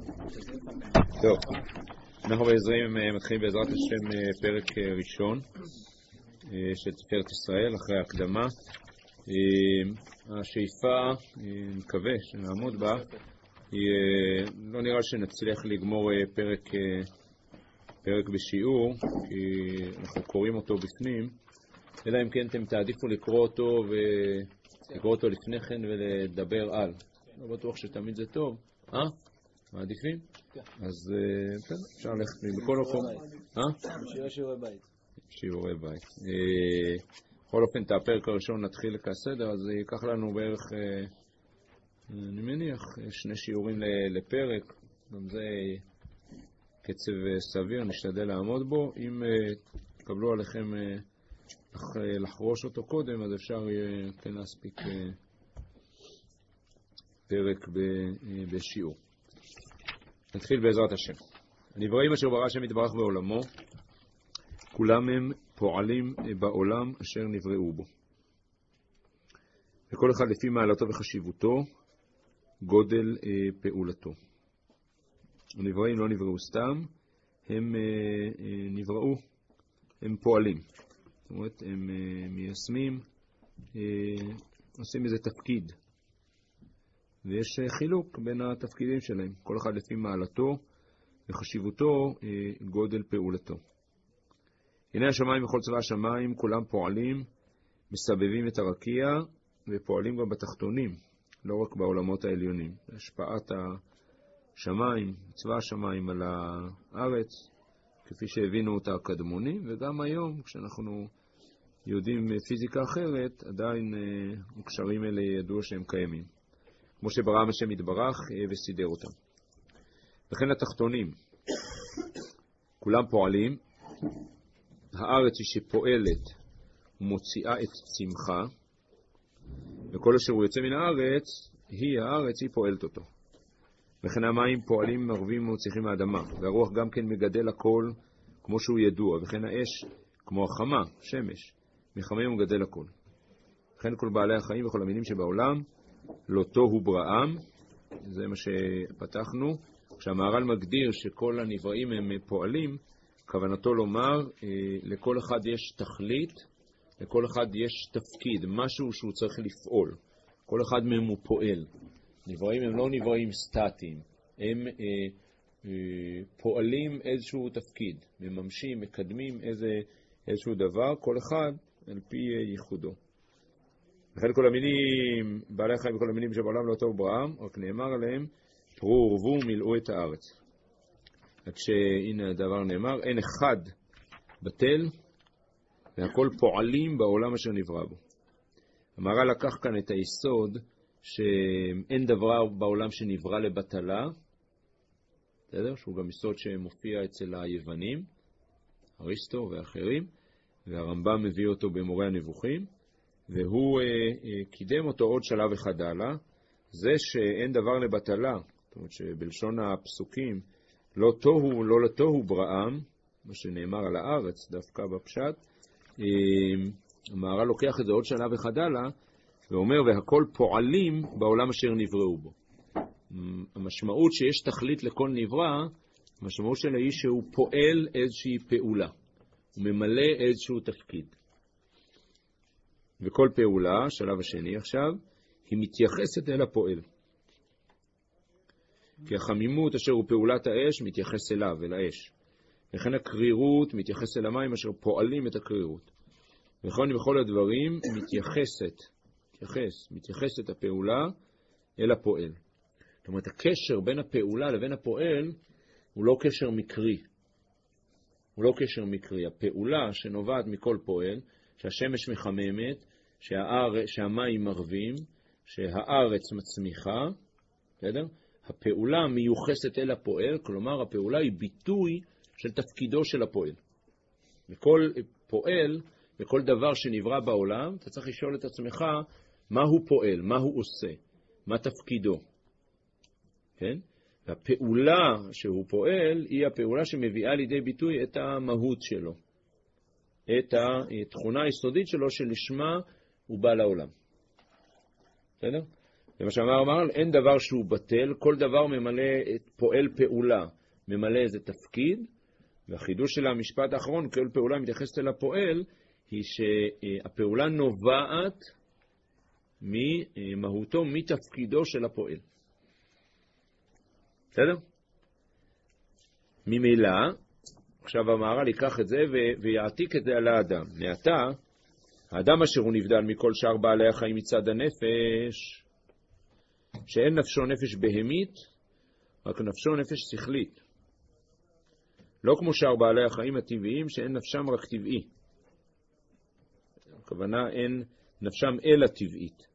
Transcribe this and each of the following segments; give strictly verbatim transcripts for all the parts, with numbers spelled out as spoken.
טוב, אנחנו בעזרים מתחילים בעזרת השם פרק ראשון של תפארת ישראל אחרי ההקדמה. השאיפה, מקווה שנעמוד בה, לא נראה שנצליח לגמור פרק, פרק בשיעור, כי אנחנו קוראים אותו בפנים, אלא אם כן אתם תעדיפו לקרוא אותו ולקרוא אותו לפני כן ולדבר על. לא בטוח שתמיד זה טוב. אה? מעדיפים? כן. אז אפשר ללכת בכל אופן. אה? שיעורי בית. שיעורי בית. בכל אופן, את הפרק הראשון נתחיל כסדר, אז ייקח לנו בערך, אני מניח, שני שיעורים לפרק. גם זה קצב סביר, נשתדל לעמוד בו. אם תקבלו עליכם לחרוש אותו קודם, אז אפשר יהיה כן להספיק פרק בשיעור. נתחיל בעזרת השם. הנבראים אשר ברא השם יתברך בעולמו, כולם הם פועלים בעולם אשר נבראו בו. וכל אחד לפי מעלתו וחשיבותו, גודל פעולתו. הנבראים לא נבראו סתם, הם נבראו, הם פועלים. זאת אומרת, הם מיישמים, עושים איזה תפקיד. ויש חילוק בין התפקידים שלהם, כל אחד לפי מעלתו וחשיבותו, גודל פעולתו. הנה השמיים וכל צבא השמיים, כולם פועלים, מסבבים את הרקיע, ופועלים גם בתחתונים, לא רק בעולמות העליונים. השפעת השמיים, צבא השמיים על הארץ, כפי שהבינו אותה הקדמונים, וגם היום, כשאנחנו יודעים פיזיקה אחרת, עדיין הקשרים האלה ידעו שהם קיימים. כמו שברא השם יתברך וסידר אותם. לכן התחתונים, כולם פועלים, הארץ היא שפועלת ומוציאה את צמחה, וכל אשר הוא יוצא מן הארץ, היא הארץ, היא פועלת אותו. וכן המים פועלים, מרבים ומוציאים מהאדמה, והרוח גם כן מגדל הכל כמו שהוא ידוע, וכן האש כמו החמה, שמש, מחמם ומגדל הכל. וכן כל בעלי החיים וכל המינים שבעולם, לא תוהו בראם, זה מה שפתחנו. כשהמהר"ל מגדיר שכל הנבראים הם פועלים, כוונתו לומר, לכל אחד יש תכלית, לכל אחד יש תפקיד, משהו שהוא צריך לפעול. כל אחד מהם הוא פועל. נבראים הם לא נבראים סטטיים, הם אה, אה, פועלים איזשהו תפקיד, מממשים, מקדמים איזה, איזשהו דבר, כל אחד על פי ייחודו. לכן כל המינים, בעלי החיים וכל המינים שבעולם לא תוהו בראם, רק נאמר עליהם, פרו ורבו מילאו את הארץ. רק שהנה הדבר נאמר, אין אחד בטל, והכל פועלים בעולם אשר נברא בו. המהר"ל לקח כאן את היסוד, שאין דבר בעולם שנברא לבטלה, בסדר? שהוא גם יסוד שמופיע אצל היוונים, אריסטו ואחרים, והרמב"ם מביא אותו במורה הנבוכים, והוא אה, אה, קידם אותו עוד שלב אחד הלאה, זה שאין דבר לבטלה, זאת אומרת שבלשון הפסוקים, לא תוהו, לא לתוהו בראם, מה שנאמר על הארץ, דווקא בפשט, אה, המהר"ל לוקח את זה עוד שלב אחד הלאה, ואומר, והכל פועלים בעולם אשר נבראו בו. המשמעות שיש תכלית לכל נברא, המשמעות שלה היא שהוא פועל איזושהי פעולה, הוא ממלא איזשהו תפקיד. וכל פעולה, השלב השני עכשיו, היא מתייחסת אל הפועל. כי החמימות אשר הוא פעולת האש מתייחס אליו, אל האש. וכן הקרירות מתייחס אל המים אשר פועלים את הקרירות. וכן בכל הדברים מתייחסת, מתייחס, מתייחסת הפעולה אל הפועל. זאת אומרת, הקשר בין הפעולה לבין הפועל הוא לא קשר מקרי. הוא לא קשר מקרי. הפעולה שנובעת מכל פועל, שהשמש מחממת, שהאר... שהמים מרבים, שהארץ מצמיחה, בסדר? הפעולה מיוחסת אל הפועל, כלומר הפעולה היא ביטוי של תפקידו של הפועל. וכל פועל, וכל דבר שנברא בעולם, אתה צריך לשאול את עצמך מה הוא פועל, מה הוא עושה, מה תפקידו. כן? והפעולה שהוא פועל היא הפעולה שמביאה לידי ביטוי את המהות שלו. את התכונה היסודית שלו שלשמה הוא בא לעולם. בסדר? למה שאמר אמר, אין דבר שהוא בטל, כל דבר ממלא, פועל פעולה, ממלא איזה תפקיד, והחידוש של המשפט האחרון, כל פעולה מתייחסת אל הפועל, היא שהפעולה נובעת ממהותו, מתפקידו של הפועל. בסדר? ממילא, עכשיו המהר"ל ייקח את זה ויעתיק את זה על האדם. מעתה, האדם אשר הוא נבדל מכל שאר בעלי החיים מצד הנפש, שאין נפשו נפש בהמית, רק נפשו נפש שכלית. לא כמו שאר בעלי החיים הטבעיים, שאין נפשם רק טבעי. הכוונה אין נפשם אלא טבעית.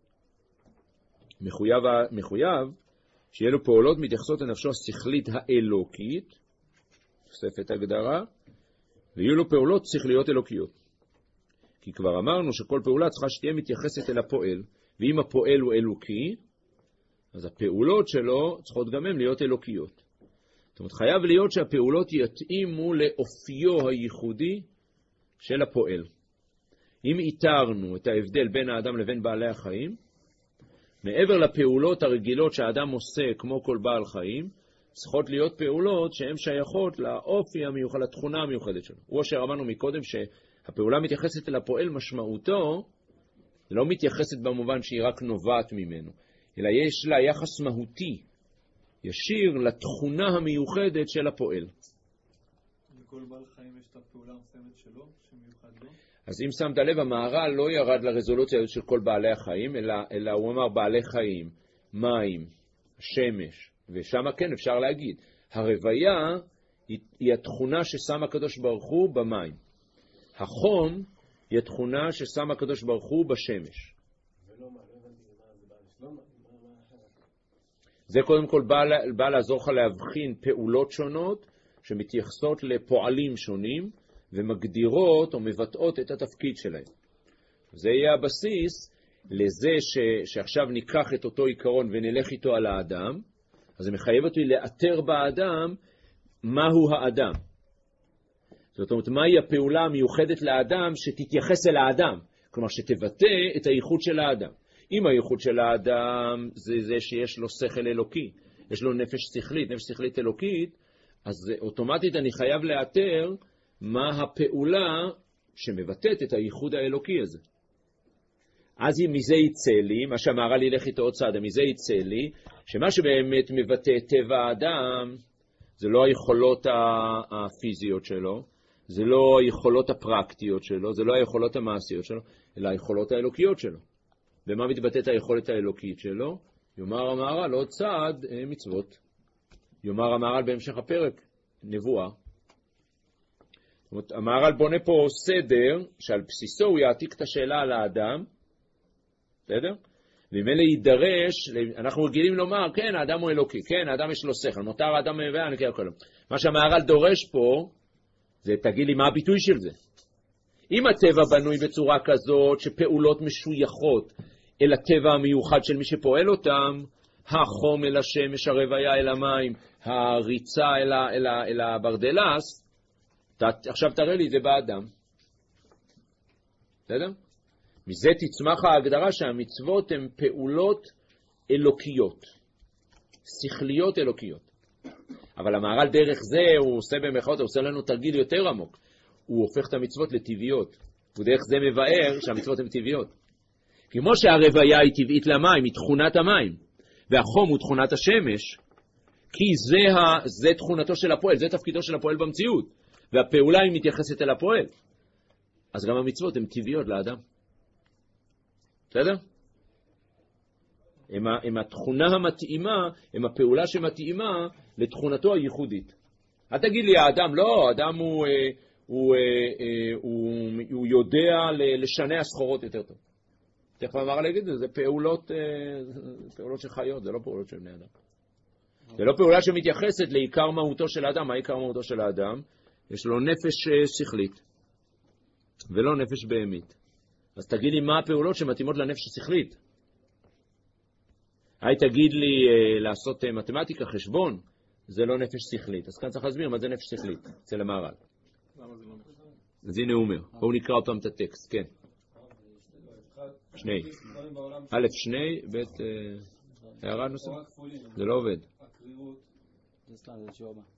מחויב, מחויב שיהיה לו פעולות מתייחסות לנפשו השכלית האלוקית, תוספת הגדרה, ויהיו לו פעולות שכליות אלוקיות. כי כבר אמרנו שכל פעולה צריכה שתהיה מתייחסת אל הפועל, ואם הפועל הוא אלוקי, אז הפעולות שלו צריכות גם הם להיות אלוקיות. זאת אומרת, חייב להיות שהפעולות יתאימו לאופיו הייחודי של הפועל. אם איתרנו את ההבדל בין האדם לבין בעלי החיים, מעבר לפעולות הרגילות שהאדם עושה כמו כל בעל חיים, צריכות להיות פעולות שהן שייכות לאופי המיוחד, לתכונה המיוחדת שלו. הוא אשר אמרנו מקודם שהפעולה מתייחסת אל הפועל, משמעותו לא מתייחסת במובן שהיא רק נובעת ממנו, אלא יש לה יחס מהותי, ישיר לתכונה המיוחדת של הפועל. לכל בעל חיים יש את הפעולה המסוימת שלו, שמיוחד לו? אז אם שמת לב, המהר"ל לא ירד לרזולוציה של כל בעלי החיים, אלא, אלא הוא אמר בעלי חיים, מים, שמש, ושם כן אפשר להגיד, הרוויה היא, היא התכונה ששם הקדוש ברוך הוא במים. החום היא התכונה ששם הקדוש ברוך הוא בשמש. ולא מה, לא הבנתי מה זה בעל שלום, מה אחרת? זה קודם כל בא, בא לעזור לך להבחין פעולות שונות שמתייחסות לפועלים שונים, ומגדירות או מבטאות את התפקיד שלהם. זה יהיה הבסיס לזה ש, שעכשיו ניקח את אותו עיקרון ונלך איתו על האדם, אז זה מחייב אותי לאתר באדם מהו האדם. זאת אומרת, מהי הפעולה המיוחדת לאדם שתתייחס אל האדם, כלומר שתבטא את הייחוד של האדם. אם הייחוד של האדם זה זה שיש לו שכל אלוקי, יש לו נפש שכלית, נפש שכלית אלוקית, אז אוטומטית אני חייב לאתר מה הפעולה שמבטאת את הייחוד האלוקי הזה. אז אם מזה יצא לי, מה שהמהר"ל ילך איתו עוד צעד, מזה יצא לי, שמה שבאמת מבטא טבע האדם, זה לא היכולות הפיזיות שלו, זה לא היכולות הפרקטיות שלו, זה לא היכולות המעשיות שלו, אלא היכולות האלוקיות שלו. ומה מתבטאת היכולת האלוקית שלו? יאמר המהר"ל עוד צעד מצוות. יאמר המהר"ל בהמשך הפרק, נבואה. זאת אומרת, המהר"ל בונה פה סדר שעל בסיסו הוא יעתיק את השאלה על האדם, בסדר? וממילא יידרש, אנחנו רגילים לומר, כן, האדם הוא אלוקי, כן, האדם יש לו שכל, מותר האדם ואני כן, כל. מה שהמהר"ל דורש פה, זה תגיד לי מה הביטוי של זה. אם הטבע בנוי בצורה כזאת, שפעולות משויכות אל הטבע המיוחד של מי שפועל אותם, החום אל השמש, הרוויה אל המים, הריצה אל, אל, אל הברדלס, עכשיו תראה לי, זה באדם. בסדר? מזה תצמח ההגדרה שהמצוות הן פעולות אלוקיות, שכליות אלוקיות. אבל המהר"ל דרך זה, הוא עושה במחאות, הוא עושה לנו תרגיל יותר עמוק. הוא הופך את המצוות לטבעיות. ודרך זה מבאר שהמצוות הן טבעיות. כמו שהרוויה היא טבעית למים, היא תכונת המים, והחום הוא תכונת השמש, כי זה, ה, זה תכונתו של הפועל, זה תפקידו של הפועל במציאות. והפעולה היא מתייחסת אל הפועל. אז גם המצוות הן טבעיות לאדם. בסדר? הם, הם התכונה המתאימה, הם הפעולה שמתאימה לתכונתו הייחודית. אל תגיד לי, האדם, לא, האדם הוא, הוא, הוא, הוא, הוא יודע לשנע סחורות יותר טוב. תכף אמר להגיד, זה פעולות, פעולות של חיות, זה לא פעולות של בני אדם. זה לא פעולה שמתייחסת לעיקר מהותו של האדם. מה עיקר מהותו של האדם? יש לו נפש שכלית, ולא נפש בהמית. אז תגיד לי מה הפעולות שמתאימות לנפש השכלית. היי תגיד לי לעשות מתמטיקה, חשבון, זה לא נפש שכלית. אז כאן צריך להסביר מה זה נפש שכלית, אצל המהר"ל. למה זה לא נפש? אז הנה הוא אומר, בואו נקרא אותם את הטקסט, כן. שני. א' שני, ב' הערה נוספת? זה לא עובד. הקרירות. זה סתם, זה שיעור הבא.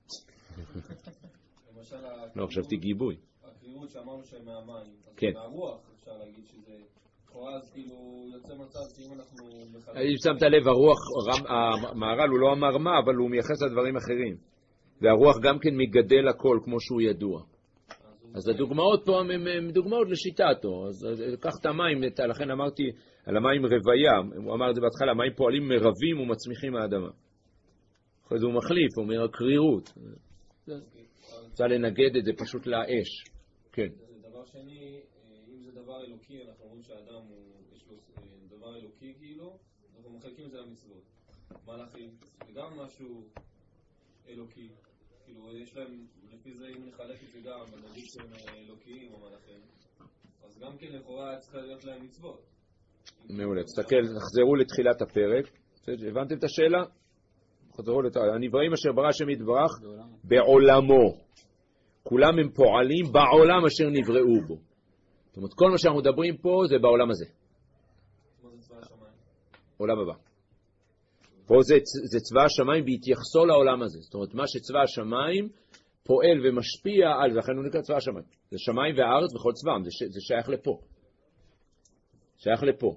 למשל, לא, חשבתי גיבוי. הקרירות שאמרנו שהם מהמים. כן. מהרוח אפשר להגיד שזה... אז כאילו יוצא מצב שאם אנחנו... אם שמת לב, הרוח, המהר"ל הוא לא אמר מה, אבל הוא מייחס לדברים אחרים. והרוח גם כן מגדל הכל כמו שהוא ידוע. אז הדוגמאות פה הן דוגמאות לשיטתו. אז קח את המים, לכן אמרתי על המים רוויה, הוא אמר את זה בהתחלה, המים פועלים מרבים ומצמיחים מהאדמה. אחרי זה הוא מחליף, הוא אומר הקרירות. צריך לנגד את זה פשוט לאש. כן. דבר שני, אם זה דבר אלוקי, אנחנו רואים שהאדם יש לו דבר אלוקי כאילו, אנחנו מחלקים את זה למצוות. מלאכים, זה גם משהו אלוקי. כאילו, יש להם, לפי זה אם נחלק את זה גם, בנגיד שהם אלוקיים או מלאכים, אז גם כן לכאורה צריכה להיות להם מצוות. מעולה, תסתכל, נחזרו לתחילת הפרק. הבנתם את השאלה? חזרו לתחילת, הנבראים אשר ברא השם יתברך בעולמו. כולם הם פועלים בעולם אשר נבראו בו. זאת אומרת, כל מה שאנחנו מדברים פה זה בעולם הזה. מה זה צבא השמיים? עולם הבא. פה זה, זה צבא השמיים בהתייחסו לעולם הזה. זאת אומרת, מה שצבא השמיים פועל ומשפיע על זה, לכן הוא נקרא צבא השמיים. זה שמיים והארץ וכל צבאם, זה, זה שייך לפה. שייך לפה.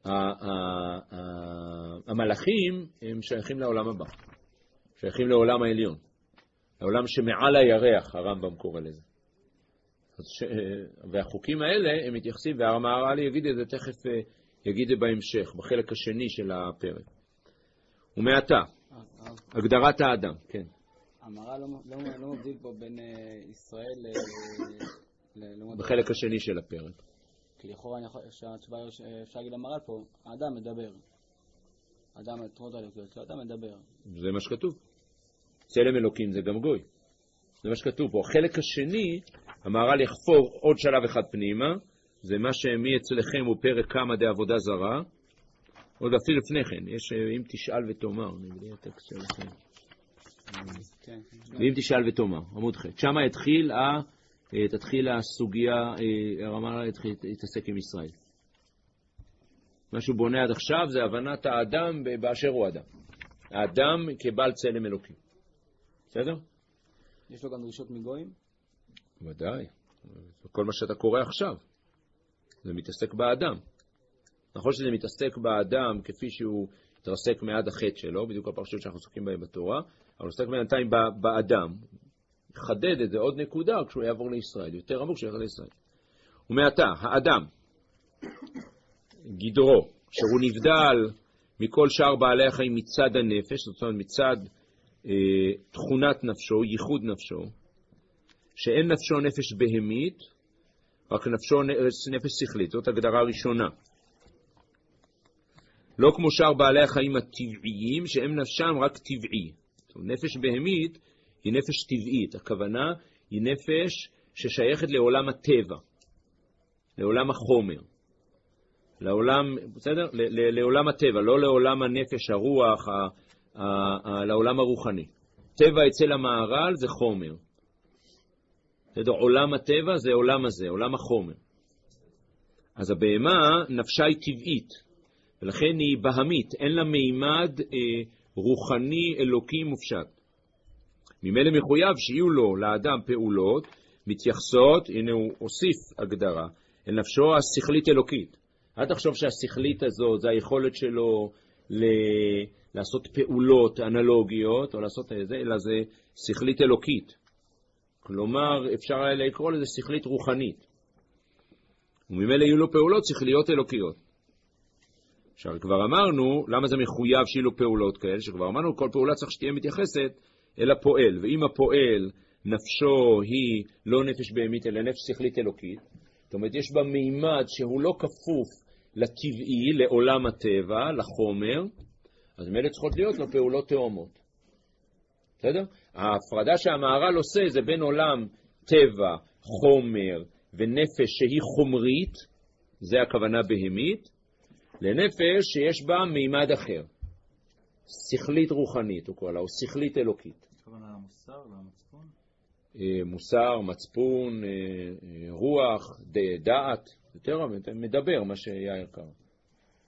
המלאכים הם שייכים לעולם הבא. שייכים לעולם העליון. העולם שמעל הירח, הרמב"ם קורא לזה. ש... והחוקים האלה הם מתייחסים, והמהר"ל יגיד את זה תכף, יגיד את זה בהמשך, בחלק השני של הפרק. ומעתה, הגדרת האדם, כן. המהר"ל לא, לא, לא מבדיל פה בין ישראל ל... בחלק השני של הפרק. כי לכאורה שהתשובה אפשר להגיד למהר"ל פה, האדם מדבר. האדם, התרונות האלוקיות, האדם מדבר. זה מה שכתוב. צלם אלוקים זה גם גוי. זה מה שכתוב פה. החלק השני, המהר"ל יחפור עוד שלב אחד פנימה, זה מה שמי אצלכם הוא פרק כמה דעבודה זרה, עוד אפילו לפני כן, יש אם תשאל ותאמר, נגדי הטקסט שלכם. ואם תשאל ותאמר, עמוד ח'. שמה התחיל, תתחיל הסוגיה, המהר"ל התעסק עם ישראל. מה שהוא בונה עד עכשיו זה הבנת האדם באשר הוא אדם. האדם כבעל צלם אלוקים. בסדר? יש לו גם דרישות מגויים? ודאי. כל מה שאתה קורא עכשיו, זה מתעסק באדם. נכון שזה מתעסק באדם כפי שהוא התרסק מעד החטא שלו, בדיוק הפרשות שאנחנו עוסקים בהם בתורה, אבל הוא עוסק בינתיים באדם. חדד את זה עוד נקודה כשהוא יעבור לישראל, יותר עמוק שהוא יעבור לישראל. ומעתה, האדם, גדרו, שהוא נבדל מכל שאר בעלי החיים מצד הנפש, זאת אומרת מצד אה, תכונת נפשו, ייחוד נפשו, שאין נפשו נפש בהמית, רק נפשו נפש שכלית, זאת הגדרה הראשונה. לא כמו שאר בעלי החיים הטבעיים, שהם נפשם רק טבעי. זאת אומרת, נפש בהמית היא נפש טבעית, הכוונה היא נפש ששייכת לעולם הטבע, לעולם החומר. לעולם, בסדר? לעולם הטבע, לא לעולם הנפש, הרוח, ה, ה, ה, לעולם הרוחני. טבע אצל המהר"ל זה חומר. בסדר? עולם הטבע זה עולם הזה, עולם החומר. אז הבהמה נפשה היא טבעית, ולכן היא בהמית, אין לה מימד אה, רוחני אלוקי מופשט. ממילא מחויב שיהיו לו לאדם פעולות מתייחסות, הנה הוא הוסיף הגדרה, אל נפשו השכלית אלוקית. אל תחשוב שהשכלית הזאת זה היכולת שלו ל- לעשות פעולות אנלוגיות או לעשות את זה, אלא זה שכלית אלוקית. כלומר, אפשר לקרוא לזה שכלית רוחנית. וממילא יהיו לו פעולות שכליות אלוקיות. עכשיו, כבר אמרנו, למה זה מחויב שיהיו לו פעולות כאלה? שכבר אמרנו, כל פעולה צריך שתהיה מתייחסת אל הפועל. ואם הפועל, נפשו היא לא נפש בהמית, אלא נפש שכלית אלוקית, זאת אומרת, יש בה מימד שהוא לא כפוף לטבעי, לעולם הטבע, לחומר, אז מילא צריכות להיות לו פעולות תאומות. בסדר? ההפרדה שהמהר"ל עושה זה בין עולם טבע, חומר ונפש שהיא חומרית, זה הכוונה בהמית, לנפש שיש בה מימד אחר. שכלית רוחנית הוא קורא לה, או שכלית אלוקית. הכוונה למוסר, למצפון? מוסר, מצפון, רוח, דעת, יותר מדבר מה שיאיר קרא.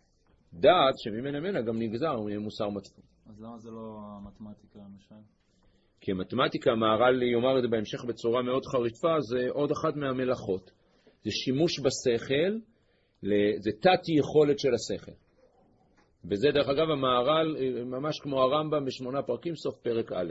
דעת שממנה מנה גם נגזר מוסר מצפון. אז למה זה לא המתמטיקה למשל? כי המתמטיקה, המהר"ל יאמר את זה בהמשך בצורה מאוד חריפה, זה עוד אחת מהמלאכות. זה שימוש בשכל, זה תת יכולת של השכל. וזה דרך אגב המהר"ל, ממש כמו הרמב"ם בשמונה פרקים, סוף פרק א',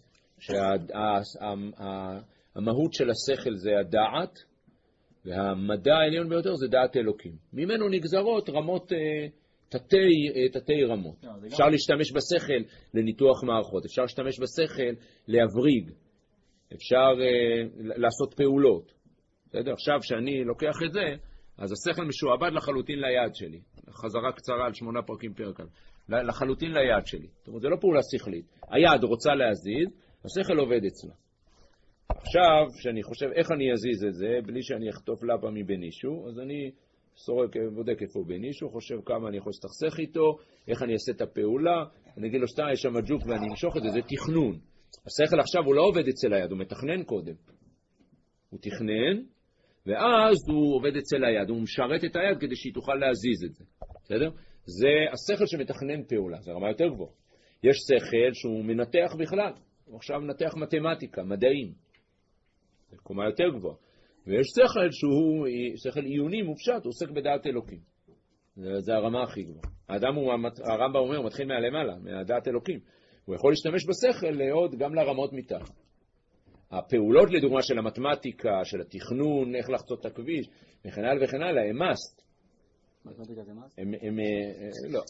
שהמהות של השכל זה הדעת, והמדע העליון ביותר זה דעת אלוקים. ממנו נגזרות רמות, תתי, תתי רמות. אפשר להשתמש בשכל לניתוח מערכות, אפשר להשתמש בשכל להבריג, אפשר לעשות פעולות. בסדר? עכשיו שאני לוקח את זה, אז השכל משועבד לחלוטין ליד שלי. חזרה קצרה על שמונה פרקים פרק על. לחלוטין ליד שלי. זאת אומרת, זה לא פעולה שכלית. היד רוצה להזיז, השכל עובד אצלה. עכשיו, שאני חושב איך אני אזיז את זה, בלי שאני אחטוף לפה מבנישהו, אז אני סורק, בודק איפה בנישהו, חושב כמה אני יכול להסתכסך איתו, איך אני אעשה את הפעולה, אני אגיד לו שתה, יש שם ג'וק ואני אמשוך את זה, זה תכנון. השכל עכשיו הוא לא עובד אצל היד, הוא מתכנן קודם. הוא תכנן, ואז הוא עובד אצל היד, הוא משרת את היד כדי שהיא תוכל להזיז את זה. בסדר? זה השכל שמתכנן פעולה, זה רמה יותר גבוהה. יש שכל שהוא מנתח בכלל, הוא עכשיו מנתח מתמטיקה, מדעים. זה קומה יותר גבוהה. ויש שכל שהוא שכל עיוני מופשט, הוא עוסק בדעת אלוקים. זה, זה הרמה הכי גבוהה. האדם הוא, הרמב"ם אומר, הוא מתחיל מהלמעלה, מהדעת אלוקים. הוא יכול להשתמש בשכל לעוד גם לרמות מתחת. הפעולות לדוגמה של המתמטיקה, של התכנון, איך לחצות את הכביש, וכן הלאה וכן הלאה, הם מאסט. מתמטיקה זה מאסט? הם, הם, לא.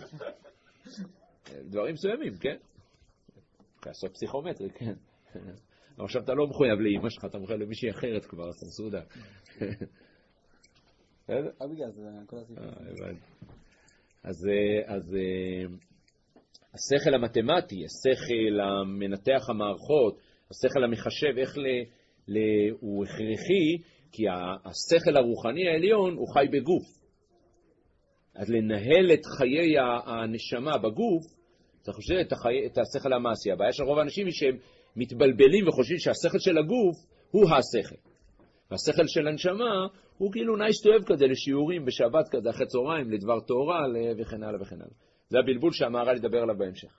דברים מסוימים, כן? לעשות פסיכומטרי, כן. אבל עכשיו אתה לא מחויב לאמא שלך, אתה מחויב למישהי אחרת כבר, אז סעודה. רק בגלל זה, כל הסיפור. אז, אז השכל המתמטי, השכל המנתח המערכות, השכל המחשב, איך ל, ל, הוא הכרחי, כי השכל הרוחני העליון הוא חי בגוף. אז לנהל את חיי הנשמה בגוף, צריך חושב את, החי, את השכל המעשי. הבעיה של רוב האנשים היא שהם מתבלבלים וחושבים שהשכל של הגוף הוא השכל. והשכל של הנשמה הוא כאילו nice to have כזה לשיעורים בשבת כזה, אחרי צהריים, לדבר תורה וכן הלאה וכן הלאה. זה הבלבול שהמהר"ל ידבר עליו בהמשך.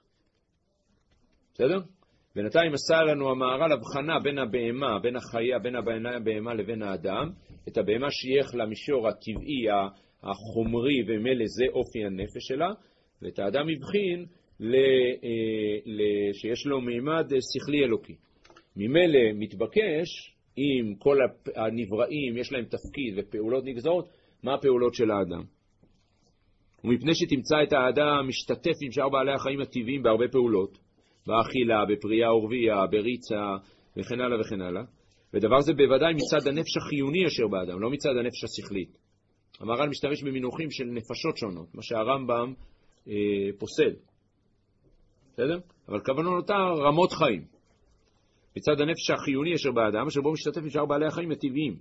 בסדר? בינתיים עשה לנו המהר"ל הבחנה בין הבהמה, בין החיה, בין הבהמה לבין האדם, את הבהמה שייך למישור הטבעי, החומרי ומלא זה אופי הנפש שלה, ואת האדם הבחין ל, ל, שיש לו מימד שכלי אלוקי. ממילא מתבקש, אם כל הנבראים יש להם תפקיד ופעולות נגזרות, מה הפעולות של האדם? ומפני שתמצא את האדם משתתף עם שאר בעלי החיים הטבעיים בהרבה פעולות, באכילה, בפרייה ורבייה, בריצה וכן הלאה וכן הלאה, ודבר זה בוודאי מצד הנפש החיוני אשר באדם, לא מצד הנפש השכלית. המהר"ל משתמש במינוחים של נפשות שונות, מה שהרמב"ם אה, פוסל. בסדר? אבל כוונו אותה רמות חיים. מצד הנפש החיוני אשר באדם, אשר בו משתתף משאר בעלי החיים הטבעיים.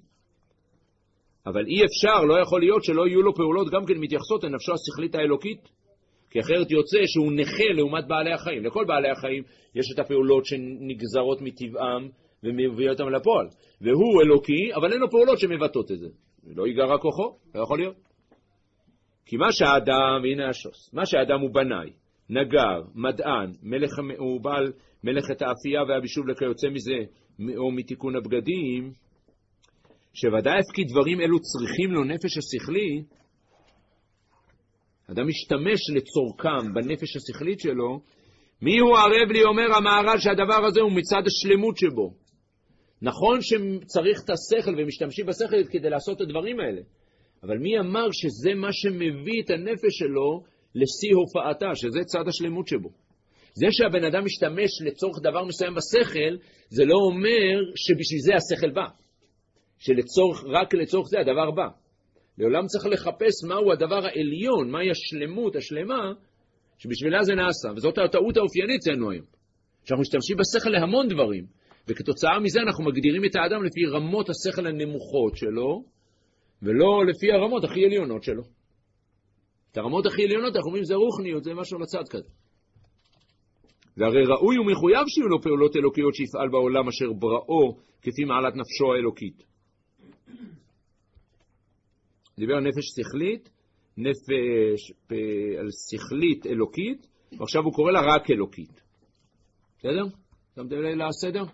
אבל אי אפשר, לא יכול להיות שלא יהיו לו פעולות גם כן מתייחסות לנפשו השכלית האלוקית, כי אחרת יוצא שהוא נכה לעומת בעלי החיים. לכל בעלי החיים יש את הפעולות שנגזרות מטבעם ומביאות אותם לפועל. והוא אלוקי, אבל אין לו פעולות שמבטאות את זה. לא ייגרע כוחו, לא יכול להיות. כי מה שהאדם, הנה השוס, מה שהאדם הוא בנאי, נגר, מדען, מלך, הוא בעל מלאכת האפייה והבישוב לכיוצא מזה, או מתיקון הבגדים, שוודאי אף כי דברים אלו צריכים לו נפש השכלי, אדם משתמש לצורכם בנפש השכלית שלו, מי הוא ערב לי אומר המהר"ל שהדבר הזה הוא מצד השלמות שבו. נכון שצריך את השכל ומשתמשים בשכל כדי לעשות את הדברים האלה, אבל מי אמר שזה מה שמביא את הנפש שלו לשיא הופעתה, שזה צד השלמות שבו. זה שהבן אדם משתמש לצורך דבר מסוים בשכל, זה לא אומר שבשביל זה השכל בא. שלצורך, רק לצורך זה הדבר בא. לעולם צריך לחפש מהו הדבר העליון, מהי השלמות, השלמה, שבשבילה זה נעשה. וזאת הטעות האופיינית אצלנו היום. שאנחנו משתמשים בשכל להמון דברים, וכתוצאה מזה אנחנו מגדירים את האדם לפי רמות השכל הנמוכות שלו, ולא לפי הרמות הכי עליונות שלו. את הרמות הכי עליונות אנחנו אומרים זה רוחניות, זה משהו לצד כזה. והרי ראוי ומחויב שיהיו לו פעולות אלוקיות שיפעל בעולם אשר בראו כפי מעלת נפשו האלוקית. דיבר על נפש שכלית נפש, על שכלית אלוקית, ועכשיו הוא קורא לה רק אלוקית. בסדר? שמתם לב לסדר?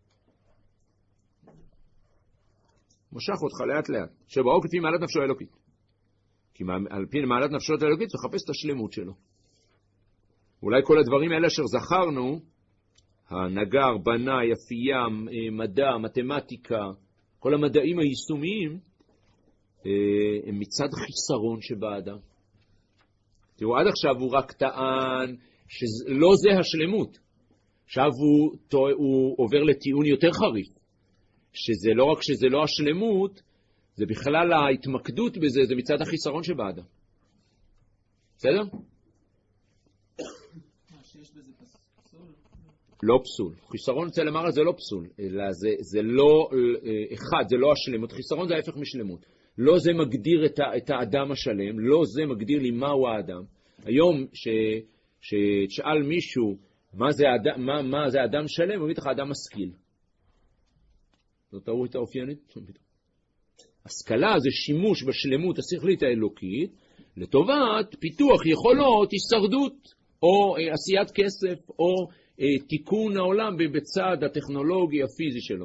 מושך אותך לאט לאט. שבראו כפי מעלת נפשו האלוקית. כי על פי מעלת נפשו האלוקית הוא חפש את השלמות שלו. אולי כל הדברים האלה אשר זכרנו, הנגר, בנה, יפייה, מדע, מתמטיקה, כל המדעים היישומיים, הם מצד חיסרון שבאדם. תראו, עד עכשיו הוא רק טען שלא זה השלמות. עכשיו הוא, הוא עובר לטיעון יותר חריף, שזה לא רק שזה לא השלמות, זה בכלל ההתמקדות בזה, זה מצד החיסרון שבאדם. בסדר? שיש בזה פסול? לא פסול. חיסרון אצל המהר"ל זה לא פסול, אלא זה, זה לא אחד, זה לא השלמות. חיסרון זה ההפך משלמות. לא זה מגדיר את, ה, את האדם השלם, לא זה מגדיר לי מהו האדם. היום ש, שתשאל מישהו מה זה, האדם, מה, מה זה האדם שלם, הוא יגיד לך האדם משכיל. זאת טעות האופיינית? השכלה זה שימוש בשלמות השכלית האלוקית לטובת פיתוח יכולות, הישרדות, או אה, עשיית כסף, או אה, תיקון העולם בצד הטכנולוגי הפיזי שלו.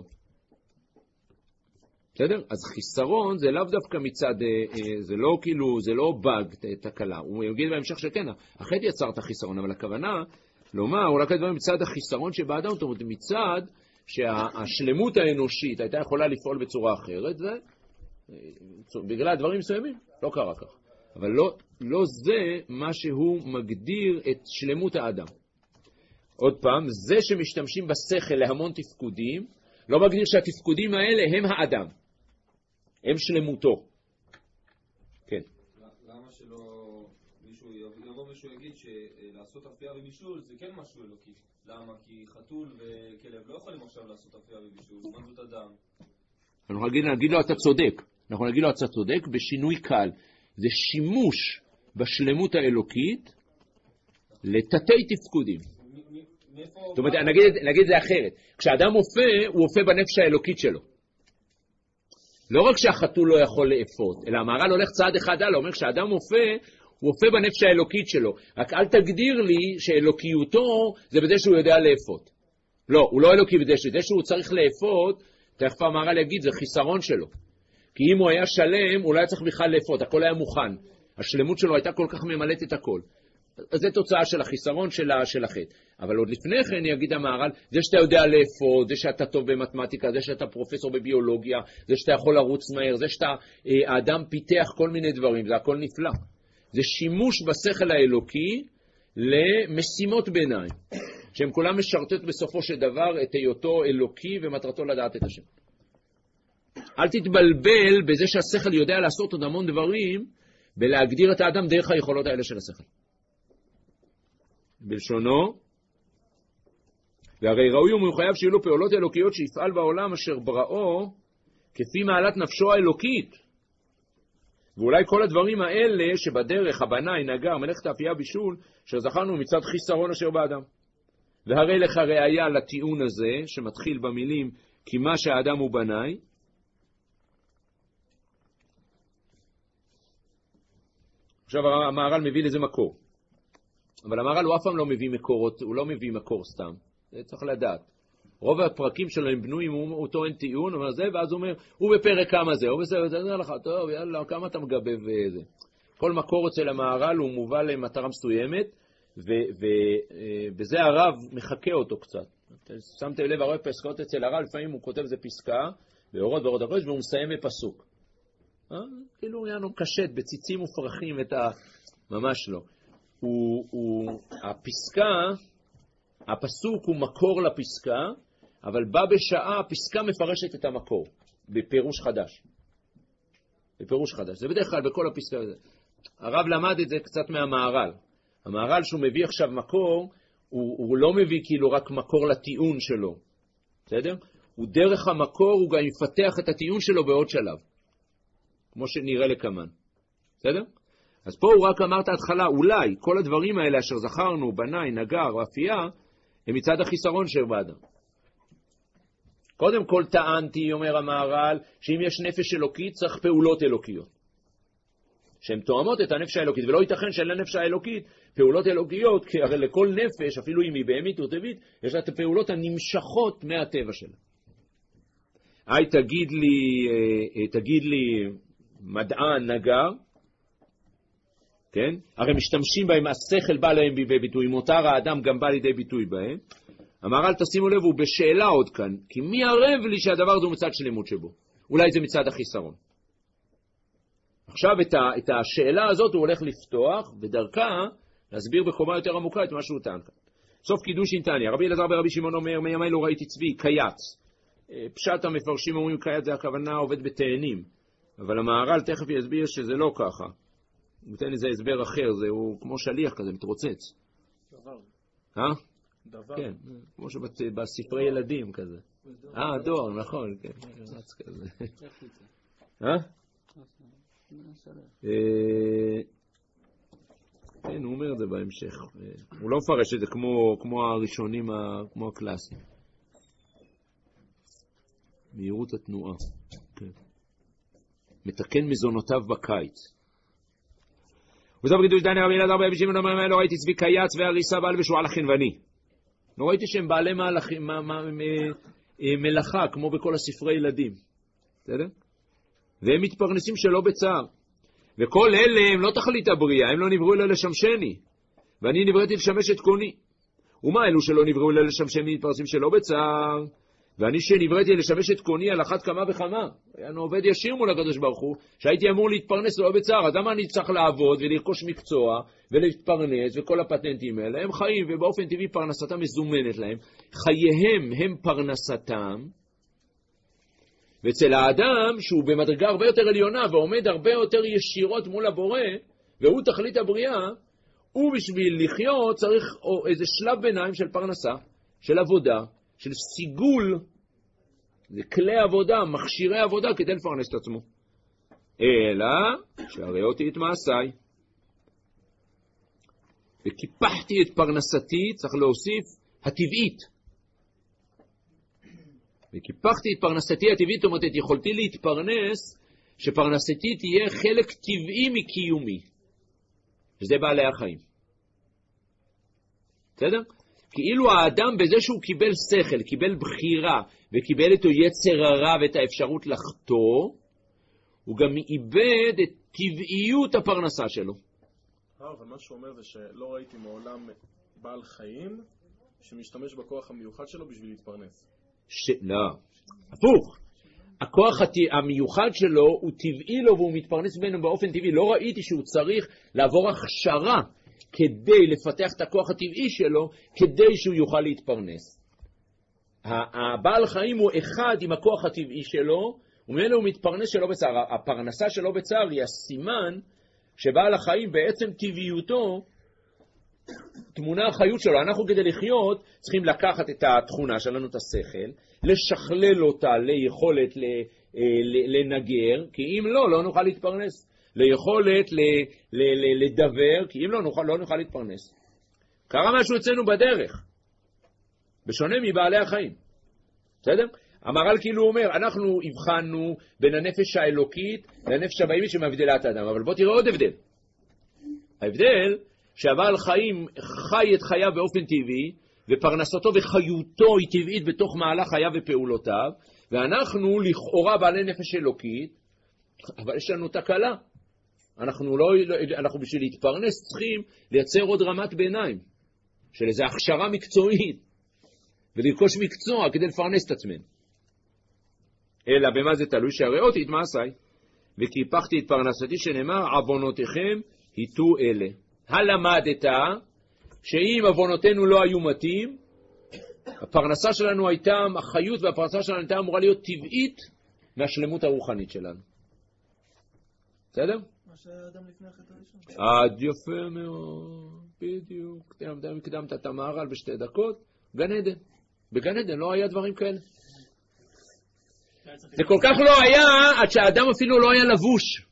בסדר? אז חיסרון זה לאו דווקא מצד, אה, אה, זה לא כאילו, זה לא באג, תקלה. הוא יגיד בהמשך שכן, החטא יצר את החיסרון, אבל הכוונה, לומר, הוא רק הדברים מצד החיסרון שבאדם, זאת אומרת, מצד שהשלמות האנושית הייתה יכולה לפעול בצורה אחרת, זה בגלל הדברים מסוימים, לא קרה כך. אבל לא, לא זה מה שהוא מגדיר את שלמות האדם. עוד פעם, זה שמשתמשים בשכל להמון תפקודים, לא מגדיר שהתפקודים האלה הם האדם. הם שלמותו. כן. למה שלא מישהו יבוא מישהו יגיד שלעשות אפייה ובישול זה כן משהו אלוקי? למה? כי חתול וכלב לא יכולים עכשיו לעשות אפייה ובישול, מה זאת אדם? אנחנו נגיד, נגיד לו אתה צודק. אנחנו נגיד לו אתה צודק בשינוי קל. זה שימוש בשלמות האלוקית לתתי תפקודים. זאת אומרת, נגיד, נגיד זה אחרת. כשאדם אופה, הוא אופה בנפש האלוקית שלו. לא רק שהחתול לא יכול לאפות, אלא המהר"ל הולך צעד אחד הלאה, אומר כשאדם אופה, הוא אופה בנפש האלוקית שלו. רק אל תגדיר לי שאלוקיותו זה בזה שהוא יודע לאפות. לא, הוא לא אלוקי בזה שזה שהוא צריך לאפות, תכף המהר"ל יגיד, זה חיסרון שלו. כי אם הוא היה שלם, הוא לא היה צריך בכלל לאפות, הכל היה מוכן. השלמות שלו הייתה כל כך ממלאת את הכל. אז זה תוצאה של החיסרון של החטא. אבל עוד לפני כן יגיד המהר"ל, זה שאתה יודע לאפות, זה שאתה טוב במתמטיקה, זה שאתה פרופסור בביולוגיה, זה שאתה יכול לרוץ מהר, זה שאתה, האדם פיתח כל מיני דברים, זה הכל נפלא. זה שימוש בשכל האלוקי למשימות ביניים, שהן כולם משרתות בסופו של דבר את היותו אלוקי ומטרתו לדעת את השם. אל תתבלבל בזה שהשכל יודע לעשות עוד המון דברים, ולהגדיר את האדם דרך היכולות האלה של השכל. בלשונו, והרי ראוי ומחויב שיהיו לו פעולות אלוקיות שיפעל בעולם אשר בראו כפי מעלת נפשו האלוקית. ואולי כל הדברים האלה שבדרך, הבנאי, נגר, מלאכת אפייה בישול, שזכרנו מצד חיסרון אשר באדם. והרי לך ראיה לטיעון הזה, שמתחיל במילים כי מה שהאדם הוא בנאי, עכשיו המהר"ל מביא לזה מקור. אבל המהר"ל הוא אף פעם לא מביא מקורות, הוא לא מביא מקור סתם. זה צריך לדעת. רוב הפרקים שלו הם בנויים, הוא, הוא טוען טיעון, אומר זה, ואז הוא אומר, הוא בפרק כמה זה, הוא בסדר, זה נראה לך, טוב, יאללה, כמה אתה מגבב וזה. כל מקור אצל המהר"ל הוא מובא למטרה מסוימת, ובזה הרב מחכה אותו קצת. שמתם לב, הרבה פסקאות אצל הרב, לפעמים הוא כותב איזה פסקה, באורות ואורות הקודש, והוא מסיים בפסוק. אה? כאילו הוא יענו קשט, בציצים ופרחים את ה... ממש לא. הוא, הוא, הפסקה, הפסוק הוא מקור לפסקה, אבל בא בשעה, הפסקה מפרשת את המקור, בפירוש חדש. בפירוש חדש. זה בדרך כלל בכל הפסקה הזה. הרב למד את זה קצת מהמהר"ל. המהר"ל שהוא מביא עכשיו מקור, הוא, הוא לא מביא כאילו רק מקור לטיעון שלו. בסדר? הוא דרך המקור, הוא גם יפתח את הטיעון שלו בעוד שלב. כמו שנראה לכמן. בסדר? אז פה הוא רק אמר את ההתחלה, אולי כל הדברים האלה אשר זכרנו, בנאי, נגר, אפייה, הם מצד החיסרון שבאדם. קודם כל טענתי, אומר המהר"ל, שאם יש נפש אלוקית צריך פעולות אלוקיות. שהן תואמות את הנפש האלוקית, ולא ייתכן שאין לנפש האלוקית פעולות אלוקיות, כי הרי לכל נפש, אפילו אם היא בהמית או טבעית, יש לה את הפעולות הנמשכות מהטבע שלה. היי, תגיד לי, תגיד לי, מדען נגר, כן? הרי משתמשים בהם, השכל בא להם בביטוי, מותר האדם גם בא לידי ביטוי בהם. אמר, אל תשימו לב, הוא בשאלה עוד כאן, כי מי ערב לי שהדבר הזה הוא מצד שלמות שבו? אולי זה מצד החיסרון. עכשיו את, ה, את השאלה הזאת הוא הולך לפתוח, ודרכה להסביר בקומה יותר עמוקה את מה שהוא טען כאן. סוף קידושין תניא, רבי אלעזר ברבי שמעון אומר, מימי לא ראיתי צבי, קייץ. פשט המפרשים אומרים, קייץ זה הכוונה עובד בתאנים, אבל המהר"ל תכף יסביר שזה לא ככה. הוא נותן איזה הסבר אחר, זה הוא כמו שליח כזה, מתרוצץ. דבר. אה? דבר. כן, כמו שבספרי ילדים כזה. אה, דואר, נכון, כן. אה? כן, הוא אומר את זה בהמשך. הוא לא מפרש את זה כמו הראשונים, כמו הקלאסיים. מהירות התנועה. מתקן מזונותיו בקיץ. וזו בגידוש דני רבי אלעזר ברבי שמעון אומר, לא ראיתי צבי קייץ והריסה בעל ושועל החנווני. לא ראיתי שהם בעלי מלאכה, כמו בכל הספרי ילדים. בסדר? והם מתפרנסים שלא בצער. וכל אלה הם לא תכלית הבריאה, הם לא נבראו אלא לשמשני. ואני נבראתי לשמש את קוני. ומה אלו שלא נבראו אלא לשמשני מתפרנסים שלא בצער? ואני שנבראתי לשמש את קוני על אחת כמה וכמה. אני עובד ישיר מול הקדוש ברוך הוא, שהייתי אמור להתפרנס לא בצער. אז למה אני צריך לעבוד ולרכוש מקצוע ולהתפרנס וכל הפטנטים האלה? הם חיים ובאופן טבעי פרנסתם מזומנת להם. חייהם הם פרנסתם. ואצל האדם שהוא במדרגה הרבה יותר עליונה ועומד הרבה יותר ישירות מול הבורא, והוא תכלית הבריאה, הוא בשביל לחיות צריך איזה שלב ביניים של פרנסה, של עבודה, של סיגול, זה כלי עבודה, מכשירי עבודה כדי לפרנס את עצמו. אלא שהרי אותי את מעשיי. וקיפחתי את פרנסתי, צריך להוסיף, הטבעית. וקיפחתי את פרנסתי הטבעית, זאת אומרת, יכולתי להתפרנס, שפרנסתי תהיה חלק טבעי מקיומי. שזה בעלי החיים. בסדר? כאילו האדם בזה שהוא קיבל שכל, קיבל בחירה, וקיבל את היצר הרע ואת האפשרות לחטוא, הוא גם איבד את טבעיות הפרנסה שלו. אבל מה שהוא אומר זה שלא ראיתי מעולם בעל חיים שמשתמש בכוח המיוחד שלו בשביל להתפרנס. ש... לא, הפוך. הכוח הת... המיוחד שלו הוא טבעי לו והוא מתפרנס בינו באופן טבעי. לא ראיתי שהוא צריך לעבור הכשרה כדי לפתח את הכוח הטבעי שלו, כדי שהוא יוכל להתפרנס. הבעל חיים הוא אחד עם הכוח הטבעי שלו, וממנו הוא מתפרנס שלא בצער. הפרנסה שלו בצער היא הסימן שבעל החיים בעצם טבעיותו, תמונה החיות שלו. אנחנו כדי לחיות צריכים לקחת את התכונה שלנו, את השכל, לשכלל אותה ליכולת לנגר, כי אם לא, לא נוכל להתפרנס. ליכולת לדבר, כי אם לא נוכל, לא נוכל להתפרנס. קרה משהו אצלנו בדרך, בשונה מבעלי החיים. בסדר? המהר"ל כאילו אומר, אנחנו הבחנו בין הנפש האלוקית לנפש הבהמית שמבדילה את האדם. אבל בוא תראה עוד הבדל. ההבדל שהבעל חיים חי את חייו באופן טבעי, ופרנסתו וחיותו היא טבעית בתוך מהלך חייו ופעולותיו, ואנחנו לכאורה בעלי נפש אלוקית, אבל יש לנו תקלה. אנחנו, לא, אנחנו בשביל להתפרנס צריכים לייצר עוד רמת ביניים, של איזו הכשרה מקצועית, ולרכוש מקצוע כדי לפרנס את עצמנו. אלא במה זה תלוי? שהרי אותי את מעשיי, וקיפחתי את פרנסתי, שנאמר, עוונותיכם היטו אלה. הלמדת שאם עוונותינו לא היו מתאים, הפרנסה שלנו הייתה, החיות והפרנסה שלנו הייתה אמורה להיות טבעית מהשלמות הרוחנית שלנו. בסדר? מה שהיה אדם לפני החטא הראשון. עד יפה מאוד, בדיוק. אתה הקדמת את המהר"ל בשתי דקות, גן עדן. בגן עדן לא היה דברים כאלה. זה כל כך לא היה, עד שהאדם אפילו לא היה לבוש.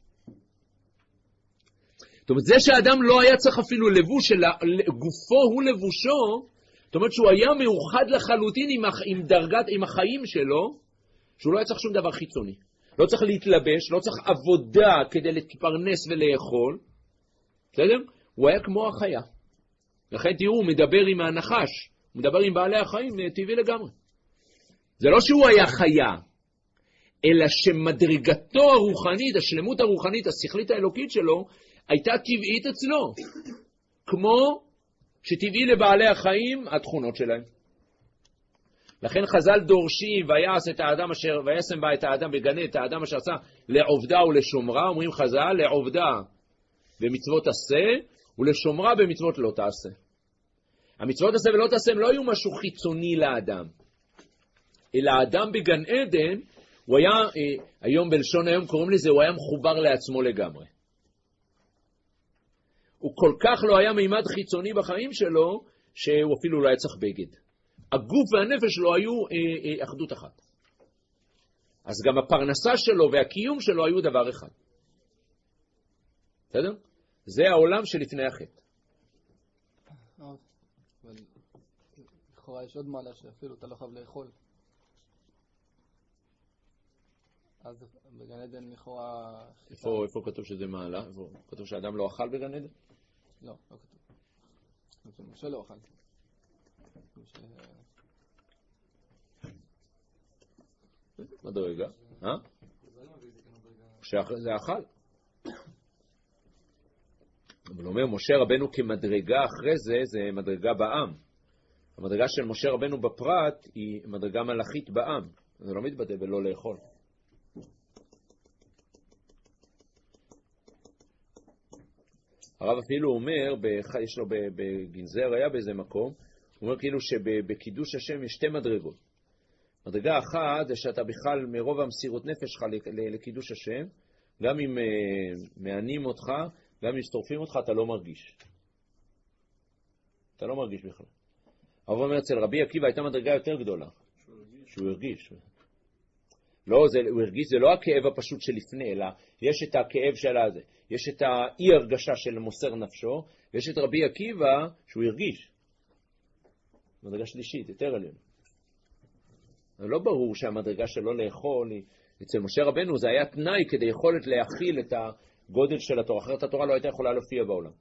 זאת אומרת, זה שהאדם לא היה צריך אפילו לבוש, אלא גופו הוא לבושו, זאת אומרת שהוא היה מאוחד לחלוטין עם, עם דרגת, עם החיים שלו, שהוא לא היה צריך שום דבר חיצוני. לא צריך להתלבש, לא צריך עבודה כדי להתפרנס ולאכול. בסדר? הוא היה כמו החיה. לכן תראו, הוא מדבר עם הנחש, הוא מדבר עם בעלי החיים, טבעי לגמרי. זה לא שהוא היה חיה, אלא שמדרגתו הרוחנית, השלמות הרוחנית, השכלית האלוקית שלו, הייתה טבעית אצלו. כמו שטבעי לבעלי החיים התכונות שלהם. לכן חז"ל דורשים, ויעש את האדם אשר, וישם בה את האדם בגן, את האדם אשר עשה לעובדה ולשומרה, אומרים חז"ל, לעובדה במצוות עשה, ולשומרה במצוות לא תעשה. המצוות עשה ולא תעשה הם לא היו משהו חיצוני לאדם. אלא האדם בגן עדן, הוא היה, אה, היום בלשון היום קוראים לזה, הוא היה מחובר לעצמו לגמרי. הוא כל כך לא היה מימד חיצוני בחיים שלו, שהוא אפילו לא היה צריך בגד. הגוף והנפש שלו היו אה, אה, אחדות אחת. אז גם הפרנסה שלו והקיום שלו היו דבר אחד. בסדר? זה העולם שלפני החטא. אבל לכאורה יש עוד מעלה שאפילו אתה לא חייב לאכול. אז בגן עדן לכאורה... איפה, איפה כתוב שזה מעלה? איפה כתוב שאדם לא אכל בגן עדן? לא, לא כתוב. משה לא אכל. מדרגה. אה? זה אכל. אבל אומר, משה רבנו כמדרגה אחרי זה, זה מדרגה בעם. המדרגה של משה רבנו בפרט היא מדרגה מלאכית בעם. זה לא מתבטא בלא לאכול. הרב אפילו אומר, יש לו בגנזר, היה באיזה מקום, הוא אומר כאילו שבקידוש השם יש שתי מדרגות. מדרגה אחת זה שאתה בכלל מרוב המסירות נפש שלך לקידוש השם, גם אם מענים אותך, גם אם שטורפים אותך, אתה לא מרגיש. אתה לא מרגיש בכלל. הרב אומר, אצל רבי עקיבא הייתה מדרגה יותר גדולה. שהוא הרגיש. לא, זה, הוא הרגיש, זה לא הכאב הפשוט שלפני, אלא יש את הכאב של הזה. יש את האי הרגשה של מוסר נפשו, ויש את רבי עקיבא שהוא הרגיש. מדרגה שלישית, יותר עלינו. לא ברור שהמדרגה שלו לאכול, אצל משה רבנו זה היה תנאי כדי יכולת להכיל את הגודל של התורה. אחרת התורה לא הייתה יכולה להופיע בעולם.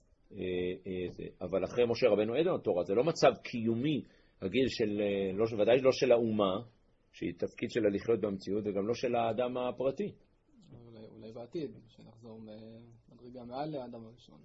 אבל אחרי משה רבנו אין התורה, זה לא מצב קיומי, רגיל של, לא, ודאי לא של האומה, שהיא תפקיד שלה לחיות במציאות, וגם לא של האדם הפרטי. אולי, אולי בעתיד, שנחזור מדרגה מעל לאדם הראשון.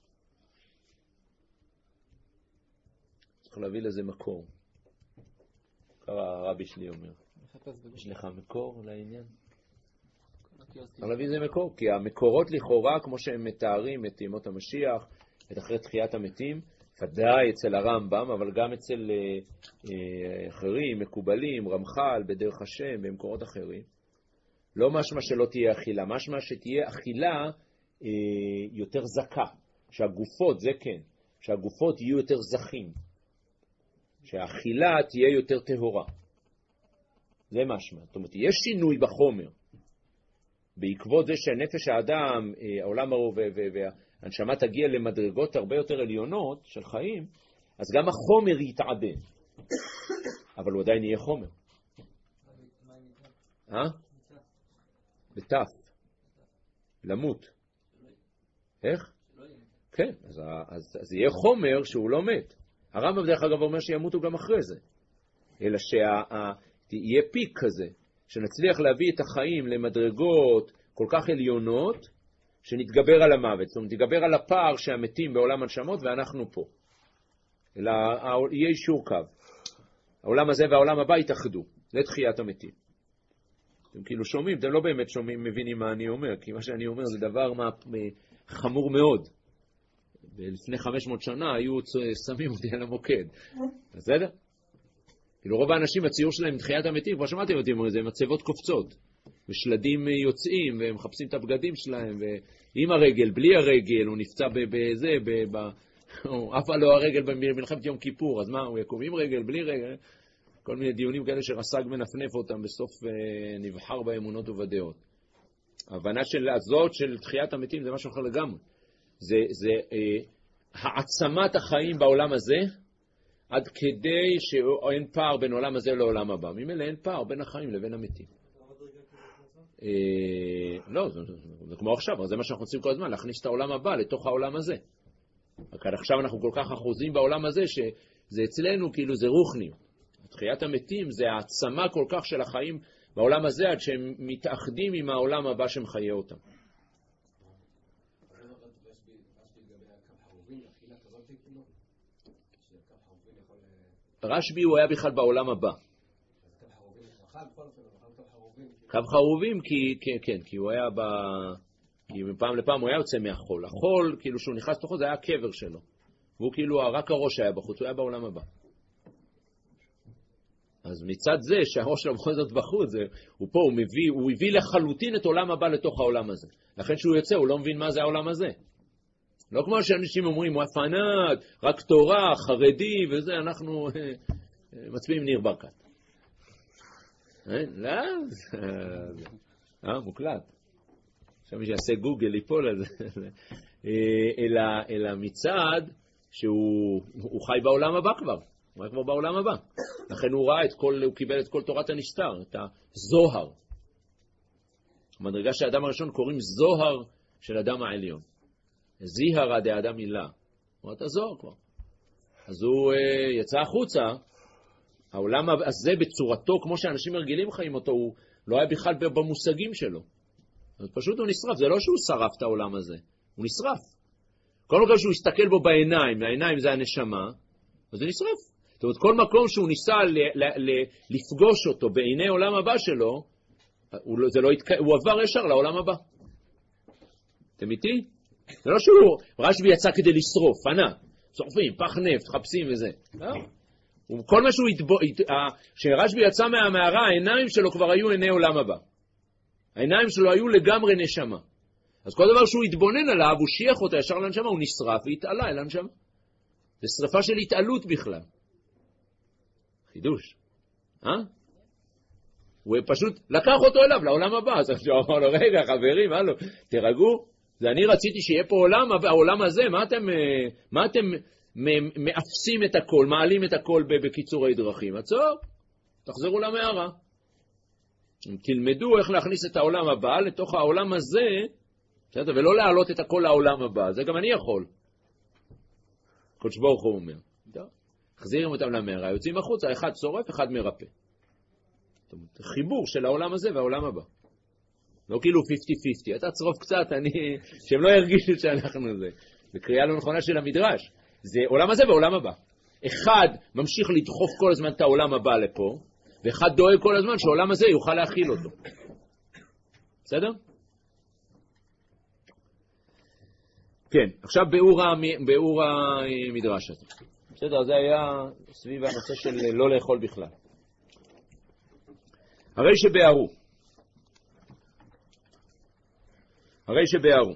צריך להביא לזה מקור. קרא הרבי שלי אומר. יש לך מקור לעניין? צריך להביא לזה מקור, כי המקורות לכאורה, כמו שהם מתארים את ימות המשיח, את אחרי תחיית המתים, ודאי אצל הרמב"ם, אבל גם אצל אה, אה, אחרים, מקובלים, רמח"ל, בדרך השם, במקורות אחרים. לא משמע שלא תהיה אכילה, משמע שתהיה אכילה אה, יותר זכה. שהגופות, זה כן, שהגופות יהיו יותר זכים. שהאכילה תהיה יותר טהורה. זה משמע. זאת אומרת, יש שינוי בחומר. בעקבות זה שהנפש האדם, אה, העולם הרוב וה... הנשמה תגיע למדרגות הרבה יותר עליונות של חיים, אז גם החומר יתעדן. אבל הוא עדיין יהיה חומר. אה? בתף. למות. איך? כן, אז, אז, אז יהיה חומר שהוא לא מת. הרמב"ם דרך אגב אומר שימותו גם אחרי זה. אלא שיהיה פיק כזה, שנצליח להביא את החיים למדרגות כל כך עליונות, שנתגבר על המוות, זאת אומרת, נתגבר על הפער שהמתים בעולם הנשמות ואנחנו פה. אלא יהיה אישור קו. העולם הזה והעולם הבא יתאחדו, זה תחיית המתים. אתם כאילו שומעים, אתם לא באמת שומעים, מבינים מה אני אומר, כי מה שאני אומר זה דבר מה, חמור מאוד. ולפני חמש מאות שנה היו שמים אותי על המוקד. בסדר? כאילו רוב האנשים, הציור שלהם תחיית המתים, כבר שמעתם אותי אומר, זה מצבות קופצות. ושלדים יוצאים, והם מחפשים את הבגדים שלהם, ועם הרגל, בלי הרגל, הוא נפצע בזה, הוא אף לו הרגל במלחמת יום כיפור, אז מה, הוא יקום עם רגל, בלי רגל, כל מיני דיונים כאלה שרס"ג מנפנף אותם, בסוף נבחר באמונות ובדעות. ההבנה של הזאת של תחיית המתים זה משהו אחר לגמרי. זה, זה אה, העצמת החיים בעולם הזה, עד כדי שאין פער בין עולם הזה לעולם הבא. ממילא אין פער בין החיים לבין המתים. אה, לא, זה, זה, זה כמו עכשיו, זה מה שאנחנו רוצים כל הזמן, להכניס את העולם הבא לתוך העולם הזה. רק עכשיו אנחנו כל כך אחוזים בעולם הזה, שזה אצלנו כאילו זה רוחני. תחיית המתים זה העצמה כל כך של החיים בעולם הזה, עד שהם מתאחדים עם העולם הבא שמחיה אותם. רשב"י הוא היה בכלל בעולם הבא. קו חרובים, כי, כן, כן, כי הוא היה ב... כי מפעם לפעם הוא היה יוצא מהחול. החול, כאילו שהוא נכנס לתוכו, זה היה הקבר שלו. והוא כאילו, רק הראש היה בחוץ, הוא היה בעולם הבא. אז מצד זה שהראש שלו בכל זאת בחוץ, זה, הוא פה, הוא מביא, הוא הביא לחלוטין את עולם הבא לתוך העולם הזה. לכן שהוא יוצא, הוא לא מבין מה זה העולם הזה. לא כמו שאנשים אומרים, הוא הפנאט, רק תורה, חרדי וזה, אנחנו מצביעים ניר ברקת. לא, אה, מוקלט. עכשיו מי שיעשה גוגל ליפול על זה. אלא מצד שהוא חי בעולם הבא כבר. הוא היה כבר בעולם הבא. לכן הוא ראה את כל, הוא קיבל את כל תורת הנסתר, את הזוהר. המדרגה של האדם הראשון קוראים זוהר של אדם העליון. זיהרה דאדם מילה. הוא את הזוהר כבר. אז הוא uh, יצא החוצה, העולם הזה בצורתו, כמו שאנשים רגילים חיים אותו, הוא לא היה בכלל במושגים שלו. אז פשוט הוא נשרף, זה לא שהוא שרף את העולם הזה, הוא נשרף. כל מקום שהוא הסתכל בו בעיניים, העיניים זה הנשמה, אז זה נשרף. זאת אומרת, כל מקום שהוא ניסה ל- ל- ל- לפגוש אותו בעיני עולם הבא שלו, הוא, זה לא התק... הוא עבר ישר לעולם הבא. אתם איתי? זה לא שהוא, רשב"י יצא כדי לשרוף, פנה, שורפים, פח נפט, חפשים וזה. לא. כל מה שהוא התבוא, כשרשב"י יצא מהמערה, העיניים שלו כבר היו עיני עולם הבא. העיניים שלו היו לגמרי נשמה. אז כל דבר שהוא התבונן עליו, הוא שייך אותה ישר לנשמה, הוא נשרף והתעלה אל הנשמה. זה שרפה של התעלות בכלל. חידוש. אה? הוא פשוט לקח אותו אליו, לעולם הבא. אז הוא אמר לו, רגע, חברים, הלו, תרגעו. זה אני רציתי שיהיה פה עולם, העולם הזה, מה אתם, מה אתם מאפסים את הכל, מעלים את הכל בקיצורי דרכים? עצור, תחזרו למערה. תלמדו איך להכניס את העולם הבא לתוך העולם הזה, בסדר? ולא להעלות את הכל לעולם הבא. זה גם אני יכול. קודש ברוך הוא אומר. חזירים אותם למערה, יוצאים החוצה, אחד שורף, אחד מרפא. חיבור של העולם הזה והעולם הבא. לא כאילו חמישים חמישים, אתה צרוף קצת, אני, שהם לא ירגישו שאנחנו זה. בקריאה לא נכונה של המדרש. זה עולם הזה ועולם הבא. אחד ממשיך לדחוף כל הזמן את העולם הבא לפה, ואחד דואג כל הזמן שהעולם הזה יוכל להכיל אותו. בסדר? כן, עכשיו באור, באור המדרש הזה. בסדר, זה היה סביב הנושא של לא לאכול בכלל. הרי שבארו. הרי שבארו.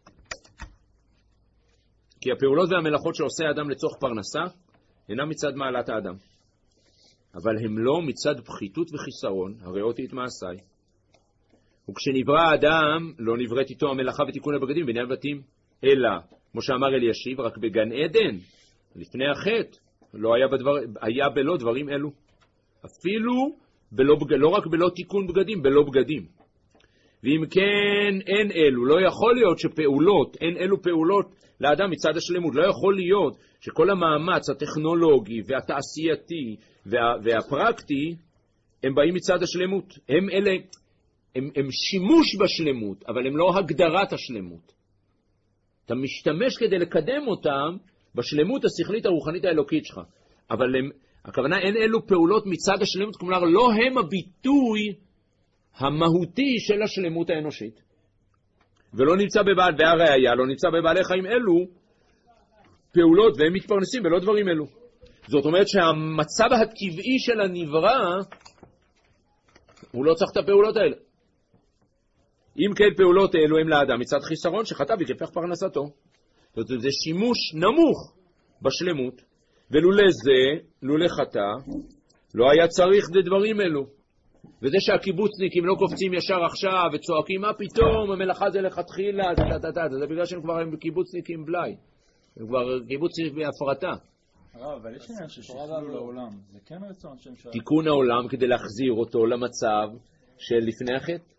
כי הפעולות והמלאכות שעושה האדם לצורך פרנסה, אינם מצד מעלת האדם. אבל הם לא מצד פחיתות וחיסרון, הראותי את מעשיי. וכשנברא האדם, לא נבראת איתו המלאכה ותיקון הבגדים בעניין בתים, אלא, כמו שאמר אלישיב, רק בגן עדן, לפני החטא, לא היה, בדבר, היה בלא דברים אלו. אפילו, בלא, לא רק בלא תיקון בגדים, בלא בגדים. ואם כן, אין אלו, לא יכול להיות שפעולות, אין אלו פעולות לאדם מצד השלמות. לא יכול להיות שכל המאמץ הטכנולוגי והתעשייתי וה, והפרקטי, הם באים מצד השלמות. הם אלה, הם, הם שימוש בשלמות, אבל הם לא הגדרת השלמות. אתה משתמש כדי לקדם אותם בשלמות השכלית הרוחנית האלוקית שלך. אבל הם, הכוונה, אין אלו פעולות מצד השלמות, כלומר, לא הם הביטוי המהותי של השלמות האנושית. ולא נמצא בבעל, והראיה, לא נמצא בבעלי חיים אלו פעולות, והם מתפרנסים בלא דברים אלו. זאת אומרת שהמצב הטבעי של הנברא, הוא לא צריך את הפעולות האלה. אם כן פעולות אלו הם לאדם מצד חיסרון שחטא וכפך פרנסתו. זאת אומרת, זה שימוש נמוך בשלמות, ולולא זה, לולא חטא, לא היה צריך דברים אלו. וזה שהקיבוצניקים לא קופצים ישר עכשיו וצועקים, מה פתאום, המלאכה זה לכתחילה, זה בגלל שהם כבר הם קיבוצניקים בלי. הם כבר קיבוצניקים בהפרטה. הרב, אבל יש עניין ששחררו לעולם, זה כן רצון שם שואל. תיקון העולם כדי להחזיר אותו למצב של לפני החטא.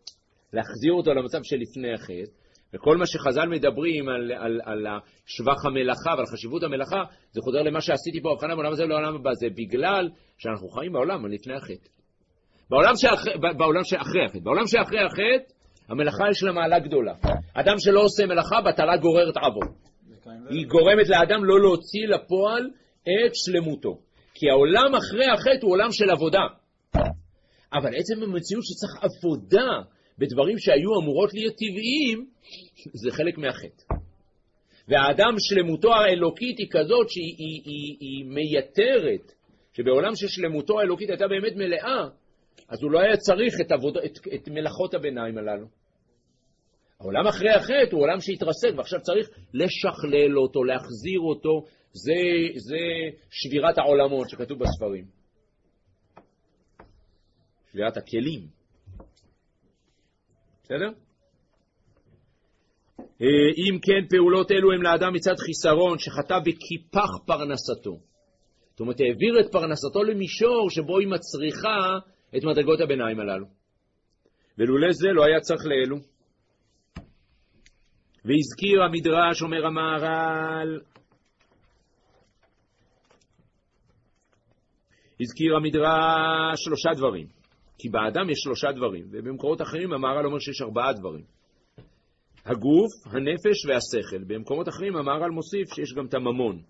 להחזיר אותו למצב שלפני החטא, וכל מה שחז"ל מדברים על, על, על שבח המלאכה ועל חשיבות המלאכה, זה חוזר למה שעשיתי פה הבחנה בעולם הזה ולעולם הבא, זה בגלל שאנחנו חיים בעולם לפני החטא. בעולם שאחרי, בעולם שאחרי החטא, בעולם שאחרי החטא, המלאכה יש לה מעלה גדולה. אדם שלא עושה מלאכה, בטלה גוררת עבור. היא גורמת לאדם לא להוציא לפועל את שלמותו. כי העולם אחרי החטא הוא עולם של עבודה. אבל עצם המציאות שצריך עבודה בדברים שהיו אמורות להיות טבעיים, זה חלק מהחטא. והאדם שלמותו האלוקית היא כזאת שהיא היא, היא, היא מייתרת, שבעולם ששלמותו האלוקית הייתה באמת מלאה, אז הוא לא היה צריך את, עבוד, את, את מלאכות הביניים הללו. העולם אחרי החטא הוא עולם שהתרסק, ועכשיו צריך לשכלל אותו, להחזיר אותו, זה, זה שבירת העולמות שכתוב בספרים. שבירת הכלים. בסדר? אם כן, פעולות אלו הם לאדם מצד חיסרון שחטא וקיפח פרנסתו. זאת אומרת, העביר את פרנסתו למישור שבו היא מצריכה את מדרגות הביניים הללו. ולולא זה לא היה צריך לאלו. והזכיר המדרש, אומר המהר"ל, הזכיר המדרש שלושה דברים. כי באדם יש שלושה דברים, ובמקומות אחרים המהר"ל אומר שיש ארבעה דברים. הגוף, הנפש והשכל. במקומות אחרים המהר"ל מוסיף שיש גם את הממון.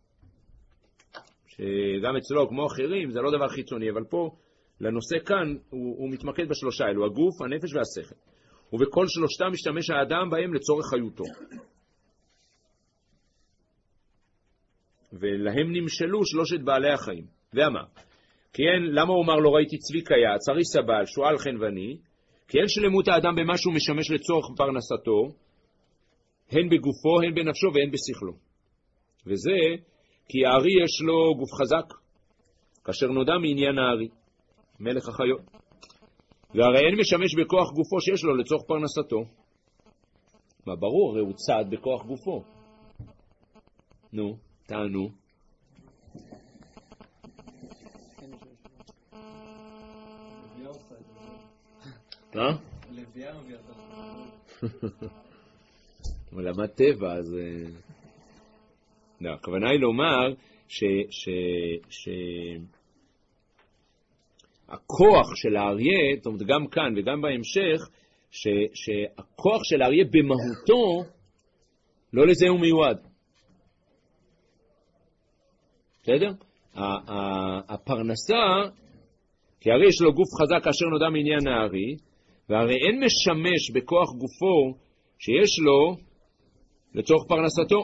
שגם אצלו, כמו אחרים, זה לא דבר חיצוני, אבל פה, לנושא כאן, הוא, הוא מתמקד בשלושה אלו, הגוף, הנפש והשכל. ובכל שלושתם משתמש האדם בהם לצורך חיותו. ולהם נמשלו שלושת בעלי החיים. ואמר, כי אין, למה הוא אמר לא ראיתי צבי קיה, צרי סבל, שואל חנווני, כי אין שלמות האדם במה שהוא משמש לצורך פרנסתו, הן בגופו, הן בנפשו והן בשכלו. וזה כי הארי יש לו גוף חזק, כאשר נודע מעניין הארי, מלך החיות. והרי אין משמש בכוח גופו שיש לו לצורך פרנסתו. מה ברור, הרי הוא צעד בכוח גופו. נו, תענו. אה? לביאה מביאה את הוא למד טבע, אז... לא, הכוונה היא לומר ש... ש... ש... הכוח של האריה, זאת אומרת גם כאן וגם בהמשך, ש... שהכוח של האריה במהותו, לא לזה הוא מיועד. בסדר? הפרנסה, כי הרי יש לו גוף חזק כאשר נודע מעניין הארי, והרי אין משמש בכוח גופו שיש לו לצורך פרנסתו.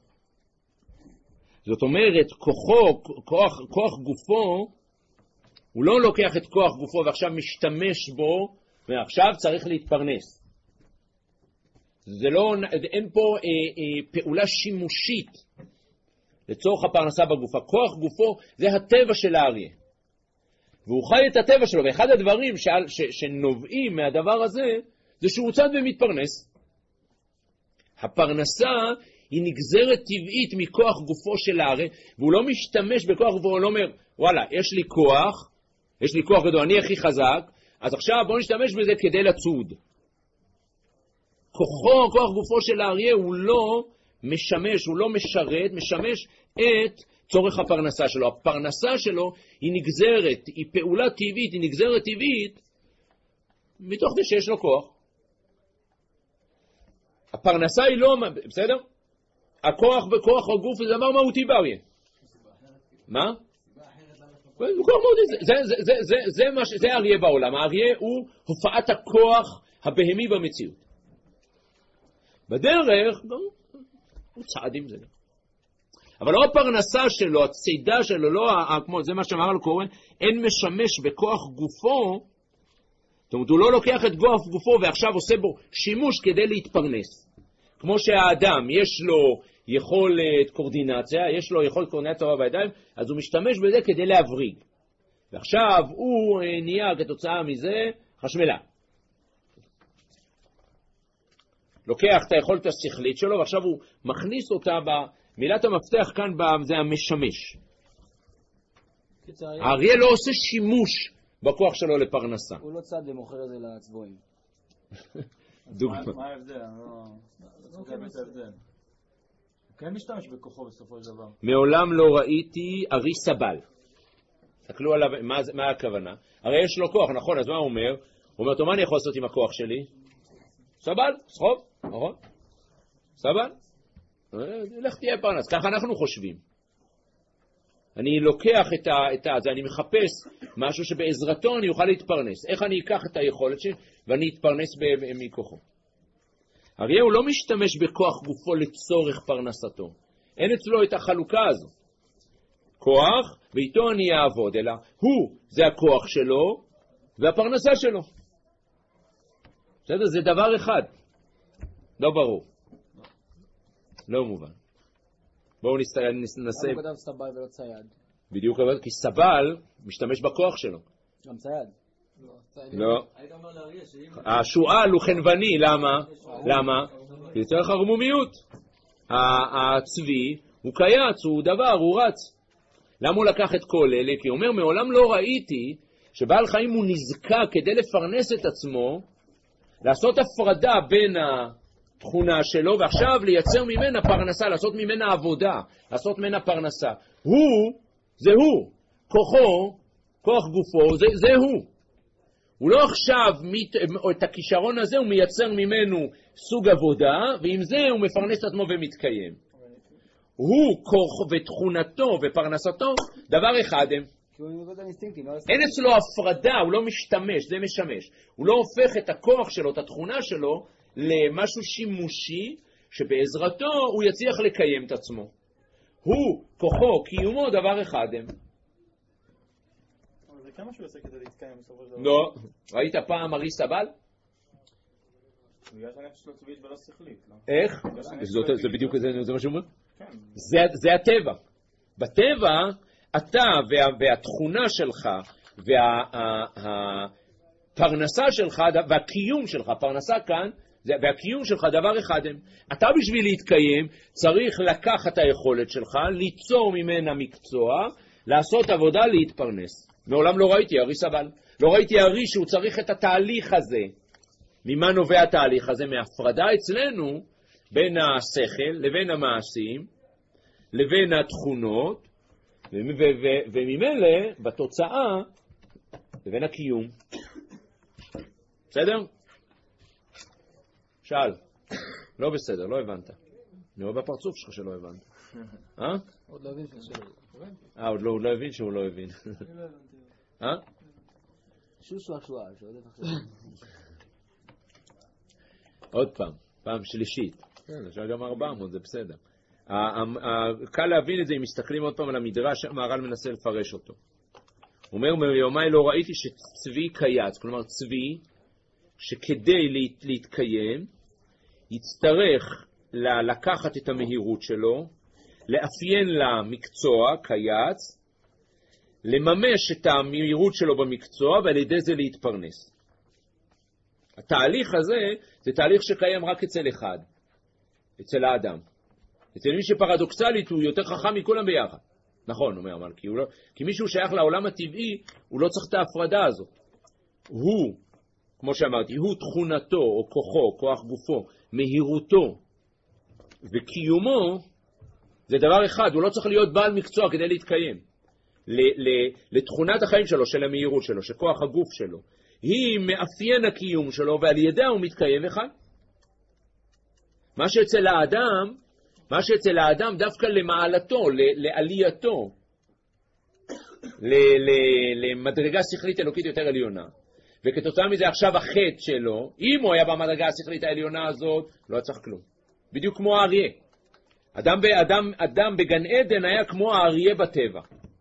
זאת אומרת, כוחו, כוח, כוח גופו, הוא לא לוקח את כוח גופו ועכשיו משתמש בו, ועכשיו צריך להתפרנס. זה לא, אין פה אה, אה, פעולה שימושית לצורך הפרנסה בגוף. הכוח גופו זה הטבע של האריה. והוא חי את הטבע שלו, ואחד הדברים ש, ש, שנובעים מהדבר הזה, זה שהוא צד ומתפרנס. הפרנסה היא נגזרת טבעית מכוח גופו של האריה, והוא לא משתמש בכוח גופו, הוא לא אומר, וואלה, יש לי כוח, יש לי כוח גדול, אני הכי חזק, אז עכשיו בוא נשתמש בזה כדי לצוד. כוחו, כוח גופו של האריה הוא לא משמש, הוא לא משרת, משמש את צורך הפרנסה שלו. הפרנסה שלו היא נגזרת, היא פעולה טבעית, היא נגזרת טבעית, מתוך זה שיש לו כוח. הפרנסה היא לא, בסדר? הכוח בכוח הגוף זה דבר מהותי באריה. מה? כוח מהותי, זה, זה, זה, זה, זה, מה, זה האריה בעולם. האריה הוא הופעת הכוח הבהמי במציאות. בדרך, הוא צעד עם זה. אבל לא הפרנסה שלו, הצידה שלו, לא, כמו, זה מה שאמר על קורן, אין משמש בכוח גופו, זאת אומרת, הוא לא לוקח את כוח גופו ועכשיו עושה בו שימוש כדי להתפרנס. כמו שהאדם יש לו יכולת קורדינציה, יש לו יכולת קורדינציה בידיים, אז הוא משתמש בזה כדי להבריג. ועכשיו הוא נהיה כתוצאה מזה חשמלה. לוקח את היכולת השכלית שלו, ועכשיו הוא מכניס אותה במילת המפתח כאן, זה המשמש. האריה לא עושה שימוש בכוח שלו לפרנסה. הוא לא צד ומוכר את זה לצבועים. דוגמה. מה ההבדל? אני לא... לא רוצה להבין את ההבדל. הוא כן משתמש בכוחו בסופו של דבר. מעולם לא ראיתי ארי סבל. תקלו עליו, מה, מה הכוונה? הרי יש לו כוח, נכון? אז מה הוא אומר? הוא אומר, טוב, מה אני יכול לעשות עם הכוח שלי? סבל, סחוב, נכון? סבל? לך תהיה פרנס, ככה אנחנו חושבים. אני לוקח את ה, את ה, זה, אני מחפש משהו שבעזרתו אני אוכל להתפרנס. איך אני אקח את היכולת שלי ואני אתפרנס מכוחו. הרי הוא לא משתמש בכוח גופו לצורך פרנסתו. אין אצלו את החלוקה הזו. כוח, ואיתו אני אעבוד, אלא הוא, זה הכוח שלו והפרנסה שלו. בסדר? זה דבר אחד. לא ברור. לא מובן. בואו ננסה... למה הוא כתב סבל ולא צייד? בדיוק, כי סבל משתמש בכוח שלו. גם צייד. לא. השואל הוא חנווני, למה? למה? כי לצורך הרמומיות. הצבי הוא קייץ, הוא דבר, הוא רץ. למה הוא לקח את כל אלה? כי הוא אומר, מעולם לא ראיתי שבעל חיים הוא נזקק כדי לפרנס את עצמו, לעשות הפרדה בין התכונה שלו, ועכשיו לייצר ממנה פרנסה, לעשות ממנה עבודה, לעשות ממנה פרנסה. הוא, זה הוא. כוחו, כוח גופו, זה, זה הוא. הוא לא עכשיו, את הכישרון הזה הוא מייצר ממנו סוג עבודה, ועם זה הוא מפרנס את עצמו ומתקיים. הוא, כוח ותכונתו ופרנסתו, דבר אחד הם. אין אצלו הפרדה, הוא לא משתמש, זה משמש. הוא לא הופך את הכוח שלו, את התכונה שלו, למשהו שימושי, שבעזרתו הוא יצליח לקיים את עצמו. הוא, כוחו, קיומו, דבר אחד הם. אבל זה כמה שהוא עושה כדי להתקיים בסופו של דבר? לא. ראית פעם ארי סבל? בגלל שהנפש שלו צבאית ולא שכלית, לא? איך? זה בדיוק זה מה שהוא אומר? כן. זה הטבע. בטבע, אתה והתכונה שלך, והפרנסה שלך, והקיום שלך, פרנסה כאן, והקיום שלך דבר אחד הם. אתה בשביל להתקיים צריך לקחת את היכולת שלך, ליצור ממנה מקצוע, לעשות עבודה, להתפרנס. מעולם לא ראיתי ארי סבל. לא ראיתי ארי שהוא צריך את התהליך הזה. ממה נובע התהליך הזה? מהפרדה אצלנו בין השכל לבין המעשים, לבין התכונות, וממילא בתוצאה לבין הקיום. בסדר? שאל. לא בסדר, לא הבנת. אני רואה בפרצוף שלך שלא הבנת. אה? עוד לא הבין שלא. אה, עוד לא הבין שהוא לא הבין. אה? שושו השואה, שעוד עכשיו. עוד פעם, פעם שלישית. אפשר גם ארבע מאות, זה בסדר. קל להבין את זה אם מסתכלים עוד פעם על המדרש, המהר"ל מנסה לפרש אותו. הוא אומר, מיומי לא ראיתי שצבי קייץ, כלומר צבי, שכדי להתקיים, יצטרך לקחת את המהירות שלו, לאפיין לה מקצוע, קייץ, לממש את המהירות שלו במקצוע, ועל ידי זה להתפרנס. התהליך הזה, זה תהליך שקיים רק אצל אחד, אצל האדם. אצל מי שפרדוקסלית הוא יותר חכם מכולם ביחד. נכון, אומר אבל, כי, לא, כי מישהו שייך לעולם הטבעי, הוא לא צריך את ההפרדה הזאת. הוא, כמו שאמרתי, הוא תכונתו או כוחו, כוח גופו, מהירותו וקיומו, זה דבר אחד, הוא לא צריך להיות בעל מקצוע כדי להתקיים. לתכונת החיים שלו, של המהירות שלו, של כוח הגוף שלו, היא מאפיין הקיום שלו, ועל ידה הוא מתקיים אחד. מה שאצל האדם, מה שאצל האדם דווקא למעלתו, לעלייתו, למדרגה שכלית אלוקית יותר עליונה. וכתוצאה מזה עכשיו החטא שלו, אם הוא היה במדרגה השכלית העליונה הזאת, לא צריך כלום. בדיוק כמו האריה. אדם, אדם, אדם בגן עדן היה כמו האריה בטבע.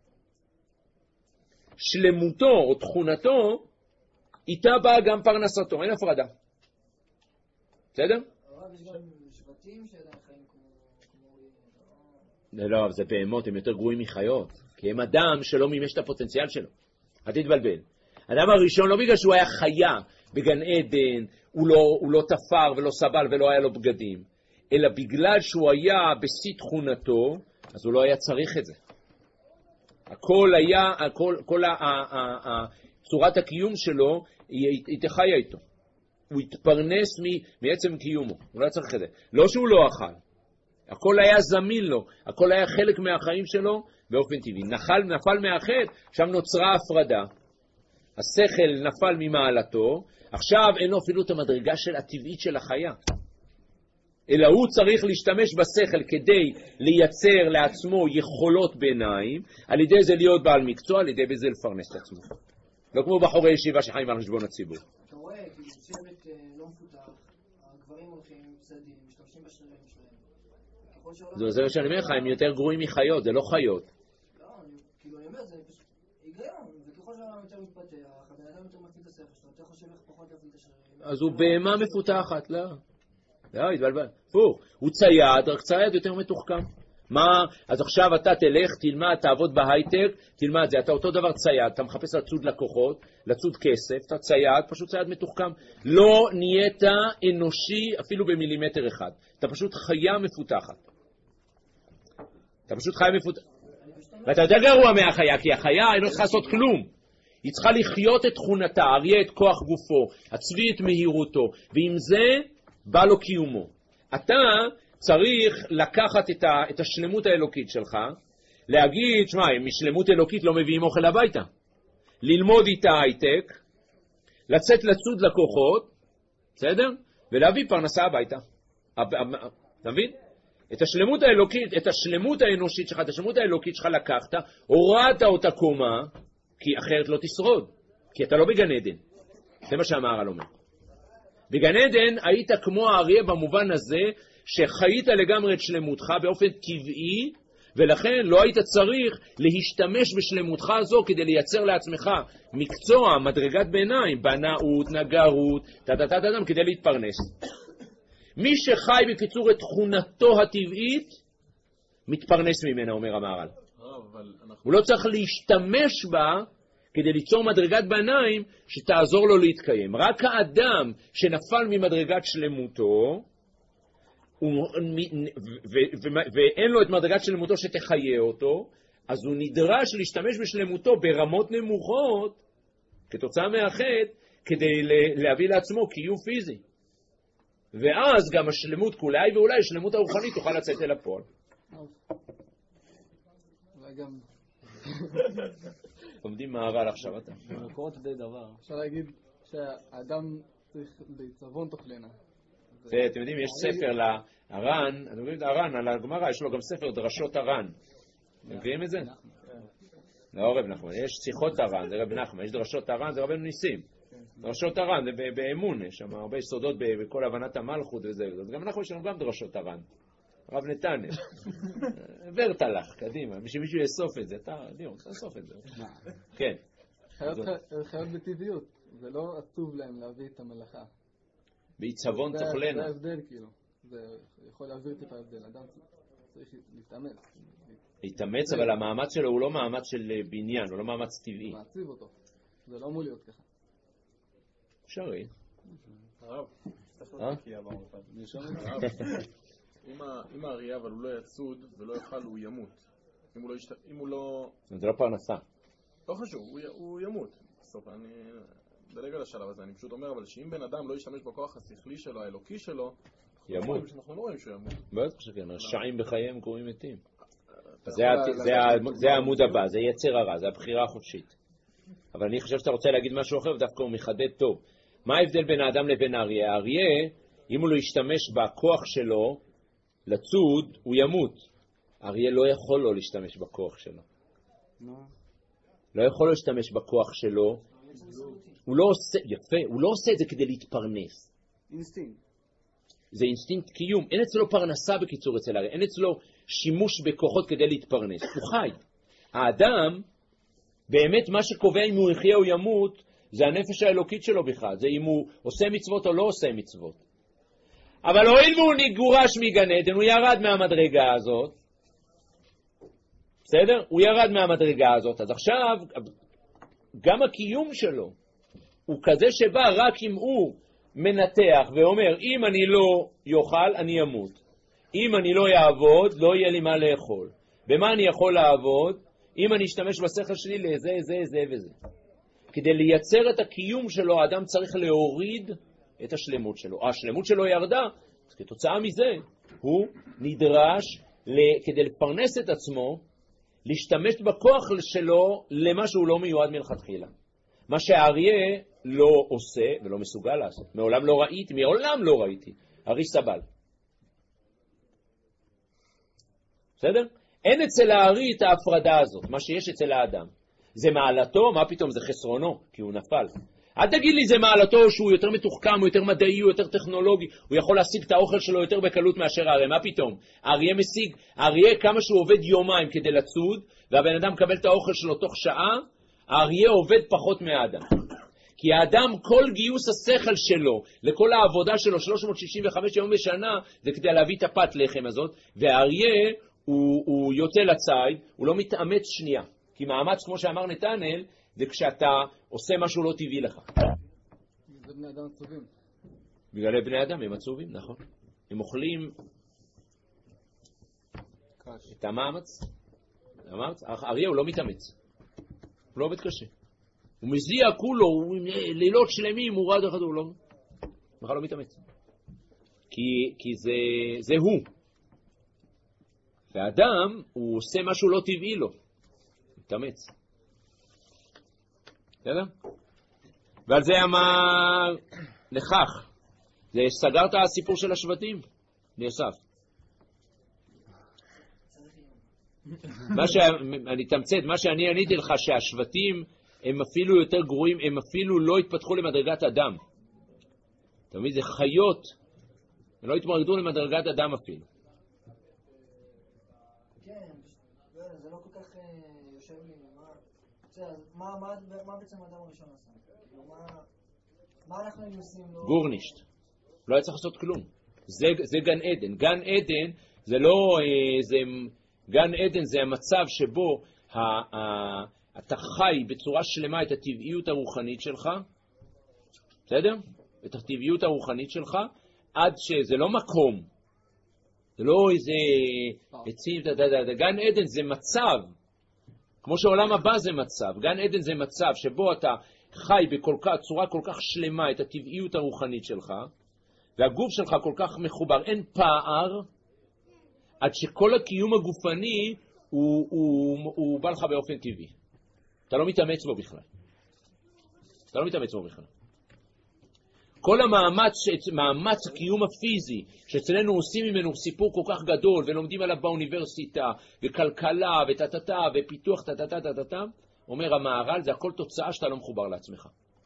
שלמותו או תכונתו, איתה באה גם פרנסתו, אין הפרדה. בסדר? יש גם שבטים שעדיין חיים כמו... לא, זה בהמות, הם יותר גרועים מחיות. כי הם אדם שלא מימש את הפוטנציאל שלו. אל תתבלבל. האדם הראשון, לא בגלל שהוא היה חיה בגן עדן, הוא לא, הוא לא תפר ולא סבל ולא היה לו בגדים, אלא בגלל שהוא היה בשיא תכונתו, אז הוא לא היה צריך את זה. הכל היה, הכל, כל ה, ה, ה, ה, צורת הקיום שלו, היא, היא תחיה איתו. הוא התפרנס מעצם קיומו, הוא לא צריך את זה. לא שהוא לא אכל, הכל היה זמין לו, הכל היה חלק מהחיים שלו באופן טבעי. נפל, נפל מהחטא, שם נוצרה הפרדה. השכל נפל ממעלתו, עכשיו אין לו אפילו את המדרגה של הטבעית של החיה. אלא הוא צריך להשתמש בשכל כדי לייצר לעצמו יכולות ביניים, על ידי זה להיות בעל מקצוע, על ידי זה לפרנס את עצמו. לא כמו בחורי ישיבה שחיים על חשבון הציבור. אתה רואה, כי שבט לא מפותח, הגברים הולכים צדים, משתמשים בשרירים שלהם. זה עוזר שאני אומר לך, הם יותר גרועים מחיות, זה לא חיות. לא, כאילו אני אומר, זה פשוט היגיון, וככל שהעולם יותר מתפתח, הבן אדם יותר מתאים את השכל שלו, יותר חושב איך פחות להפעיל את השרירים. אז הוא בהמה מפותחת, לא. לא, התבלבל. פור, הוא צייד, רק צייד יותר מתוחכם. מה? אז עכשיו אתה תלך, תלמד, תעבוד בהייטק, תלמד זה. אתה אותו דבר צייד, אתה מחפש לצוד לקוחות, לצוד כסף, אתה צייד, פשוט צייד מתוחכם. לא נהיית אנושי אפילו במילימטר אחד. אתה פשוט חיה מפותחת. אתה פשוט חיה מפותחת. ואתה יודע גרוע מהחיה, כי החיה היא לא צריכה לעשות כלום. היא צריכה לחיות את תכונתה, אריה את כוח גופו, הצבי את מהירותו, ועם זה בא לו קיומו. אתה צריך לקחת את, ה, את השלמות האלוקית שלך, להגיד, שמע, משלמות אלוקית לא מביאים אוכל הביתה. ללמוד איתה הייטק, לצאת לצוד לקוחות, בסדר? ולהביא פרנסה הביתה. אתה מבין? את השלמות האלוקית, את השלמות האנושית שלך, את השלמות האלוקית שלך לקחת, הורדת אותה קומה, כי אחרת לא תשרוד. כי אתה לא בגן עדן. זה מה שהמהר"ל אומר. בגן עדן היית כמו האריה במובן הזה, שחיית לגמרי את שלמותך באופן טבעי, ולכן לא היית צריך להשתמש בשלמותך הזו כדי לייצר לעצמך מקצוע, מדרגת ביניים, בנאות, נגרות, תתתתתם, כדי להתפרנס. מי שחי בקיצור את תכונתו הטבעית, מתפרנס ממנה, אומר המהר"ל. הוא לא צריך להשתמש בה כדי ליצור מדרגת ביניים שתעזור לו להתקיים. רק האדם שנפל ממדרגת שלמותו, ואין לו את מדרגת שלמותו שתחיה אותו, אז הוא נדרש להשתמש בשלמותו ברמות נמוכות, כתוצאה מהחטא, כדי להביא לעצמו קיום פיזי. ואז גם השלמות כולי ואולי השלמות הרוחנית תוכל לצאת אל הפועל. אולי גם... עומדים מהר"ל עכשיו אתה. במקורות די דבר. אפשר להגיד שהאדם צריך להצבון תוכלנה. אתם יודעים, יש ספר להר"ן, אתם יודעים את הר"ן, על הגמרא, יש לו גם ספר דרשות הר"ן. אתם מכירים את זה? לא רב נחמן, יש שיחות הר"ן, זה רב נחמן, יש דרשות הר"ן, זה רבנו ניסים. דרשות הר"ן, זה באמון, יש שם הרבה יסודות בכל הבנת המלכות וזה. אז גם אנחנו יש לנו גם דרשות הר"ן. רב נתניה. עברת לך, קדימה, שמישהו יאסוף את זה, אתה, דיון, תאסוף את זה. כן. חיות בטבעיות, זה לא עצוב להם להביא את המלאכה. בעיצבון תאכלנה. זה ההבדל כאילו, זה יכול להעביר טיפה הבדל, אדם צריך להתאמץ. להתאמץ, אבל המאמץ שלו הוא לא מאמץ של בניין, הוא לא מאמץ טבעי. מעציב אותו, זה לא אמור להיות ככה. אפשרי. הרב, צריך להקיע במופד. אם האריה אבל הוא לא יצוד ולא יאכל הוא ימות. אם הוא לא... זה לא פרנסה. לא חשוב, הוא ימות. בסוף אני דלג על השלב הזה, אני פשוט אומר, אבל שאם בן אדם לא ישתמש בכוח השכלי שלו, האלוקי שלו, ימות. אנחנו לא רואים שהוא ימות. בטח שכן, רשעים בחייהם קוראים מתים. זה העמוד הבא, זה יצר הרע, זה הבחירה החופשית. אבל אני חושב שאתה רוצה להגיד משהו אחר, ודווקא הוא מחדד טוב. מה ההבדל בין האדם לבין האריה? האריה, אם הוא לא ישתמש בכוח שלו לצוד, הוא ימות. האריה לא יכול לו להשתמש בכוח שלו. לא יכול לו להשתמש בכוח שלו. הוא לא עושה, יפה, הוא לא עושה את זה כדי להתפרנס. אינסטינקט. זה אינסטינקט קיום. אין אצלו פרנסה בקיצור אצל האריה. אין אצלו שימוש בכוחות כדי להתפרנס. הוא חי. האדם, באמת מה שקובע אם הוא יחיה או ימות, זה הנפש האלוקית שלו בכלל. זה אם הוא עושה מצוות או לא עושה מצוות. אבל הואיל והוא נגורש מגן עדן, הוא ירד מהמדרגה הזאת. בסדר? הוא ירד מהמדרגה הזאת. אז עכשיו, גם הקיום שלו הוא כזה שבא רק אם הוא מנתח ואומר, אם אני לא יאכל, אני אמות. אם אני לא יעבוד, לא יהיה לי מה לאכול. במה אני יכול לעבוד? אם אני אשתמש בשכל שלי לזה, זה, זה וזה. כדי לייצר את הקיום שלו, האדם צריך להוריד את השלמות שלו. השלמות שלו ירדה, אז כתוצאה מזה הוא נדרש כדי לפרנס את עצמו, להשתמש בכוח שלו למה שהוא לא מיועד מלכתחילה. מה שהאריה לא עושה ולא מסוגל לעשות. מעולם לא ראיתי, מעולם לא ראיתי. ארי סבל. בסדר? אין אצל הארי את ההפרדה הזאת, מה שיש אצל האדם. זה מעלתו, מה פתאום? זה חסרונו, כי הוא נפל. אל תגיד לי זה מעלתו שהוא יותר מתוחכם, הוא יותר מדעי, הוא יותר טכנולוגי, הוא יכול להשיג את האוכל שלו יותר בקלות מאשר האריה. מה פתאום? האריה משיג, האריה כמה שהוא עובד יומיים כדי לצוד, והבן אדם מקבל את האוכל שלו תוך שעה, האריה עובד פחות מהאדם. כי האדם, כל גיוס השכל שלו, לכל העבודה שלו, שלוש מאות שישים וחמש יום בשנה, זה כדי להביא את הפת לחם הזאת, והאריה הוא, הוא יוצא לצייד, הוא לא מתאמץ שנייה. כי מאמץ, כמו שאמר נתנאל, זה כשאתה עושה משהו לא טבעי לך. זה בני אדם עצובים. בגלל בני אדם הם עצובים, נכון. הם אוכלים קש. את המאמץ. המאמץ, אריה הוא לא מתאמץ. הוא לא עובד קשה. הוא מזיע כולו, הוא לילות שלמים, הוא רד אחד, הוא לא... בכלל לא מתאמץ. כי, כי זה, זה הוא. והאדם, הוא עושה משהו לא טבעי לו. מתאמץ. בסדר? ועל זה אמר לכך. זה סגר את הסיפור של השבטים. נאסף. מה שאני תמצאת, מה שאני עניתי לך, שהשבטים הם אפילו יותר גרועים, הם אפילו לא התפתחו למדרגת אדם. אתה מבין? זה חיות. הם לא התמודדו למדרגת אדם אפילו. כן, זה לא כל כך יושב לי. מה בעצם האדם הראשון עשה? מה אנחנו עושים לו? גורנישט. לא היה צריך לעשות כלום. זה גן עדן. גן עדן זה לא... גן עדן זה המצב שבו אתה חי בצורה שלמה את הטבעיות הרוחנית שלך, בסדר? את הטבעיות הרוחנית שלך, עד שזה לא מקום, זה לא איזה עצים, גן עדן זה מצב, כמו שעולם הבא זה מצב, גן עדן זה מצב שבו אתה חי בצורה כל כך שלמה את הטבעיות הרוחנית שלך, והגוף שלך כל כך מחובר, אין פער, עד שכל הקיום הגופני הוא, הוא, הוא בא לך באופן טבעי. אתה לא מתאמץ בו בכלל. אתה לא מתאמץ בו בכלל. כל המאמץ, מאמץ הקיום הפיזי, שאצלנו עושים ממנו סיפור כל כך גדול, ולומדים עליו באוניברסיטה, וכלכלה, וטטטה, ופיתוח טטטה, טטטה, אומר המהר"ל, זה הכל תוצאה שאתה לא מחובר לעצמך.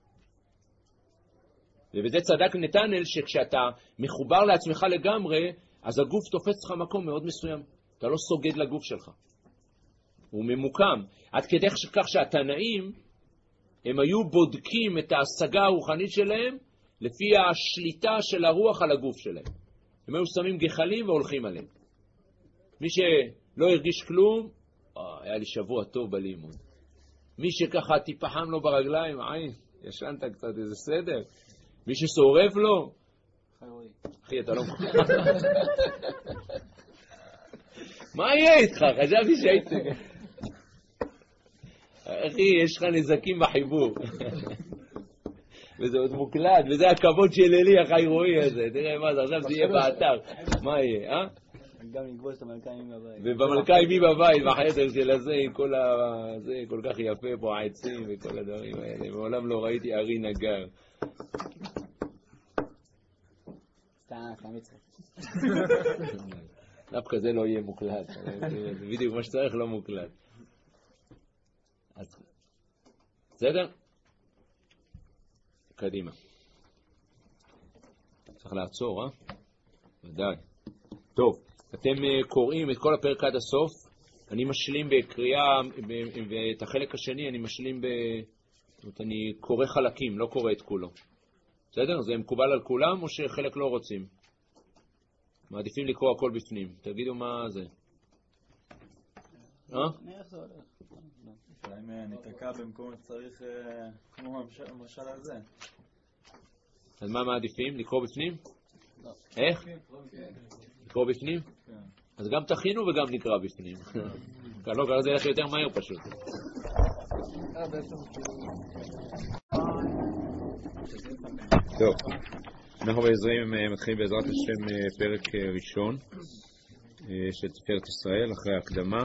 ובזה צדק נתנאל, שכשאתה מחובר לעצמך לגמרי, אז הגוף תופס לך מקום מאוד מסוים. אתה לא סוגד לגוף שלך. הוא ממוקם. עד כדי כך שהתנאים, הם היו בודקים את ההשגה הרוחנית שלהם, לפי השליטה של הרוח על הגוף שלהם. הם היו שמים גחלים והולכים עליהם. מי שלא הרגיש כלום, היה לי שבוע טוב בלימוד. מי שככה טיפה חם לו ברגליים, עין, ישנת קצת, איזה סדר. מי ששורף לו, אחי, אתה לא מוכן. מה יהיה איתך? חשבתי שהיית... אחי, יש לך נזקים בחיבור. וזה עוד מוקלט, וזה הכבוד של אלי החיירועי הזה. תראה מה זה, עכשיו זה יהיה באתר. מה יהיה, אה? גם נגבוש את המלכה אימי בבית. ובמלכה אימי בבית, בחדר של הזה, עם כל ה... זה כל כך יפה פה, העצים וכל הדברים האלה. מעולם לא ראיתי ארי נגר. סתם, סתם מצחק. דווקא זה לא יהיה מוקלט. זה בדיוק מה שצריך לא מוקלט. אז... בסדר? קדימה. צריך לעצור, אה? ודאי. טוב, אתם קוראים את כל הפרק עד הסוף. אני משלים בקריאה, ואת החלק השני אני משלים ב... זאת אומרת, אני קורא חלקים, לא קורא את כולו. בסדר? זה מקובל על כולם או שחלק לא רוצים? מעדיפים לקרוא הכל בפנים. תגידו מה זה. אה? אם ניתקע במקום שצריך כמו המשל הזה. אז מה מעדיפים? לקרוא בפנים? איך? לקרוא בפנים? אז גם תכינו וגם נקרא בפנים. לא, ככה זה ילך יותר מהר פשוט. טוב. אנחנו בעזרים מתחילים בעזרת השם פרק ראשון של תפארת ישראל אחרי ההקדמה.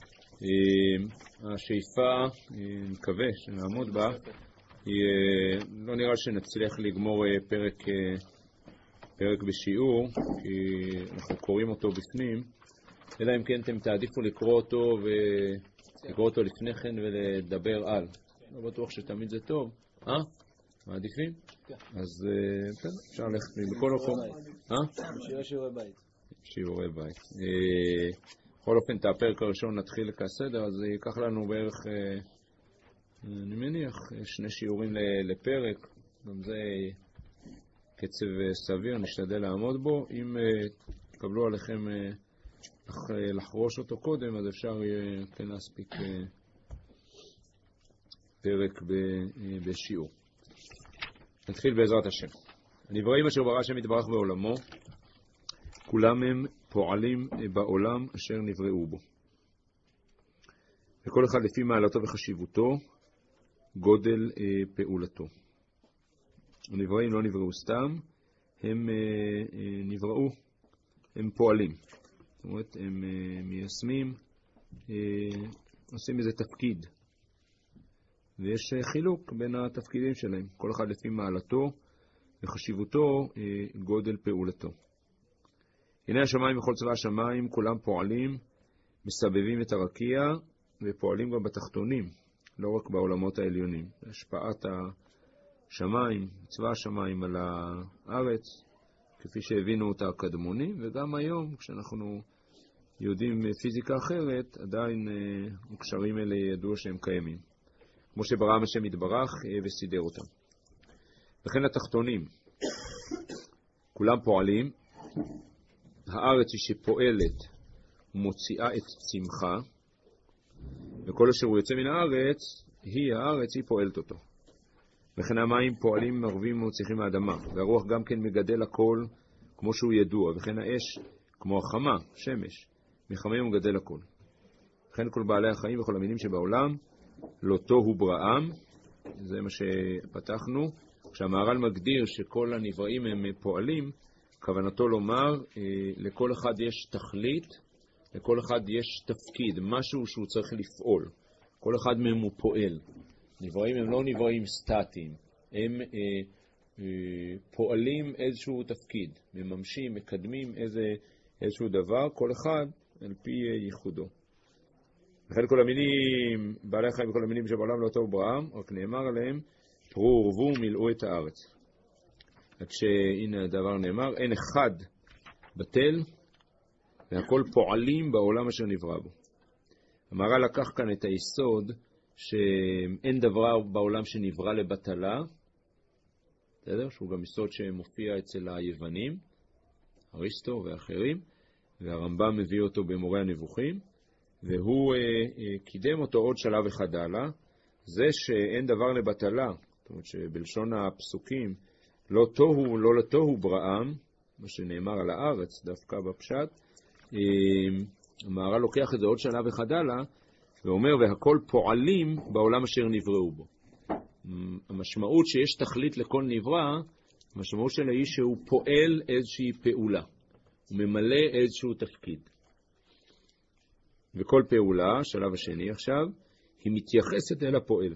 השאיפה, נקווה שנעמוד בה, לא נראה שנצליח לגמור פרק, פרק בשיעור, כי אנחנו קוראים אותו בפנים, אלא אם כן אתם תעדיפו לקרוא אותו ולקרוא אותו לפני כן ולדבר על. לא בטוח שתמיד זה טוב. אה? מעדיפים? כן. אז אפשר ללכת בכל אופן. שיעורי שיעורי בית. שיעורי בית. בכל אופן, את הפרק הראשון נתחיל כסדר, אז ייקח לנו בערך, אני מניח, שני שיעורים לפרק. גם זה קצב סביר, נשתדל לעמוד בו. אם תקבלו עליכם לחרוש אותו קודם, אז אפשר יהיה כן להספיק פרק בשיעור. נתחיל בעזרת השם. הנבראים אשר ברא השם יתברך בעולמו, כולם הם פועלים בעולם אשר נבראו בו. וכל אחד לפי מעלתו וחשיבותו, גודל פעולתו. הנבראים לא נבראו סתם, הם נבראו, הם פועלים. זאת אומרת, הם מיישמים, עושים איזה תפקיד. ויש חילוק בין התפקידים שלהם, כל אחד לפי מעלתו וחשיבותו, גודל פעולתו. הנה השמיים וכל צבא השמיים, כולם פועלים, מסבבים את הרקיע ופועלים גם בתחתונים, לא רק בעולמות העליונים. השפעת השמיים, צבא השמיים על הארץ, כפי שהבינו אותה הקדמונים, וגם היום כשאנחנו יודעים פיזיקה אחרת, עדיין הקשרים האלה ידעו שהם קיימים. כמו שברא השם יתברך וסידר אותם. לכן התחתונים, כולם פועלים, הארץ היא שפועלת ומוציאה את צמחה, וכל אשר הוא יוצא מן הארץ, היא הארץ, היא פועלת אותו. לכן המים פועלים, מרבים ומוציאים מהאדמה, והרוח גם כן מגדל הכל כמו שהוא ידוע, וכן האש כמו החמה, שמש, מחמם ומגדל הכל. לכן כל בעלי החיים וכל המינים שבעולם, לא תוהו בראם, זה מה שפתחנו. כשהמהר"ל מגדיר שכל הנבראים הם פועלים, כוונתו לומר, לכל אחד יש תכלית, לכל אחד יש תפקיד, משהו שהוא צריך לפעול. כל אחד מהם הוא פועל. נבראים הם לא נבראים סטטיים, הם אה, אה, פועלים איזשהו תפקיד, מממשים, מקדמים איזה, איזשהו דבר, כל אחד על פי ייחודו. לכן כל המינים, בעלי החיים וכל המינים שבעולם לא תוהו בראם, רק נאמר עליהם, פרו ורבו מילאו את הארץ. רק שהנה הדבר נאמר, אין אחד בטל, והכל פועלים בעולם אשר נברא בו. המהר"ל לקח כאן את היסוד, שאין דבר בעולם שנברא לבטלה, בסדר? שהוא גם יסוד שמופיע אצל היוונים, אריסטו ואחרים, והרמב"ם מביא אותו במורה הנבוכים, והוא אה, אה, קידם אותו עוד שלב אחד הלאה, זה שאין דבר לבטלה, זאת אומרת שבלשון הפסוקים, לא תוהו, לא לתוהו בראם, מה שנאמר על הארץ, דווקא בפשט, אה, המהר"ל לוקח את זה עוד שלב אחד הלאה, ואומר, והכל פועלים בעולם אשר נבראו בו. המשמעות שיש תכלית לכל נברא, המשמעות שלה היא שהוא פועל איזושהי פעולה, הוא ממלא איזשהו תפקיד. וכל פעולה, שלב השני עכשיו, היא מתייחסת אל הפועל.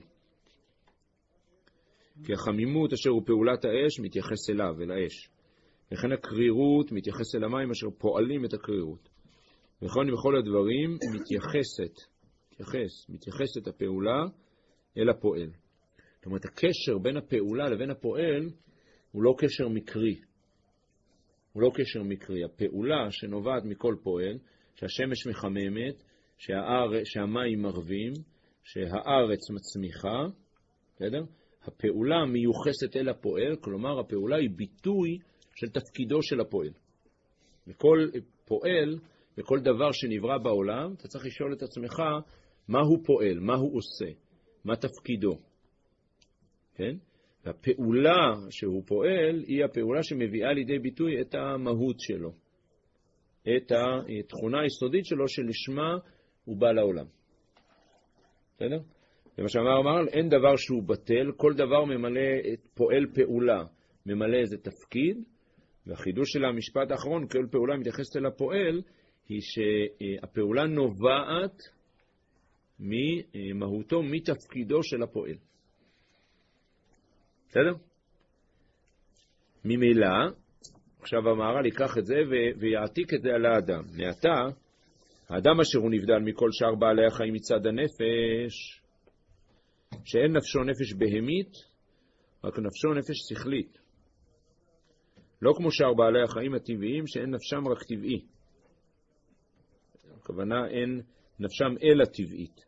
כי החמימות אשר הוא פעולת האש מתייחס אליו, אל האש. וכן הקרירות מתייחס אל המים אשר פועלים את הקרירות. וכן בכל הדברים מתייחסת, מתייחס, מתייחסת הפעולה אל הפועל. זאת אומרת, הקשר בין הפעולה לבין הפועל הוא לא קשר מקרי. הוא לא קשר מקרי. הפעולה שנובעת מכל פועל, שהשמש מחממת, שהאר... שהמים מרבים, שהארץ מצמיחה, בסדר? הפעולה מיוחסת אל הפועל, כלומר הפעולה היא ביטוי של תפקידו של הפועל. וכל פועל, וכל דבר שנברא בעולם, אתה צריך לשאול את עצמך מה הוא פועל, מה הוא עושה, מה תפקידו. כן? והפעולה שהוא פועל היא הפעולה שמביאה לידי ביטוי את המהות שלו, את התכונה היסודית שלו שלשמה הוא בא לעולם. בסדר? למה שאמר אמר, אין דבר שהוא בטל, כל דבר ממלא, פועל פעולה, ממלא איזה תפקיד, והחידוש של המשפט האחרון, כל פעולה מתייחסת אל הפועל, היא שהפעולה נובעת ממהותו, מתפקידו של הפועל. בסדר? ממילא, עכשיו המהר"ל ייקח את זה ויעתיק את זה על האדם. מעתה, האדם אשר הוא נבדל מכל שאר בעלי החיים מצד הנפש, שאין נפשו נפש בהמית, רק נפשו נפש שכלית. לא כמו שאר בעלי החיים הטבעיים, שאין נפשם רק טבעי. הכוונה אין נפשם אלא טבעית.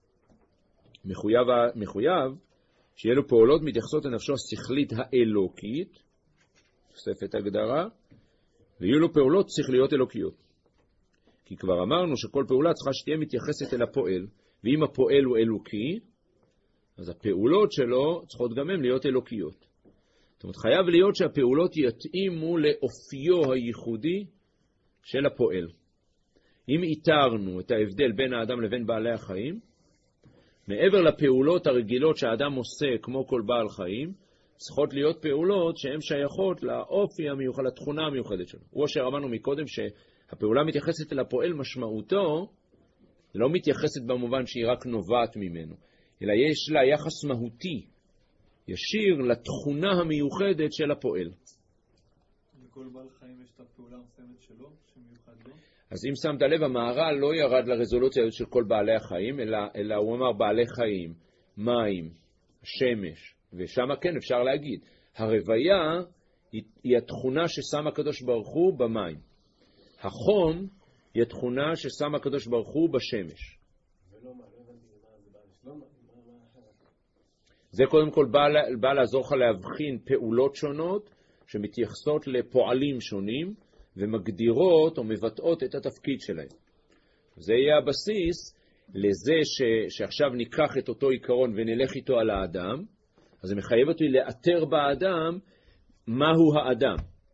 מחויב, מחויב שיהיה לו פעולות מתייחסות לנפשו השכלית האלוקית, תוספת הגדרה, ויהיו לו פעולות שכליות אלוקיות. כי כבר אמרנו שכל פעולה צריכה שתהיה מתייחסת אל הפועל, ואם הפועל הוא אלוקי, אז הפעולות שלו צריכות גם הן להיות אלוקיות. זאת אומרת, חייב להיות שהפעולות יתאימו לאופיו הייחודי של הפועל. אם איתרנו את ההבדל בין האדם לבין בעלי החיים, מעבר לפעולות הרגילות שהאדם עושה כמו כל בעל חיים, צריכות להיות פעולות שהן שייכות לאופי המיוחד, לתכונה המיוחדת שלו. הוא אשר אמרנו מקודם שהפעולה מתייחסת אל הפועל, משמעותו לא מתייחסת במובן שהיא רק נובעת ממנו, אלא יש לה יחס מהותי, ישיר לתכונה המיוחדת של הפועל. לכל בעל חיים יש את הפעולה המסוימת שלו, שמיוחד לו? אז אם שמת לב, המהר"ל לא ירד לרזולוציה של כל בעלי החיים, אלא, אלא הוא אמר בעלי חיים, מים, שמש, ושם כן אפשר להגיד, הרוויה היא, היא התכונה ששם הקדוש ברוך הוא במים. החום היא התכונה ששם הקדוש ברוך הוא בשמש. ולא מה, לא הבנתי מה זה בא לשלום, מה אחרת? זה קודם כל בא, בא לעזור לך להבחין פעולות שונות שמתייחסות לפועלים שונים, ומגדירות או מבטאות את התפקיד שלהם. זה יהיה הבסיס לזה ש, שעכשיו ניקח את אותו עיקרון ונלך איתו על האדם, אז זה מחייב אותי לאתר באדם מהו האדם.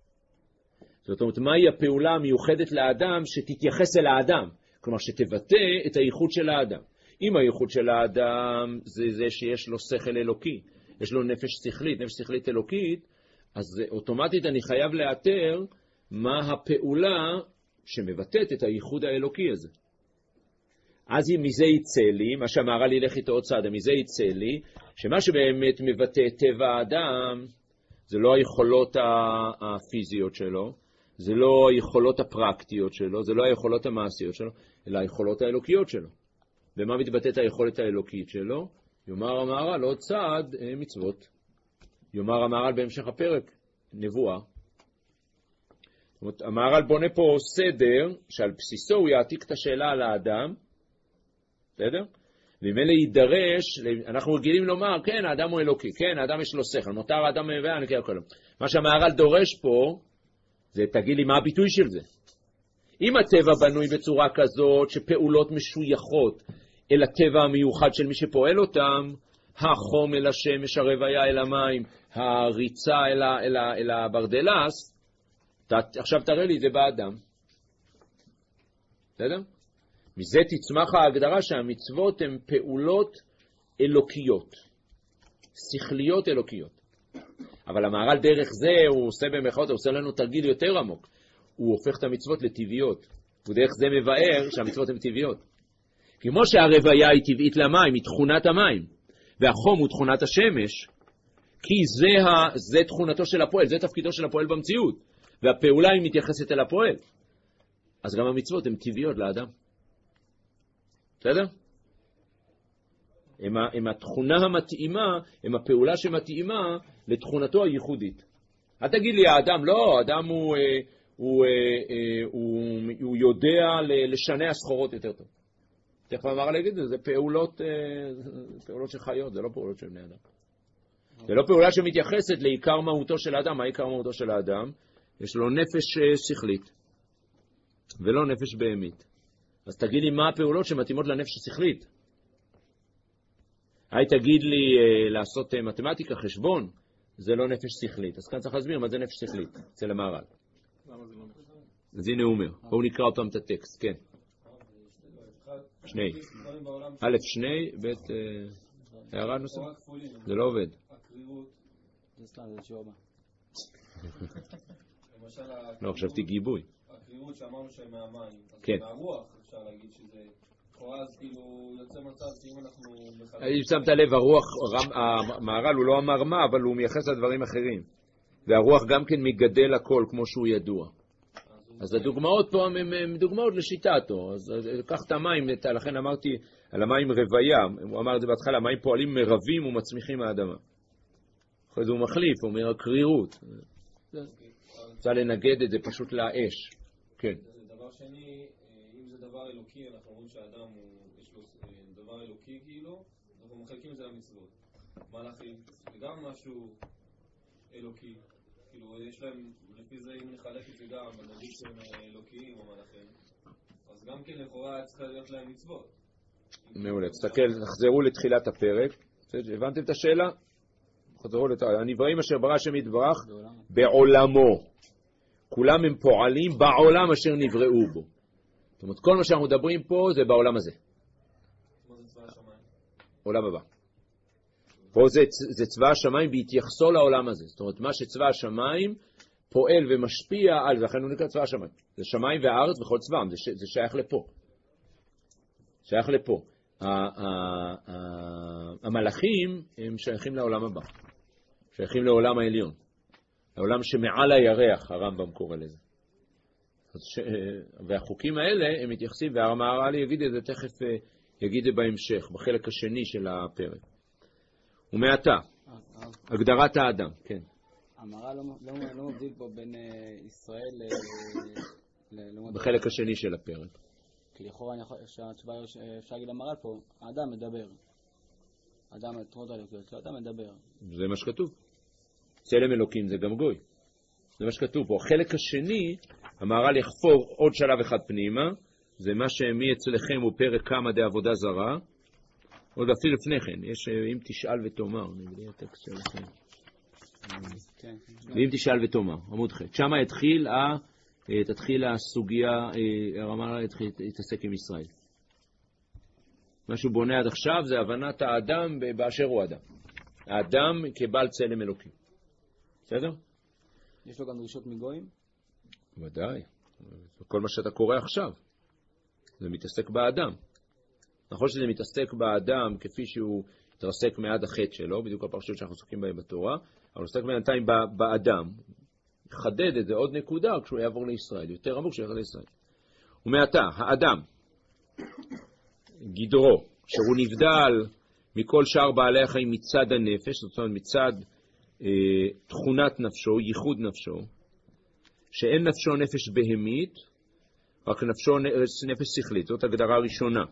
זאת אומרת, מהי הפעולה המיוחדת לאדם שתתייחס אל האדם, כלומר שתבטא את הייחוד של האדם. אם הייחוד של האדם זה זה שיש לו שכל אלוקי, יש לו נפש שכלית, נפש שכלית אלוקית, אז אוטומטית אני חייב לאתר מה הפעולה שמבטאת את הייחוד האלוקי הזה. אז אם מזה יצא לי, מה שהמהר"ל ילך איתו עוד צעד, מזה יצא לי, שמה שבאמת מבטא טבע האדם, זה לא היכולות הפיזיות שלו, זה לא היכולות הפרקטיות שלו, זה לא היכולות המעשיות שלו, אלא היכולות האלוקיות שלו. ומה מתבטאת היכולת האלוקית שלו? יאמר המהר"ל עוד צעד מצוות. יאמר המהר"ל בהמשך הפרק, נבואה. זאת אומרת, המהר"ל בונה פה סדר שעל בסיסו הוא יעתיק את השאלה על האדם, בסדר? וממילא יידרש, אנחנו רגילים לומר, כן, האדם הוא אלוקי, כן, האדם יש לו שכל, נותר האדם ואני כאילו כלום. מה שהמהר"ל דורש פה, זה תגיד לי מה הביטוי של זה. אם הטבע בנוי בצורה כזאת שפעולות משויכות אל הטבע המיוחד של מי שפועל אותם, החום אל השמש, הרוויה אל המים, הריצה אל, אל, אל הברדלס, עכשיו תראה לי את זה באדם. בסדר? מזה תצמח ההגדרה שהמצוות הן פעולות אלוקיות, שכליות אלוקיות. אבל המהר"ל דרך זה, הוא עושה במחאות, הוא עושה לנו תרגיל יותר עמוק. הוא הופך את המצוות לטבעיות. ודרך זה מבאר שהמצוות הן טבעיות. כמו שהרוויה היא טבעית למים, היא תכונת המים, והחום הוא תכונת השמש, כי זה, ה, זה תכונתו של הפועל, זה תפקידו של הפועל במציאות, והפעולה היא מתייחסת אל הפועל. אז גם המצוות הן טבעיות לאדם. בסדר? הם, הם התכונה המתאימה, הם הפעולה שמתאימה לתכונתו הייחודית. אל תגיד לי, האדם לא, האדם הוא, הוא, הוא, הוא, הוא יודע לשנע סחורות יותר טוב. תכף אמר להגיד, זה פעולות, פעולות שחיות, זה לא פעולות של בני אדם. זה לא פעולה שמתייחסת לעיקר מהותו של האדם. מה עיקר מהותו של האדם? יש לו נפש שכלית, ולא נפש בהמית. אז תגיד לי מה הפעולות שמתאימות לנפש השכלית. היי תגיד לי לעשות מתמטיקה, חשבון, זה לא נפש שכלית. אז כאן צריך להסביר מה זה נפש שכלית, אצל המהר"ל. למה זה לא? אז הנה הוא אומר, בואו נקרא אותם את הטקסט, כן. שני. א' שני, ב' הערה נוסף. זה לא עובד. זה סתם, זה שיעור הבא. למשל, לא, חשבתי גיבוי. הקרירות שאמרנו שהם מהמים, אז כן. מהרוח אפשר להגיד שזה, לכאורה אז כאילו יוצא מצב שאם אנחנו... אם שמת לב, הרוח, המהר"ל הוא לא אמר מה, אבל הוא מייחס לדברים אחרים. והרוח גם כן מגדל הכל כמו שהוא ידוע. אז הדוגמאות פה הן דוגמאות לשיטתו. אז קח את המים, לכן אמרתי על המים רוויה, הוא אמר את זה בהתחלה, המים פועלים מרבים ומצמיחים מהאדמה. אחרי זה הוא מחליף, הוא אומר הקרירות. רוצה לנגד את זה פשוט לאש. כן. דבר שני, אם זה דבר אלוקי, אנחנו רואים שהאדם יש לו דבר אלוקי כאילו, אנחנו מחלקים את זה למצוות. מלאכים, זה גם משהו אלוקי. כאילו, יש להם, לפי זה אם נחלק את זה גם, ונגיד שהם אלוקיים או מלאכים, אז גם כן לכאורה צריכה להיות להם מצוות. מעולה, תסתכל, נחזרו לתחילת הפרק. הבנתם את השאלה? חזרו לתחילת, הנבראים אשר ברא השם יתברך בעולמו. כולם הם פועלים בעולם אשר נבראו בו. זאת אומרת, כל מה שאנחנו מדברים פה זה בעולם הזה. מה זה צבא השמיים? עולם הבא. פה זה, זה צבא השמיים בהתייחסו לעולם הזה. זאת אומרת, מה שצבא השמיים פועל ומשפיע על זה, לכן הוא נקרא צבא השמיים. זה שמיים והארץ וכל צבאם, זה, זה שייך לפה. שייך לפה. המלאכים הם שייכים לעולם הבא. שייכים לעולם העליון. העולם שמעל הירח, הרמב"ם קורא לזה. ש... והחוקים האלה הם מתייחסים, והמהר"ל יגיד את זה תכף, יגיד את זה בהמשך, בחלק השני של הפרק. ומעתה, הגדרת האדם, כן. המהר"ל לא מבדיל פה בין ישראל ל... בחלק השני של הפרק. כי לכאורה שהתשובה אפשר להגיד למהר"ל פה, האדם מדבר. האדם, תורות האלוקיות, האדם מדבר. זה מה שכתוב. צלם אלוקים זה גם גוי. זה מה שכתוב פה. החלק השני, המהר"ל יחפור עוד שלב אחד פנימה, זה מה שמי אצלכם הוא פרק כמה דעבודה זרה, עוד אפילו לפני כן, יש אם תשאל ותאמר, נגדי הטקסט שלכם. ואם תשאל ותאמר, עמוד ח'. שמה התחיל, תתחיל הסוגיה, המהר"ל התעסק עם ישראל. מה שהוא בונה עד עכשיו זה הבנת האדם באשר הוא אדם. האדם כבעל צלם אלוקים. בסדר? יש לו גם דרישות מגויים? ודאי. כל מה שאתה קורא עכשיו, זה מתעסק באדם. נכון שזה מתעסק באדם כפי שהוא התרסק מעד החטא שלו, בדיוק הפרשות שאנחנו עוסקים בהם בתורה, אבל הוא עוסק בינתיים באדם. חדד את זה עוד נקודה כשהוא יעבור לישראל, יותר עמוק שיעבור לישראל. ומעתה, האדם, גדרו, שהוא נבדל מכל שאר בעלי החיים מצד הנפש, זאת אומרת מצד אה, תכונת נפשו, ייחוד נפשו, שאין נפשו נפש בהמית, רק נפשו נפש שכלית, זאת הגדרה ראשונה.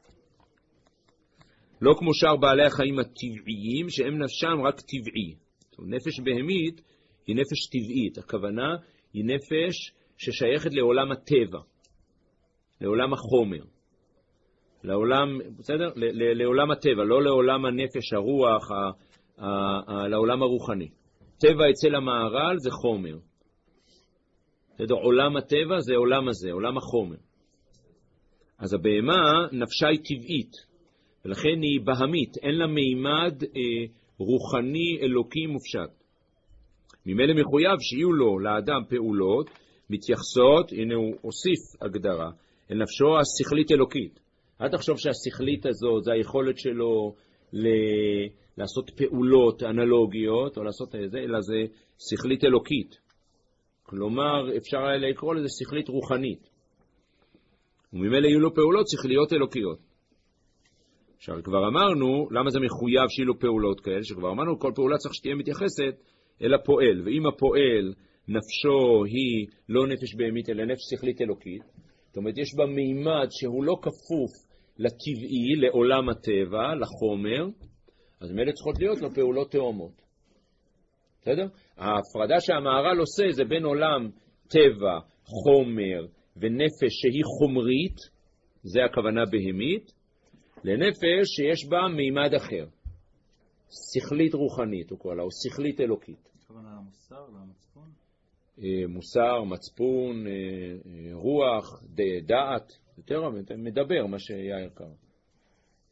לא כמו שאר בעלי החיים הטבעיים, שהם נפשם רק טבעי. זאת אומרת, נפש בהמית היא נפש טבעית, הכוונה היא נפש ששייכת לעולם הטבע, לעולם החומר. לעולם, בסדר? לעולם הטבע, לא לעולם הנפש, הרוח, ה, ה, ה, לעולם הרוחני. טבע אצל המהר"ל זה חומר. בסדר? עולם הטבע זה עולם הזה, עולם החומר. אז הבהמה נפשה היא טבעית, ולכן היא בהמית, אין לה מימד אה, רוחני אלוקי מופשט. ממילא מחויב שיהיו לו לאדם פעולות מתייחסות, הנה הוא הוסיף הגדרה, אל נפשו השכלית אלוקית. אל תחשוב שהשכלית הזאת זה היכולת שלו ל- לעשות פעולות אנלוגיות, או לעשות איזה, אלא זה שכלית אלוקית. כלומר, אפשר לקרוא לזה שכלית רוחנית. וממילא יהיו לו פעולות שכליות אלוקיות. עכשיו, כבר אמרנו, למה זה מחויב שיהיו לו פעולות כאלה? שכבר אמרנו, כל פעולה צריך שתהיה מתייחסת אל הפועל. ואם הפועל, נפשו היא לא נפש בהמית, אלא נפש שכלית אלוקית, זאת אומרת, יש בה מימד שהוא לא כפוף לטבעי, לעולם הטבע, לחומר, אז מילא צריכות להיות לו פעולות תאומות. בסדר? ההפרדה שהמהר"ל עושה זה בין עולם טבע, חומר ונפש שהיא חומרית, זה הכוונה בהמית, לנפש שיש בה מימד אחר. שכלית רוחנית, הוא קורא לה, או שכלית אלוקית. הכוונה למוסר, למצפון? מוסר, מצפון, רוח, דעת, יותר מדבר מה שיאיר קרא.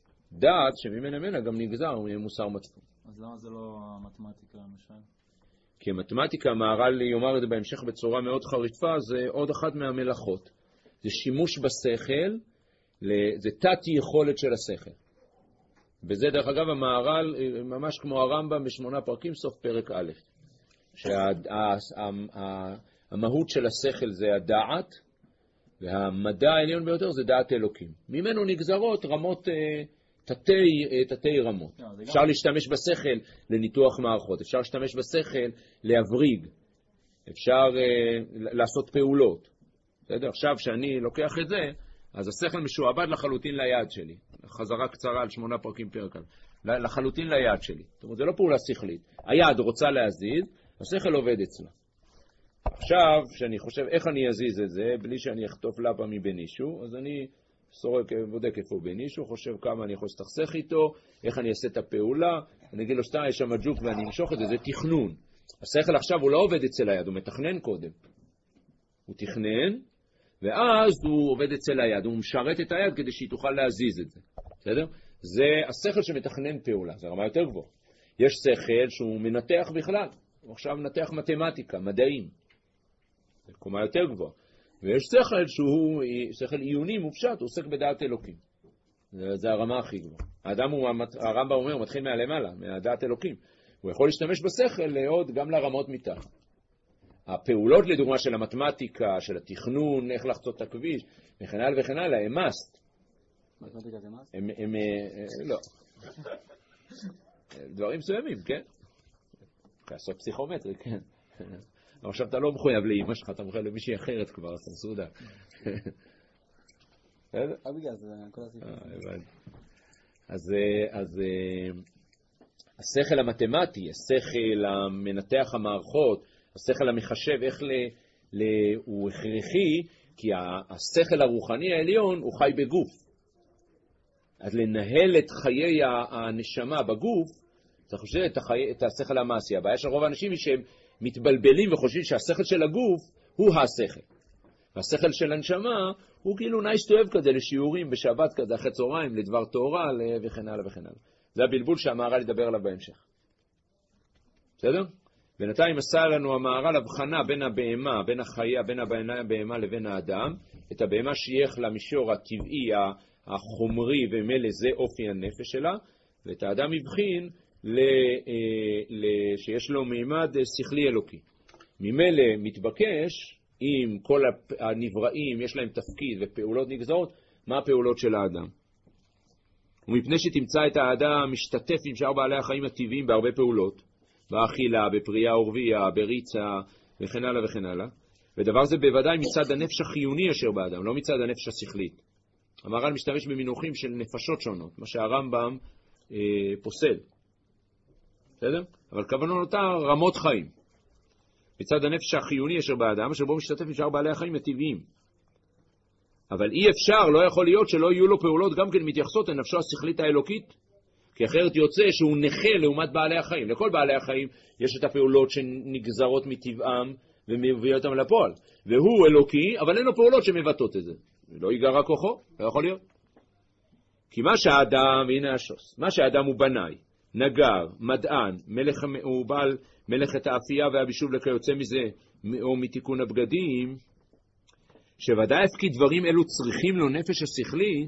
דעת שממנה מנה גם נגזר מוסר מצפון. אז למה זה לא המתמטיקה למשל? כי המתמטיקה, המהר"ל יאמר את זה בהמשך בצורה מאוד חריפה, זה עוד אחת מהמלאכות. זה שימוש בשכל, זה תת יכולת של השכל. וזה דרך אגב המהר"ל, ממש כמו הרמב"ם בשמונה פרקים, סוף פרק א', שהמהות של השכל זה הדעת, והמדע העליון ביותר זה דעת אלוקים. ממנו נגזרות רמות, תתי, תתי רמות. אפשר להשתמש בשכל לניתוח מערכות, אפשר להשתמש בשכל להבריג, אפשר לעשות פעולות. עכשיו שאני לוקח את זה, אז השכל משועבד לחלוטין ליד שלי. חזרה קצרה על שמונה פרקים פרק, לחלוטין ליד שלי. זאת אומרת, זה לא פעולה שכלית. היד רוצה להזיז, השכל עובד אצלה. עכשיו, שאני חושב איך אני אזיז את זה, בלי שאני אחטוף לפה מבנישהו, אז אני סורק, בודק איפה בנישהו, חושב כמה אני יכול להסתכסך איתו, איך אני אעשה את הפעולה, אני אגיד לו שתה, יש שם ג'וק ואני אמשוך את זה, זה תכנון. השכל עכשיו הוא לא עובד אצל היד, הוא מתכנן קודם. הוא תכנן, ואז הוא עובד אצל היד, הוא משרת את היד כדי שהיא תוכל להזיז את זה. בסדר? זה השכל שמתכנן פעולה, זה רמה יותר גבוהה. יש שכל שהוא מנתח בכלל, הוא עכשיו מנתח מתמטיקה, מדעים. זה קומה יותר גבוהה. ויש שכל שהוא שכל עיוני מופשט, הוא עוסק בדעת אלוקים. זה, זה הרמה הכי גבוהה. האדם הוא, הרמב"ם אומר, הוא מתחיל מהלמעלה, מהדעת אלוקים. הוא יכול להשתמש בשכל לעוד גם לרמות מתחת. הפעולות לדוגמה של המתמטיקה, של התכנון, איך לחצות את הכביש, וכן הלאה וכן הלאה, הם מאסט. מתמטיקה זה מאסט? הם, הם, לא. דברים מסוימים, כן? לעשות פסיכומטרי, כן. אבל עכשיו אתה לא מחויב לאמא שלך, אתה מחויב למישהי אחרת כבר, אז סעודה. רק בגלל זה, כל הסיפור. אז, אז השכל המתמטי, השכל המנתח המערכות, השכל המחשב, איך ל, ל, הוא הכרחי, כי השכל הרוחני העליון הוא חי בגוף. אז לנהל את חיי הנשמה בגוף, צריך חושב את, החי, את השכל המעשי. הבעיה של רוב האנשים היא שהם מתבלבלים וחושבים שהשכל של הגוף הוא השכל. והשכל של הנשמה הוא כאילו nice to have כזה לשיעורים בשבת כזה, אחרי צהריים, לדבר תורה וכן הלאה וכן הלאה. זה הבלבול שהמהר"ל ידבר עליו בהמשך. בסדר? בינתיים עשה לנו המהר"ל הבחנה בין הבהמה, בין החיה, בין הבהמה לבין האדם, את הבהמה שייך למישור הטבעי, החומרי ומלא זה אופי הנפש שלה, ואת האדם הבחין ל, ל, שיש לו מימד שכלי אלוקי. ממילא מתבקש, אם כל הנבראים יש להם תפקיד ופעולות נגזרות, מה הפעולות של האדם? ומפני שתמצא את האדם משתתף עם שאר בעלי החיים הטבעיים בהרבה פעולות, באכילה, בפרייה ורבייה, בריצה וכן הלאה וכן הלאה, ודבר זה בוודאי מצד הנפש החיוני אשר באדם, לא מצד הנפש השכלית. המהר"ל משתמש במינוחים של נפשות שונות, מה שהרמב"ם אה, פוסל. בסדר? אבל כוונו אותה רמות חיים. מצד הנפש החיוני אשר באדם, אשר בו משתתף עם שאר בעלי החיים הטבעיים. אבל אי אפשר, לא יכול להיות שלא יהיו לו פעולות גם כן מתייחסות לנפשו השכלית האלוקית, כי אחרת יוצא שהוא נכה לעומת בעלי החיים. לכל בעלי החיים יש את הפעולות שנגזרות מטבעם ומביאות אותם לפועל. והוא אלוקי, אבל אין לו פעולות שמבטאות את זה. לא ייגרע כוחו, לא יכול להיות. כי מה שהאדם, והנה השוס, מה שהאדם הוא בנאי, נגר, מדען, מלך, הוא בעל מלאכת האפייה והבישוב לכיוצא מזה, או מתיקון הבגדים, שוודאי אף כי דברים אלו צריכים לו נפש השכלי,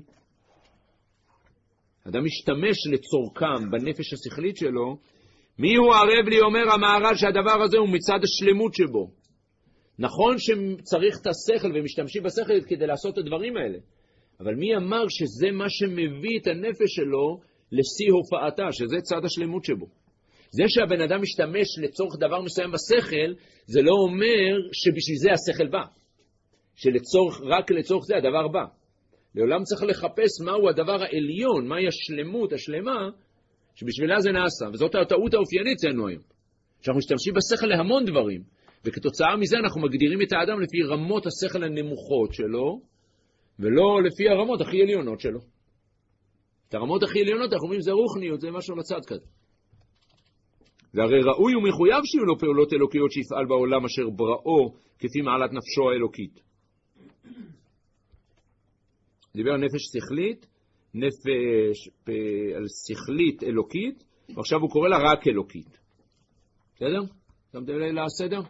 אדם משתמש לצורכם בנפש השכלית שלו, מי הוא ערב לי אומר המהר"ל שהדבר הזה הוא מצד השלמות שבו. נכון שצריך את השכל ומשתמשים בשכל כדי לעשות את הדברים האלה, אבל מי אמר שזה מה שמביא את הנפש שלו לשיא הופעתה, שזה צד השלמות שבו. זה שהבן אדם משתמש לצורך דבר מסוים בשכל, זה לא אומר שבשביל זה השכל בא. שלצורך, רק לצורך זה הדבר בא. לעולם צריך לחפש מהו הדבר העליון, מהי השלמות, השלמה, שבשבילה זה נעשה. וזאת הטעות האופיינית אצלנו היום. שאנחנו משתמשים בשכל להמון דברים, וכתוצאה מזה אנחנו מגדירים את האדם לפי רמות השכל הנמוכות שלו, ולא לפי הרמות הכי עליונות שלו. את הרמות הכי עליונות אנחנו אומרים זה רוחניות, זה משהו לצד כזה. והרי ראוי ומחויב שיהיו לו פעולות אלוקיות שיפעל בעולם אשר בראו כפי מעלת נפשו האלוקית. דיבר על נפש שכלית, נפש על שכלית אלוקית, ועכשיו הוא קורא לה רק אלוקית. בסדר? שמתם לב לסדר?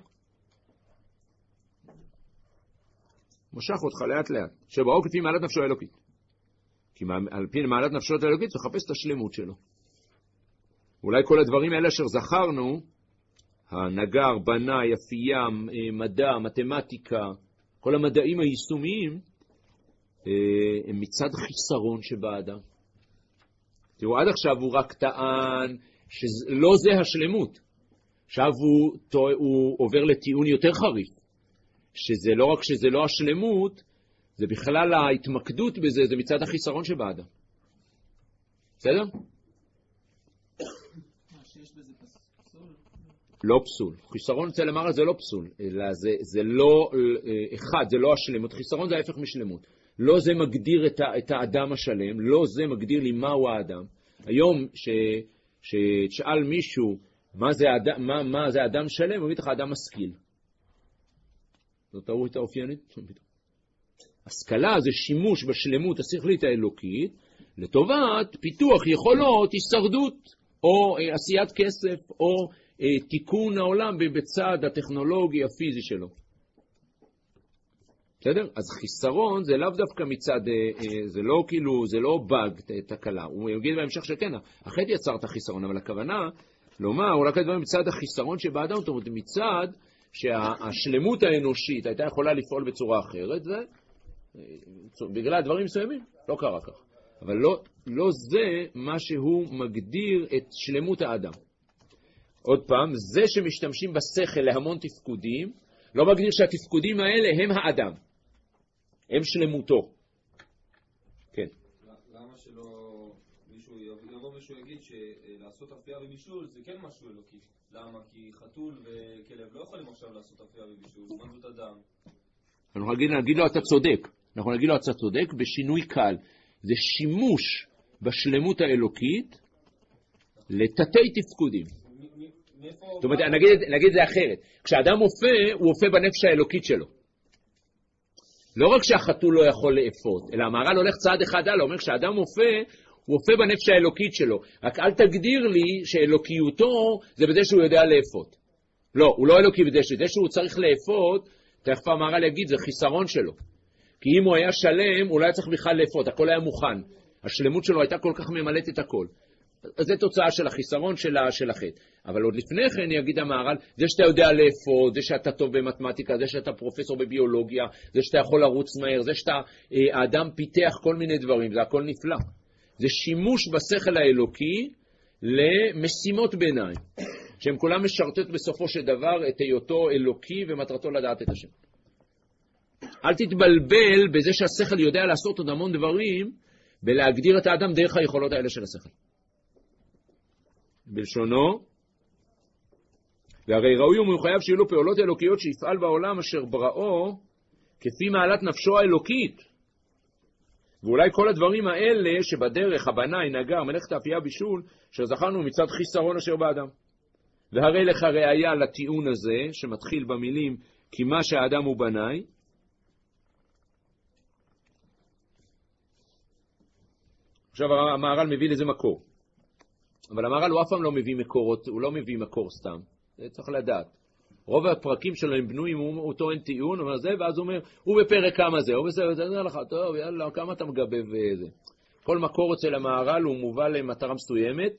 מושך אותך לאט לאט, שבאו כפי מעלת נפשו האלוקית. כי על פי מעלת נפשו האלוקית צריך לחפש את השלמות שלו. אולי כל הדברים האלה אשר זכרנו, הנגר, בנה, יפייה, מדע, מתמטיקה, כל המדעים היישומיים, הם מצד חיסרון שבאדם. תראו, עד עכשיו הוא רק טען שלא זה השלמות. עכשיו הוא, הוא עובר לטיעון יותר חריף, שזה לא רק שזה לא השלמות, זה בכלל ההתמקדות בזה, זה מצד החיסרון שבאדם. בסדר? לא פסול. חיסרון אצל המהר"ל זה לא פסול, אלא זה, זה לא אחד, זה לא השלמות. חיסרון זה ההפך משלמות. לא זה מגדיר את, ה, את האדם השלם, לא זה מגדיר לי מהו האדם. היום ש, שתשאל מישהו מה זה, האדם, מה, מה זה האדם שלם, הוא יגיד לך אדם משכיל. זאת טעות האופיינית? השכלה זה שימוש בשלמות השכלית האלוקית לטובת פיתוח יכולות, הישרדות, או אה, עשיית כסף, או אה, תיקון העולם בצד הטכנולוגי הפיזי שלו. בסדר? אז חיסרון זה לאו דווקא מצד, אה, אה, זה לא כאילו, זה לא באג, תקלה. הוא יגיד בהמשך שכן, החטא יצר את החיסרון, אבל הכוונה, לומר, הוא רק הדבר מצד החיסרון שבאדם, זאת אומרת, מצד שהשלמות האנושית הייתה יכולה לפעול בצורה אחרת, זה בגלל הדברים מסוימים, לא קרה כך. אבל לא, לא זה מה שהוא מגדיר את שלמות האדם. עוד פעם, זה שמשתמשים בשכל להמון תפקודים, לא מגדיר שהתפקודים האלה הם האדם. הם שלמותו. כן. למה שלא מישהו יבוא מישהו יגיד שלעשות אפייה ובישול זה כן משהו אלוקי? למה? כי חתול וכלב לא יכולים עכשיו לעשות אפייה ובישול, מה זאת אדם? אנחנו נגיד, נגיד לו אתה צודק. אנחנו נגיד לו אתה צודק בשינוי קל. זה שימוש בשלמות האלוקית לתתי תפקודים. זאת אומרת, נגיד, נגיד זה אחרת. כשאדם הופה, הוא הופה בנפש האלוקית שלו. לא רק שהחתול לא יכול לאפות, אלא המהר"ל הולך צעד אחד הלאה, אומר כשאדם הופה, הוא הופה בנפש האלוקית שלו. רק אל תגדיר לי שאלוקיותו זה בזה שהוא יודע לאפות. לא, הוא לא אלוקי בזה שזה שהוא צריך לאפות, תכף המהר"ל יגיד, זה חיסרון שלו. כי אם הוא היה שלם, הוא לא היה צריך בכלל לאפות, הכל היה מוכן. השלמות שלו הייתה כל כך ממלאת את הכל. אז זה תוצאה של החיסרון של החטא. אבל עוד לפני כן יגיד המהר"ל, זה שאתה יודע לאפות, זה שאתה טוב במתמטיקה, זה שאתה פרופסור בביולוגיה, זה שאתה יכול לרוץ מהר, זה שאתה, האדם פיתח כל מיני דברים, זה הכל נפלא. זה שימוש בשכל האלוקי למשימות ביניים, שהן כולם משרתות בסופו של דבר את היותו אלוקי ומטרתו לדעת את השם. אל תתבלבל בזה שהשכל יודע לעשות עוד המון דברים, ולהגדיר את האדם דרך היכולות האלה של השכל. בלשונו, והרי ראוי ומחויב שיהיו לו פעולות אלוקיות שיפעל בעולם אשר בראו כפי מעלת נפשו האלוקית. ואולי כל הדברים האלה שבדרך, הבנאי, נגר, מלאכת אפייה בישול, שזכרנו מצד חיסרון אשר באדם. והרי לך ראיה לטיעון הזה, שמתחיל במילים כי מה שהאדם הוא בנאי, עכשיו המהר"ל מביא לזה מקור. אבל המהר"ל הוא אף פעם לא מביא מקורות, הוא לא מביא מקור סתם. זה צריך לדעת. רוב הפרקים שלו הם בנויים, הוא, הוא טוען טיעון, הוא אומר זה, ואז הוא אומר, הוא בפרק כמה זה, הוא בסדר, זה אומר לך, טוב, יאללה, כמה אתה מגבב וזה. כל מקור אצל המהר"ל הוא מובל למטרה מסוימת,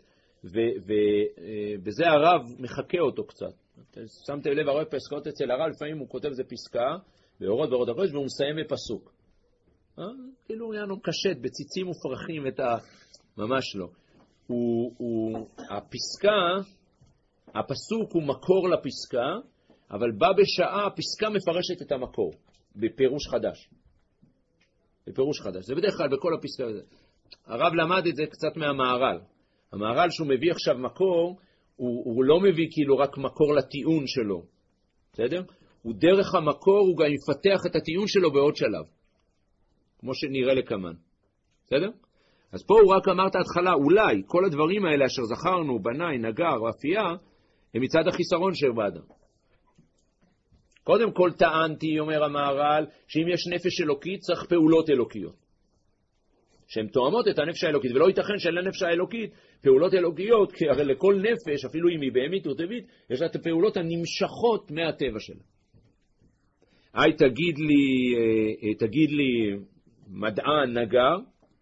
ובזה הרב מחכה אותו קצת. שמתם לב, הרבה פסקאות אצל הרב, לפעמים הוא כותב זה פסקה, באורות באורות הקודש, והוא מסיים בפסוק. אה? כאילו הוא יענו קשט, בציצים ופרחים את ה... ממש לא. הוא, הוא, הפסקה, הפסוק הוא מקור לפסקה, אבל בא בשעה, הפסקה מפרשת את המקור, בפירוש חדש. בפירוש חדש. זה בדרך כלל בכל הפסקה הזה. הרב למד את זה קצת מהמהר"ל. המהר"ל שהוא מביא עכשיו מקור, הוא, הוא לא מביא כאילו רק מקור לטיעון שלו. בסדר? הוא דרך המקור, הוא גם יפתח את הטיעון שלו בעוד שלב. כמו שנראה לכמן. בסדר? אז פה הוא רק אמר את ההתחלה, אולי כל הדברים האלה אשר זכרנו, בנאי, נגר, אפייה, הם מצד החיסרון שבאדם. קודם כל טענתי, אומר המהר"ל, שאם יש נפש אלוקית צריך פעולות אלוקיות. שהן תואמות את הנפש האלוקית, ולא ייתכן שאין לנפש האלוקית פעולות אלוקיות, כי הרי לכל נפש, אפילו אם היא בהמית או טבעית, יש לה את הפעולות הנמשכות מהטבע שלה. היי, תגיד לי, תגיד לי, מדען נגר,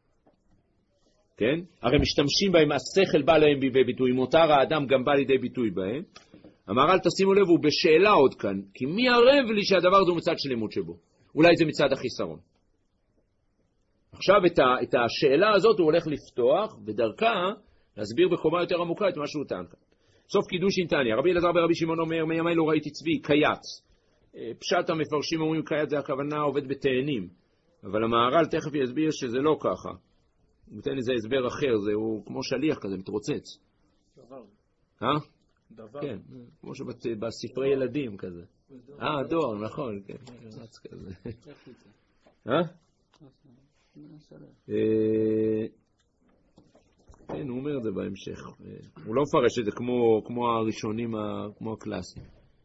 כן? הרי משתמשים בהם, השכל בא להם בביטוי, מותר האדם גם בא לידי ביטוי בהם. המהר"ל, תשימו לב, הוא בשאלה עוד כאן, כי מי ערב לי שהדבר הזה הוא מצד שלמות שבו? אולי זה מצד החיסרון. עכשיו את, ה, את השאלה הזאת הוא הולך לפתוח, בדרכה להסביר בקומה יותר עמוקה את מה שהוא טען כאן. סוף קידושין תניא, רבי אלעזר ברבי שמעון אומר, מימי לא ראיתי צבי, קייץ. פשט המפרשים אומרים קייץ זה הכוונה עובד בתאנים, אבל המהר"ל תכף יסביר שזה לא ככה. הוא נותן איזה הסבר אחר, זה הוא כמו שליח כזה, מתרוצץ. דבר. אה? דבר. כן, כמו שבספרי ילדים כזה. אה, דואר, נכון, כן. רץ כזה. אה? כן, הוא אומר את זה בהמשך. הוא לא מפרש את זה כמו הראשונים, כמו הקלאסיים.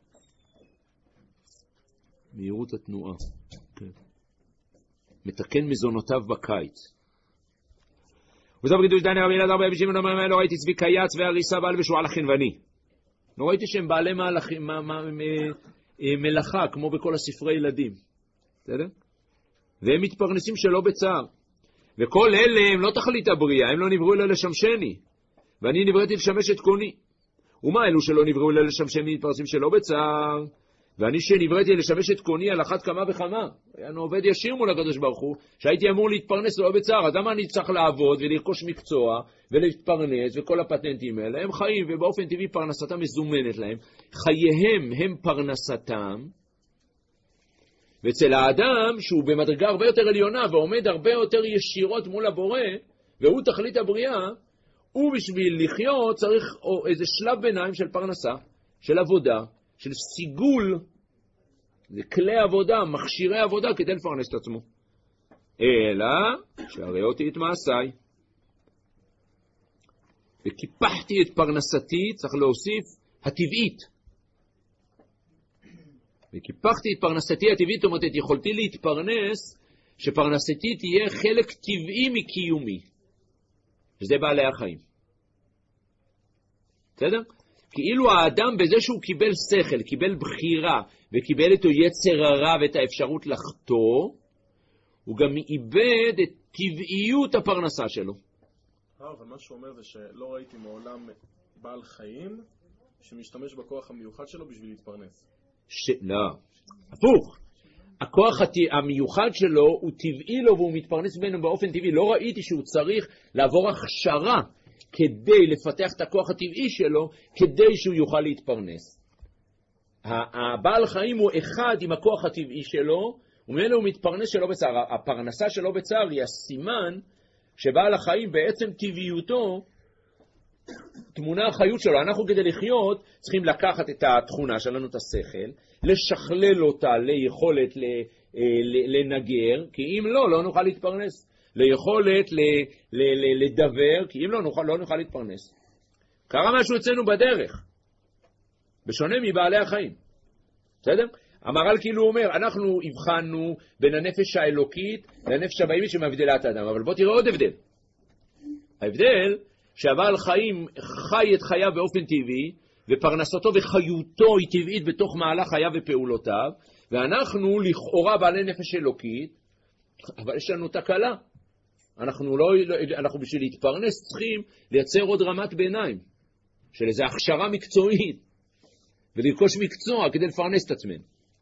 מהירות התנועה. מתקן מזונותיו בקיץ. וזו בגידוש דני רבי אלעזר ברבי שמעון אומר, לא ראיתי צבי קייץ והריסה בעל ושועל החנווני. לא ראיתי שהם בעלי מלאכה, כמו בכל הספרי ילדים. בסדר? והם מתפרנסים שלא בצער. וכל אלה הם לא תכלית הבריאה, הם לא נבראו אלא לשמשני. ואני נבראתי לשמש את קוני. ומה אלו שלא נבראו אלא לשמשני מתפרנסים שלא בצער? ואני שנבראתי לשמש את קוני על אחת כמה וכמה. אני עובד ישיר מול הקדוש ברוך הוא, שהייתי אמור להתפרנס לא בצער. אז למה אני צריך לעבוד ולרכוש מקצוע ולהתפרנס וכל הפטנטים האלה? הם חיים ובאופן טבעי פרנסתם מזומנת להם. חייהם הם פרנסתם. ואצל האדם שהוא במדרגה הרבה יותר עליונה ועומד הרבה יותר ישירות מול הבורא, והוא תכלית הבריאה, הוא בשביל לחיות צריך איזה שלב ביניים של פרנסה, של עבודה, של סיגול, זה כלי עבודה, מכשירי עבודה כדי לפרנס את עצמו. אלא שהרי אותי את מעשיי. וקיפחתי את פרנסתי, צריך להוסיף, הטבעית. וקיפחתי את פרנסתי הטבעית, זאת אומרת, יכולתי להתפרנס, שפרנסתי תהיה חלק טבעי מקיומי. שזה בעלי החיים. בסדר? כאילו האדם בזה שהוא קיבל שכל, קיבל בחירה, וקיבל את יצר הרע ואת האפשרות לחטוא, הוא גם איבד את טבעיות הפרנסה שלו. אבל מה שהוא אומר זה שלא ראיתי מעולם בעל חיים שמשתמש בכוח המיוחד שלו בשביל להתפרנס. ש... לא, הפוך. הכוח הת... המיוחד שלו הוא טבעי לו והוא מתפרנס בינו באופן טבעי. לא ראיתי שהוא צריך לעבור הכשרה כדי לפתח את הכוח הטבעי שלו, כדי שהוא יוכל להתפרנס. הבעל חיים הוא אחד עם הכוח הטבעי שלו, וממנו הוא מתפרנס שלו בצער. הפרנסה שלו בצער היא הסימן שבעל החיים בעצם טבעיותו, תמונה החיות שלו. אנחנו כדי לחיות צריכים לקחת את התכונה שלנו, את השכל, לשכלל אותה ליכולת לנגר, כי אם לא, לא נוכל להתפרנס. ליכולת לדבר, כי אם לא נוכל, לא נוכל להתפרנס. קרה משהו אצלנו בדרך, בשונה מבעלי החיים. בסדר? המהר"ל כאילו אומר, אנחנו הבחנו בין הנפש האלוקית לנפש הבהמית שמבדילה את האדם. אבל בוא תראה עוד הבדל. ההבדל שהבעל חיים חי את חייו באופן טבעי, ופרנסתו וחיותו היא טבעית בתוך מהלך חייו ופעולותיו, ואנחנו לכאורה בעלי נפש אלוקית, אבל יש לנו תקלה. אנחנו, לא, אנחנו בשביל להתפרנס צריכים לייצר עוד רמת ביניים, של איזו הכשרה מקצועית, ולרכוש מקצוע כדי לפרנס את עצמנו.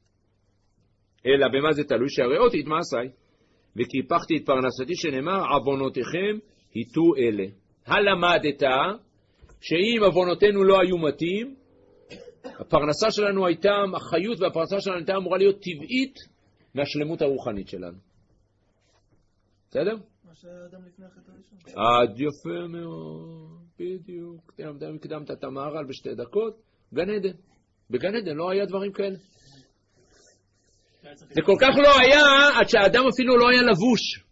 אלא במה זה תלוי? שהרי אותי את מעשיי, וקיפחתי את פרנסתי שנאמר, עוונותיכם היטו אלה. הלמדת שאם עוונותינו לא היו מתים, הפרנסה שלנו הייתה, החיות והפרנסה שלנו הייתה אמורה להיות טבעית מהשלמות הרוחנית שלנו. בסדר? מה שהיה אדם לפני החטא הראשון. עד יפה מאוד, בדיוק. הקדמת את המהר"ל בשתי דקות, גן עדן. בגן עדן לא היה דברים כאלה. זה כל כך לא היה, עד שהאדם אפילו לא היה לבוש.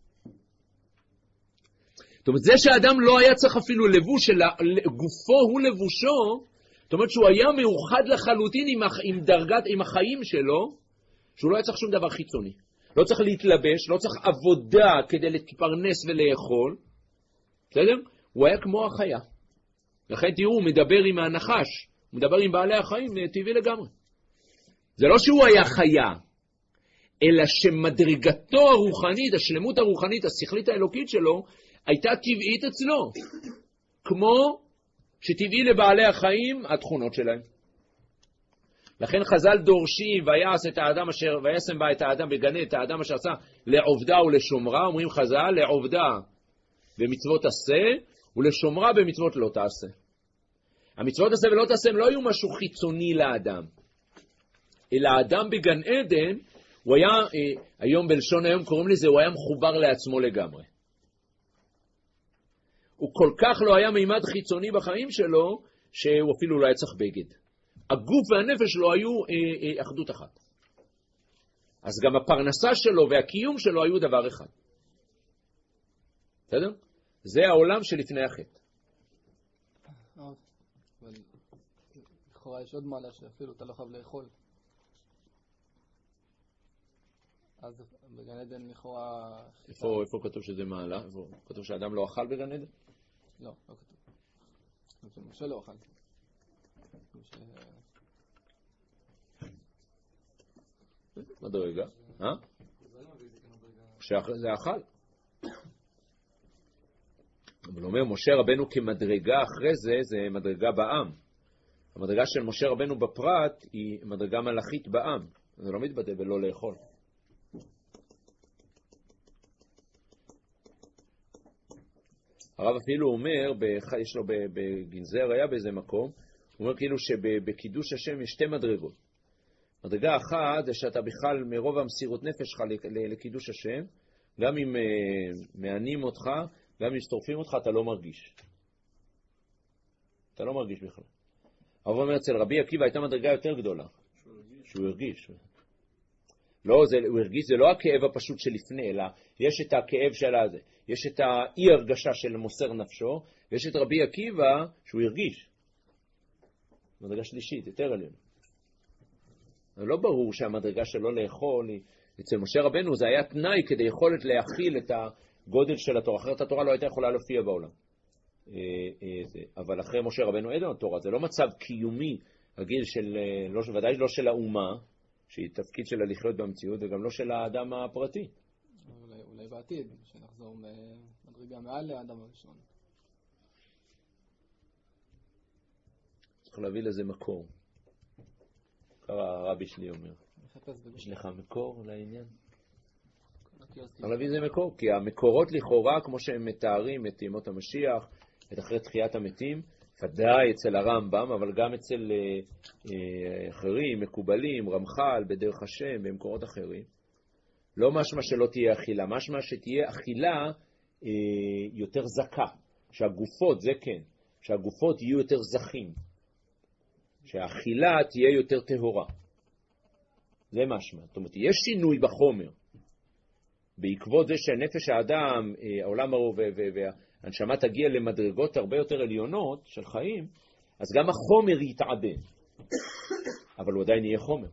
זאת אומרת, זה שהאדם לא היה צריך אפילו לבוש, אלא גופו הוא לבושו, זאת אומרת שהוא היה מאוחד לחלוטין עם, עם דרגת, עם החיים שלו, שהוא לא היה צריך שום דבר חיצוני. לא צריך להתלבש, לא צריך עבודה כדי להתפרנס ולאכול. בסדר? הוא היה כמו החיה. לכן תראו, הוא מדבר עם הנחש, הוא מדבר עם בעלי החיים, טבעי לגמרי. זה לא שהוא היה חיה, אלא שמדרגתו הרוחנית, השלמות הרוחנית, השכלית האלוקית שלו, הייתה טבעית אצלו. כמו שטבעי לבעלי החיים התכונות שלהם. לכן חז"ל דורשים, ויעש את האדם אשר, וישם בה את האדם בגן, את האדם אשר עשה לעובדה ולשומרה, אומרים חז"ל, לעובדה במצוות עשה, ולשומרה במצוות לא תעשה. המצוות עשה ולא תעשה הם לא היו משהו חיצוני לאדם, אלא האדם בגן עדן, הוא היה, אה, היום בלשון היום קוראים לזה, הוא היה מחובר לעצמו לגמרי. הוא כל כך לא היה מימד חיצוני בחיים שלו, שהוא אפילו לא היה צריך בגד. הגוף והנפש שלו היו אה, אה, אחדות אחת. אז גם הפרנסה שלו והקיום שלו היו דבר אחד. בסדר? זה העולם שלפני החטא. אבל לכאורה יש עוד מעלה שאפילו אתה לא חייב לאכול. אז בגן עדן לכאורה... איפה, איפה כתוב שזה מעלה? איפה כתוב שהאדם לא אכל בגן עדן? לא, לא כתוב. משה לא אכל. מדרגה. אה? זה אכל. אבל אומר, משה רבנו כמדרגה אחרי זה, זה מדרגה בעם. המדרגה של משה רבנו בפרט היא מדרגה מלאכית בעם. זה לא מתבטא בלא לאכול. הרב אפילו אומר, יש לו בגנזר היה באיזה מקום, הוא אומר כאילו שבקידוש השם יש שתי מדרגות. מדרגה אחת זה שאתה בכלל מרוב המסירות נפש שלך לקידוש השם, גם אם מענים אותך, גם אם שטורפים אותך, אתה לא מרגיש. אתה לא מרגיש בכלל. הרב אומר, אצל רבי עקיבא הייתה מדרגה יותר גדולה. שהוא הרגיש. לא, זה, הוא הרגיש, זה לא הכאב הפשוט שלפני, אלא יש את הכאב של הזה. יש את האי הרגשה של מוסר נפשו, ויש את רבי עקיבא שהוא הרגיש. מדרגה שלישית, יותר עלינו. זה לא ברור שהמדרגה שלו לאכול, אצל משה רבנו זה היה תנאי כדי יכולת להכיל את הגודל של התורה, אחרת התורה לא הייתה יכולה להופיע בעולם. אבל אחרי משה רבנו אין התורה, זה לא מצב קיומי, רגיל של, לא, ודאי לא של האומה, שהיא תפקיד שלה לחיות במציאות, וגם לא של האדם הפרטי. אולי, אולי בעתיד, שנחזור מדרגה מעל לאדם הראשון. צריך להביא לזה מקור. קרא הרבי שלי אומר. יש לך מקור לעניין? צריך להביא לזה מקור, כי המקורות לכאורה, כמו שהם מתארים את ימות המשיח, את אחרי תחיית המתים, ודאי אצל הרמב"ם, אבל גם אצל אה, אה, אחרים, מקובלים, רמח"ל, בדרך השם, במקורות אחרים. לא משמע שלא תהיה אכילה, משמע שתהיה אכילה אה, יותר זכה. שהגופות, זה כן, שהגופות יהיו יותר זכים. שהאכילה תהיה יותר טהורה. זה משמע. זאת אומרת, יש שינוי בחומר. בעקבות זה שהנפש האדם, אה, העולם הרוב וה... הנשמה תגיע למדרגות הרבה יותר עליונות של חיים, אז גם החומר יתעדן. אבל הוא עדיין יהיה חומר.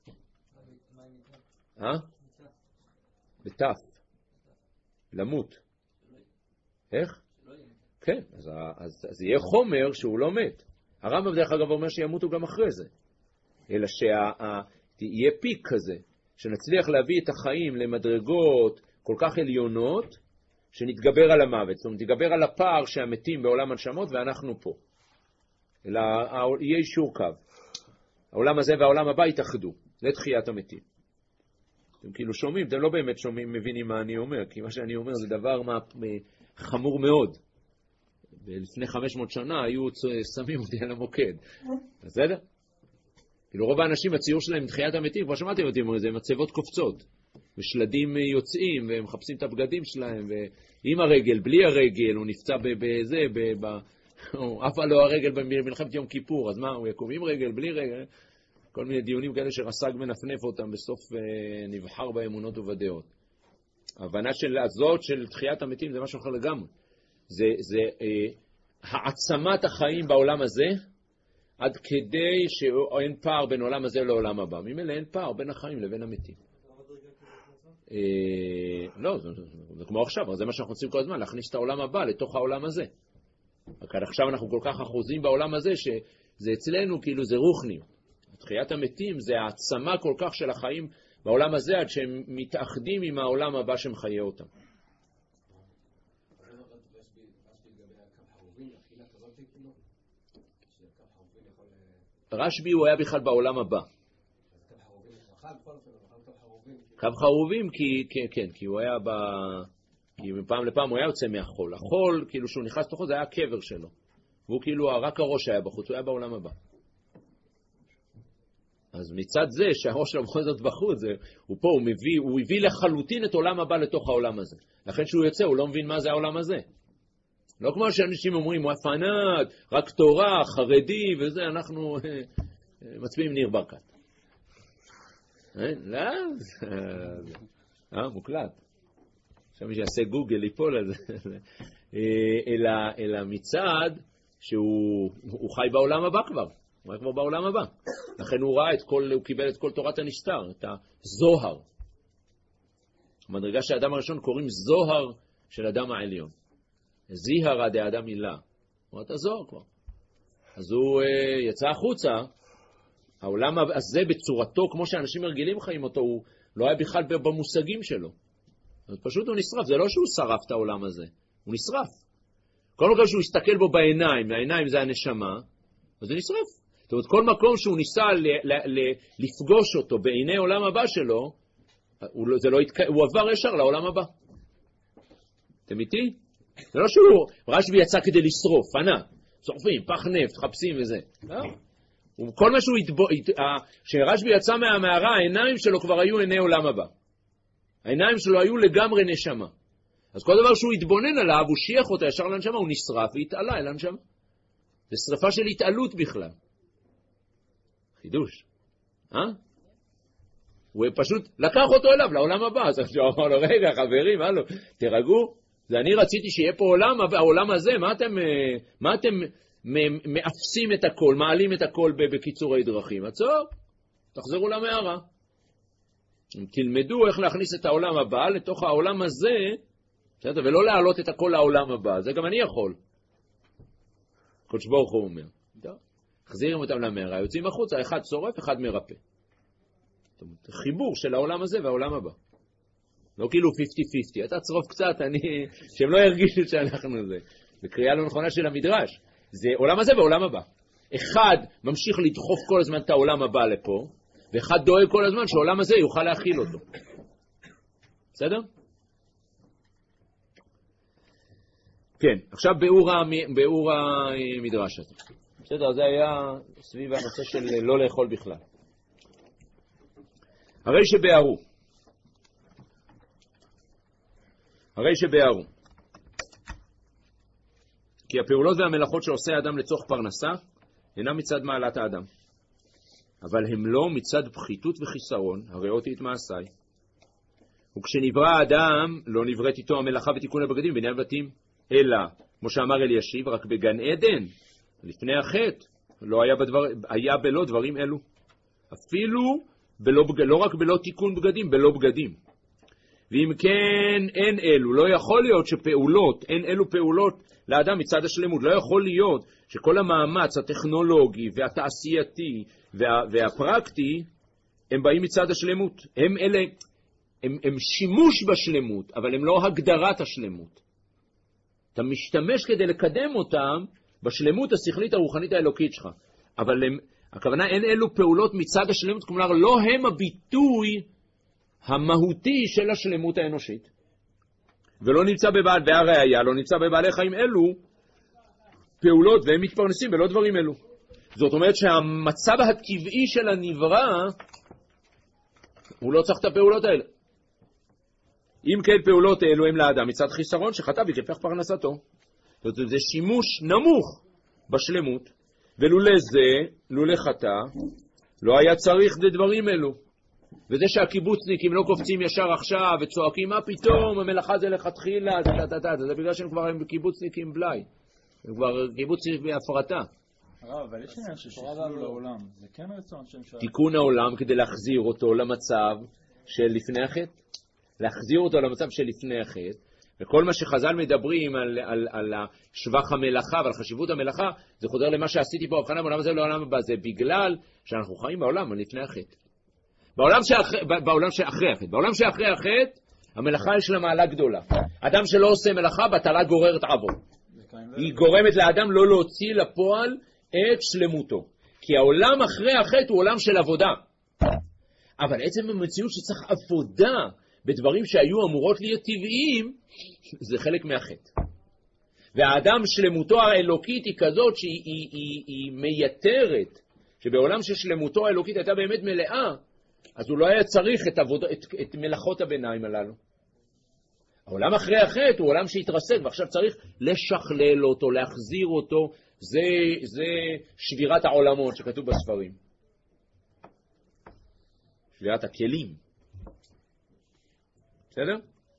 אה? בתף. למות. איך? כן, אז, אז, אז יהיה חומר שהוא לא מת. הרמב"ם דרך אגב אומר שימותו גם אחרי זה. אלא שיהיה פיק כזה, שנצליח להביא את החיים למדרגות כל כך עליונות, שנתגבר על המוות, זאת אומרת, נתגבר על הפער שהמתים בעולם הנשמות ואנחנו פה. אלא יהיה אישור קו. העולם הזה והעולם הבא יתאחדו. זה תחיית המתים. אתם כאילו שומעים, אתם לא באמת שומעים, מבינים מה אני אומר, כי מה שאני אומר זה דבר מה, חמור מאוד. ולפני חמש מאות שנה היו שמים אותי על המוקד. בסדר? כאילו רוב האנשים, הציור שלהם תחיית המתים, כבר שמעתם אותי, זה מצבות קופצות. ושלדים יוצאים, והם מחפשים את הבגדים שלהם, ועם הרגל, בלי הרגל, הוא נפצע בזה, הוא אף לא הרגל במלחמת יום כיפור, אז מה, הוא יקום עם רגל, בלי רגל, כל מיני דיונים כאלה שרס"ג מנפנף אותם, בסוף נבחר באמונות ובדעות. ההבנה של הזאת של תחיית המתים זה משהו אחר לגמרי. זה, זה אה, העצמת החיים בעולם הזה, עד כדי שאין פער בין עולם הזה לעולם הבא. ממילא אין פער בין החיים לבין המתים. אה, לא, זה, זה כמו עכשיו, זה מה שאנחנו רוצים כל הזמן, להכניס את העולם הבא לתוך העולם הזה. רק עד עכשיו אנחנו כל כך אחוזים בעולם הזה, שזה אצלנו כאילו זה רוחני. תחיית המתים זה העצמה כל כך של החיים בעולם הזה, עד שהם מתאחדים עם העולם הבא שמחיה אותם. רשב"י הוא היה בכלל בעולם הבא. קו חרובים, כי, כן, כי הוא היה ב... כי מפעם לפעם הוא היה יוצא מהחול. החול, כאילו שהוא נכנס לתוכו, זה היה הקבר שלו. והוא כאילו, רק הראש היה בחוץ, הוא היה בעולם הבא. אז מצד זה שהראש שלו בכל זאת בחוץ, זה, הוא פה, הוא מביא, הוא הביא לחלוטין את עולם הבא לתוך העולם הזה. לכן שהוא יוצא, הוא לא מבין מה זה העולם הזה. לא כמו שאנשים אומרים, הוא הפנאט, רק תורה, חרדי וזה, אנחנו מצביעים ניר ברקת. לא, אה, מוקלט. עכשיו מי שיעשה גוגל ליפול על זה. אלא מצד שהוא חי בעולם הבא כבר. הוא היה כבר בעולם הבא. לכן הוא ראה את כל, הוא קיבל את כל תורת הנסתר, את הזוהר. המדרגה של האדם הראשון קוראים זוהר של אדם העליון. זיהרה דאדם הילה. הוא רואה את הזוהר כבר. אז הוא uh, יצא החוצה. העולם הזה בצורתו, כמו שאנשים רגילים חיים אותו, הוא לא היה בכלל במושגים שלו. אז פשוט הוא נשרף. זה לא שהוא שרף את העולם הזה. הוא נשרף. כל מקום שהוא הסתכל בו בעיניים, העיניים זה הנשמה, אז זה נשרף. זאת אומרת, כל מקום שהוא ניסה ל- ל- ל- לפגוש אותו בעיני עולם הבא שלו, הוא, זה לא התק... הוא עבר ישר לעולם הבא. אתם איתי? זה לא שהוא, רשב"י יצא כדי לשרוף, ענה, שורפים, פח נפט, חפשים וזה. לא? כל מה שהוא התבוא, שרשב"י יצא מהמערה, העיניים שלו כבר היו עיני עולם הבא. העיניים שלו היו לגמרי נשמה. אז כל דבר שהוא התבונן עליו, הוא שייך אותה ישר לנשמה, הוא נשרף והתעלה אל הנשמה. זה שרפה של התעלות בכלל. חידוש. אה? הוא פשוט לקח אותו אליו, לעולם הבא. אז הוא אמר לו, רגע, חברים, הלו, תרגעו. זה אני רציתי שיהיה פה עולם, העולם הזה, מה אתם, מה אתם מאפסים את הכל, מעלים את הכל בקיצורי דרכים? עצור, תחזרו למערה. תלמדו איך להכניס את העולם הבא לתוך העולם הזה, בסדר? ולא להעלות את הכל לעולם הבא. זה גם אני יכול. קודש ברוך הוא אומר. חזירים אותם למערה, יוצאים החוצה, אחד שורף, אחד מרפא. חיבור של העולם הזה והעולם הבא. לא כאילו חמישים חמישים, אתה צרוף קצת, אני, שהם לא ירגישו שאנחנו זה. בקריאה לא נכונה של המדרש. זה עולם הזה והעולם הבא. אחד ממשיך לדחוף כל הזמן את העולם הבא לפה, ואחד דואג כל הזמן שהעולם הזה יוכל להכיל אותו. בסדר? כן, עכשיו באור, באור המדרש הזה. בסדר, זה היה סביב הנושא של לא לאכול בכלל. הרי שבארו. הרי שבארו. כי הפעולות והמלאכות שעושה האדם לצורך פרנסה, אינם מצד מעלת האדם. אבל הם לא מצד פחיתות וחיסרון, הראותי את מעשיי. וכשנברא האדם, לא נבראת איתו המלאכה ותיקון הבגדים בעניין בתים, אלא, כמו שאמר אלישיב, רק בגן עדן, לפני החטא, לא היה, בדבר, היה בלא דברים אלו. אפילו, בלא, לא רק בלא תיקון בגדים, בלא בגדים. ואם כן, אין אלו, לא יכול להיות שפעולות, אין אלו פעולות לאדם מצד השלמות. לא יכול להיות שכל המאמץ הטכנולוגי והתעשייתי וה, והפרקטי, הם באים מצד השלמות. הם אלה, הם, הם שימוש בשלמות, אבל הם לא הגדרת השלמות. אתה משתמש כדי לקדם אותם בשלמות השכלית הרוחנית האלוקית שלך. אבל הם, הכוונה, אין אלו פעולות מצד השלמות, כלומר, לא הם הביטוי המהותי של השלמות האנושית. ולא נמצא בבעל, והראיה, לא נמצא בבעלי חיים אלו פעולות, והם מתפרנסים בלא דברים אלו. זאת אומרת שהמצב הטבעי של הנברא, הוא לא צריך את הפעולות האלה. אם כן פעולות אלו הם לאדם מצד חיסרון שחטא וכפך פרנסתו. זאת אומרת, זה שימוש נמוך בשלמות, ולולא זה, לולא חטא, לא היה צריך דברים אלו. וזה שהקיבוצניקים לא קופצים ישר עכשיו וצועקים, מה פתאום, המלאכה זה לכתחילה, זה בגלל שהם כבר הם קיבוצניקים בלי. הם כבר קיבוצניקים בהפרטה. הרב, אבל יש עניין ששחררו לעולם, זה כן רצון שם שואל. תיקון העולם כדי להחזיר אותו למצב של לפני החטא. להחזיר אותו למצב שלפני החטא, וכל מה שחז"ל מדברים על, על, על שבח המלאכה ועל חשיבות המלאכה, זה חוזר למה שעשיתי פה הבחנה בעולם הזה ולעולם הבא, זה בגלל שאנחנו חיים בעולם לפני החטא. בעולם שאחרי, בעולם שאחרי החטא, בעולם שאחרי החטא, המלאכה יש לה מעלה גדולה. אדם שלא עושה מלאכה, בטלה גוררת עוון. היא גורמת לאדם לא להוציא לפועל את שלמותו. כי העולם אחרי החטא הוא עולם של עבודה. אבל עצם המציאות שצריך עבודה בדברים שהיו אמורות להיות טבעיים, זה חלק מהחטא. והאדם שלמותו האלוקית היא כזאת שהיא היא, היא, היא מייתרת, שבעולם ששלמותו האלוקית הייתה באמת מלאה, אז הוא לא היה צריך את, עבוד, את, את מלאכות הביניים הללו. העולם אחרי החטא הוא עולם שהתרסק, ועכשיו צריך לשכלל אותו, להחזיר אותו. זה, זה שבירת העולמות שכתוב בספרים. שבירת הכלים. בסדר?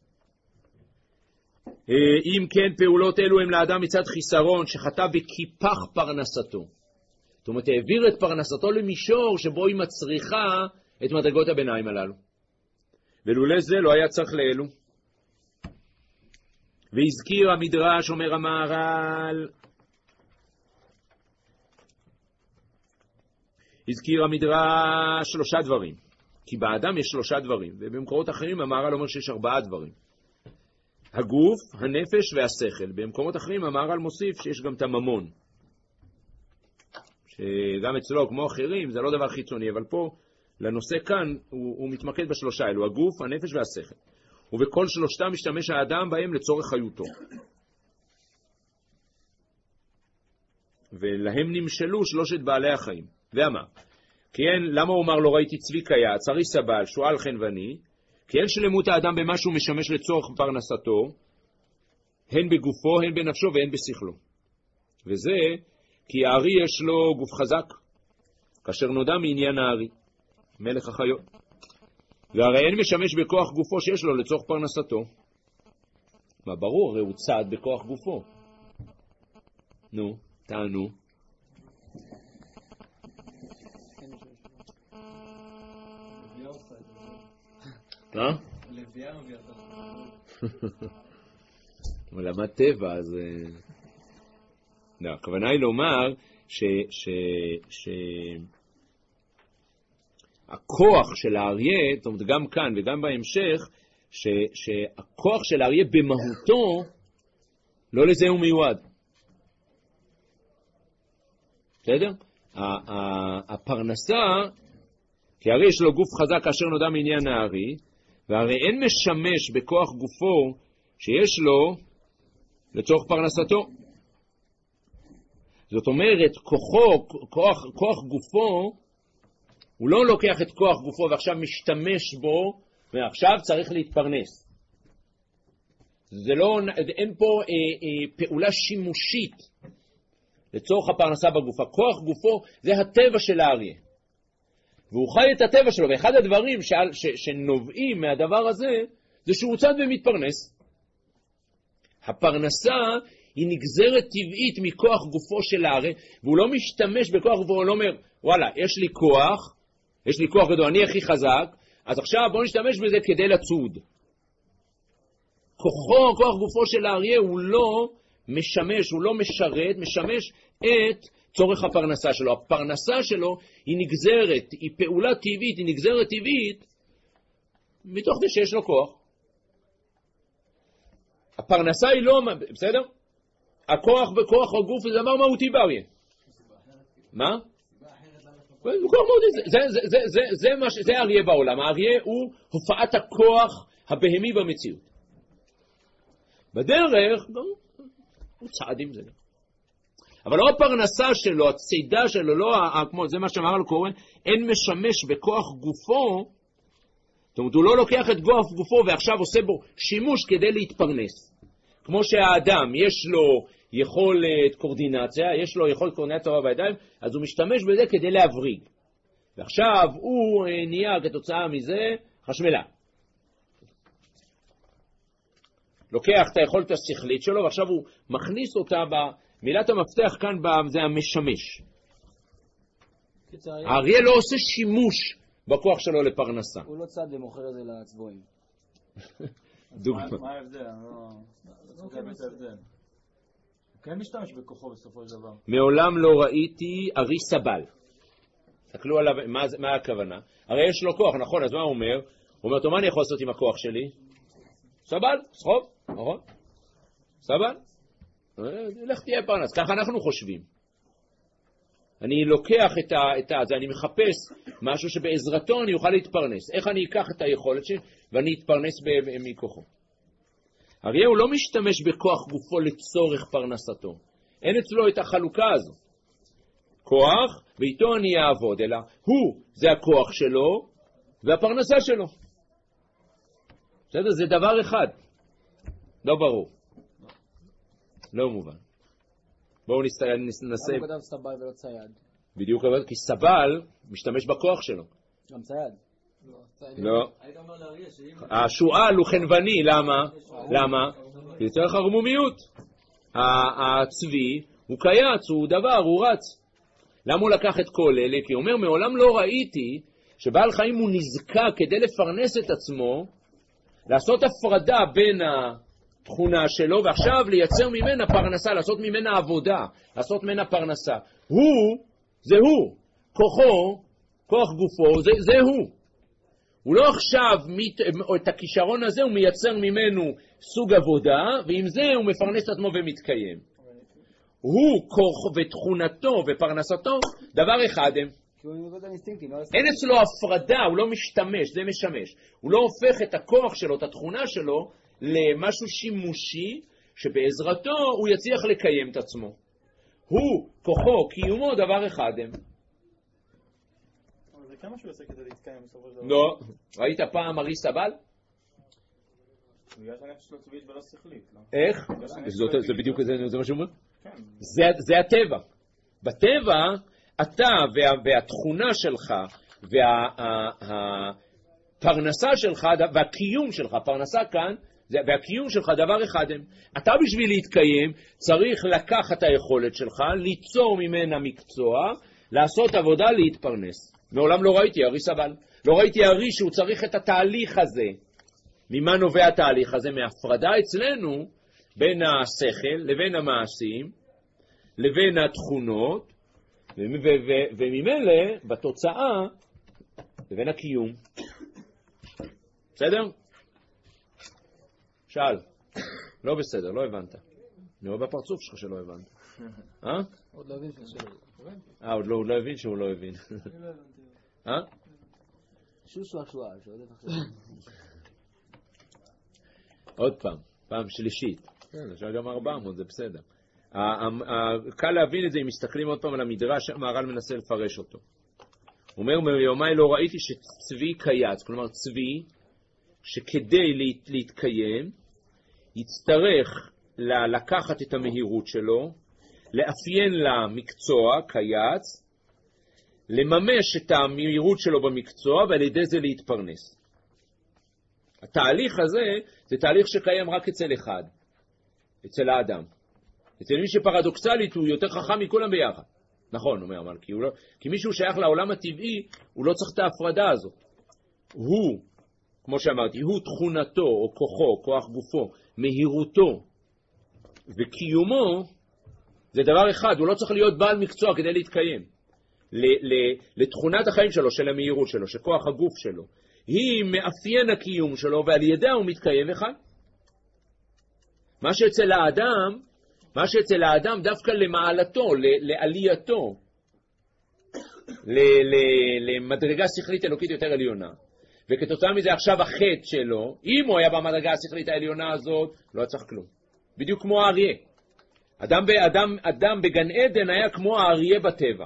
אם כן, פעולות אלו הם לאדם מצד חיסרון שחטא בקיפח פרנסתו. זאת אומרת, העביר את פרנסתו למישור שבו היא מצריכה את מדרגות הביניים הללו. ולולא זה לא היה צריך לאלו. והזכיר המדרש, אומר המהר"ל, הזכיר המדרש שלושה דברים. כי באדם יש שלושה דברים, ובמקורות אחרים המהר"ל אומר שיש ארבעה דברים. הגוף, הנפש והשכל. במקומות אחרים המהר"ל מוסיף שיש גם את הממון. שגם אצלו, כמו אחרים, זה לא דבר חיצוני, אבל פה, לנושא כאן, הוא, הוא מתמקד בשלושה אלו, הגוף, הנפש והשכל. ובכל שלושתם משתמש האדם בהם לצורך חיותו. ולהם נמשלו שלושת בעלי החיים. ואמר, כי אין, למה הוא אמר לא ראיתי צבי קיה, צרי סבל, שואל חנווני, כי אין שלמות האדם במה שהוא משמש לצורך פרנסתו, הן בגופו, הן בנפשו והן בשכלו. וזה כי הארי יש לו גוף חזק, כאשר נודע מעניין הארי, מלך החיות. והרי אין משמש בכוח גופו שיש לו לצורך פרנסתו. מה ברור, הרי הוא צעד בכוח גופו. נו, תענו. מה? לביאה מביאה את אבל למד טבע, אז... לא, הכוונה היא לומר ש... ש... ש... הכוח של האריה, זאת אומרת גם כאן וגם בהמשך, ש... שהכוח של האריה במהותו, לא לזה הוא מיועד. בסדר? הפרנסה, כי הרי יש לו גוף חזק כאשר נודע מעניין הארי, והרי אין משמש בכוח גופו שיש לו לצורך פרנסתו. זאת אומרת, כוחו, כוח, כוח גופו, הוא לא לוקח את כוח גופו ועכשיו משתמש בו, ועכשיו צריך להתפרנס. זה לא, אין פה אה, אה, פעולה שימושית לצורך הפרנסה בגוף. הכוח גופו זה הטבע של האריה. והוא חי את הטבע שלו, ואחד הדברים ש, ש, שנובעים מהדבר הזה, זה שהוא צד ומתפרנס. הפרנסה היא נגזרת טבעית מכוח גופו של האריה, והוא לא משתמש בכוח גופו, הוא לא אומר, וואלה, יש לי כוח, יש לי כוח גדול, אני הכי חזק, אז עכשיו בוא נשתמש בזה כדי לצוד. כוחו, כוח גופו של האריה הוא לא משמש, הוא לא משרת, משמש את צורך הפרנסה שלו. הפרנסה שלו היא נגזרת, היא פעולה טבעית, היא נגזרת טבעית, מתוך זה שיש לו כוח. הפרנסה היא לא, בסדר? הכוח בכוח הגוף זה דבר מהותי באריה. מה? זה כוח מהותי, זה, זה, זה, זה, זה, מה, זה האריה בעולם. האריה הוא הופעת הכוח הבהמי במציאות. בדרך, הוא צעד עם זה. אבל לא הפרנסה שלו, הצידה שלו, לא, כמו, זה מה שאמר על קורן, אין משמש בכוח גופו, זאת אומרת, הוא לא לוקח את כוח גופו ועכשיו עושה בו שימוש כדי להתפרנס. כמו שהאדם יש לו יכולת קורדינציה, יש לו יכולת קורדינציה בידיים, אז הוא משתמש בזה כדי להבריג. ועכשיו הוא נהיה כתוצאה מזה חשמלה. לוקח את היכולת השכלית שלו, ועכשיו הוא מכניס אותה במילת המפתח כאן, זה המשמש. האריה לא עושה שימוש בכוח שלו לפרנסה. הוא לא צד ומוכר את זה לצבועים. דוגמה. מה ההבדל? אני לא... לא יודע את ההבדל. כן משתמש בכוחו בסופו של דבר. מעולם לא ראיתי ארי סבל. תקלו עליו, מה, מה הכוונה? הרי יש לו כוח, נכון? אז מה הוא אומר? הוא אומר, טוב, מה אני יכול לעשות עם הכוח שלי? סבל, סחוב, נכון? סבל? לך תהיה פרנס, ככה אנחנו חושבים. אני לוקח את ה... את ה... זה, אני מחפש משהו שבעזרתו אני אוכל להתפרנס. איך אני אקח את היכולת שלי ואני אתפרנס מכוחו? הרי הוא לא משתמש בכוח גופו לצורך פרנסתו. אין אצלו את החלוקה הזו. כוח, ואיתו אני אעבוד, אלא הוא, זה הכוח שלו, והפרנסה שלו. בסדר? זה דבר אחד. לא ברור. לא מובן. בואו ננסה... למה הוא כתב סבל ולא צייד? בדיוק, כי סבל משתמש בכוח שלו. גם צייד. לא. השואל הוא חנווני, למה? למה? כי זה צריך הרמומיות. הצבי הוא קייץ, הוא דבר, הוא רץ. למה הוא לקח את כל אלה? כי הוא אומר, מעולם לא ראיתי שבעל חיים הוא נזקק כדי לפרנס את עצמו, לעשות הפרדה בין התכונה שלו, ועכשיו לייצר ממנה פרנסה, לעשות ממנה עבודה, לעשות ממנה פרנסה. הוא, זה הוא. כוחו, כוח גופו, זה, זה הוא. הוא לא עכשיו, את הכישרון הזה הוא מייצר ממנו סוג עבודה, ועם זה הוא מפרנס את עצמו ומתקיים. הוא, כוח ותכונתו ופרנסתו, דבר אחד הם. אין אצלו הפרדה, הוא לא משתמש, זה משמש. הוא לא הופך את הכוח שלו, את התכונה שלו, למשהו שימושי, שבעזרתו הוא יצליח לקיים את עצמו. הוא, כוחו, קיומו, דבר אחד הם. אבל זה כמה שהוא יעשה כדי להתקיים בסופו של דבר? לא. ראית פעם ארי סבל? בגלל שהנפש שלו צבאית ולא שכלית, לא? איך? זה בדיוק זה מה שאומר? כן. זה הטבע. בטבע, אתה והתכונה שלך והפרנסה שלך והקיום שלך, פרנסה כאן, והקיום שלך דבר אחד הם. אתה בשביל להתקיים צריך לקחת את היכולת שלך, ליצור ממנה מקצוע, לעשות עבודה, להתפרנס. מעולם לא ראיתי ארי סבל. לא ראיתי ארי שהוא צריך את התהליך הזה. ממה נובע התהליך הזה? מהפרדה אצלנו בין השכל לבין המעשים, לבין התכונות, וממילא בתוצאה לבין הקיום. בסדר? שאל. לא בסדר, לא הבנת. אני רואה בפרצוף שלך שלא הבנת. אה? עוד לא הבין שזה לא. אה, עוד לא הבין שהוא לא הבין. אה? שושו השואה, שעוד עכשיו. עוד פעם, פעם שלישית. אפשר גם ארבע מאות, זה בסדר. קל להבין את זה אם מסתכלים עוד פעם על המדרש, המהר"ל מנסה לפרש אותו. הוא אומר, מיומי לא ראיתי שצבי קייץ, כלומר צבי, שכדי להתקיים, יצטרך לקחת את המהירות שלו, לאפיין לה מקצוע, קייץ, לממש את המהירות שלו במקצוע, ועל ידי זה להתפרנס. התהליך הזה, זה תהליך שקיים רק אצל אחד, אצל האדם. אצל מי שפרדוקסלית הוא יותר חכם מכולם ביחד. נכון, אומר אבל, כי, לא, כי מישהו שייך לעולם הטבעי, הוא לא צריך את ההפרדה הזאת. הוא, כמו שאמרתי, הוא תכונתו או כוחו, כוח גופו, מהירותו וקיומו, זה דבר אחד, הוא לא צריך להיות בעל מקצוע כדי להתקיים. לתכונת החיים שלו, של המהירות שלו, של כוח הגוף שלו, היא מאפיין הקיום שלו, ועל ידה הוא מתקיים אחד. מה שאצל האדם, מה שאצל האדם דווקא למעלתו, לעלייתו, למדרגה שכלית אלוקית יותר עליונה. וכתוצאה מזה עכשיו החטא שלו, אם הוא היה במדרגה השכלית העליונה הזאת, לא צריך כלום. בדיוק כמו האריה. אדם, אדם, אדם בגן עדן היה כמו האריה בטבע.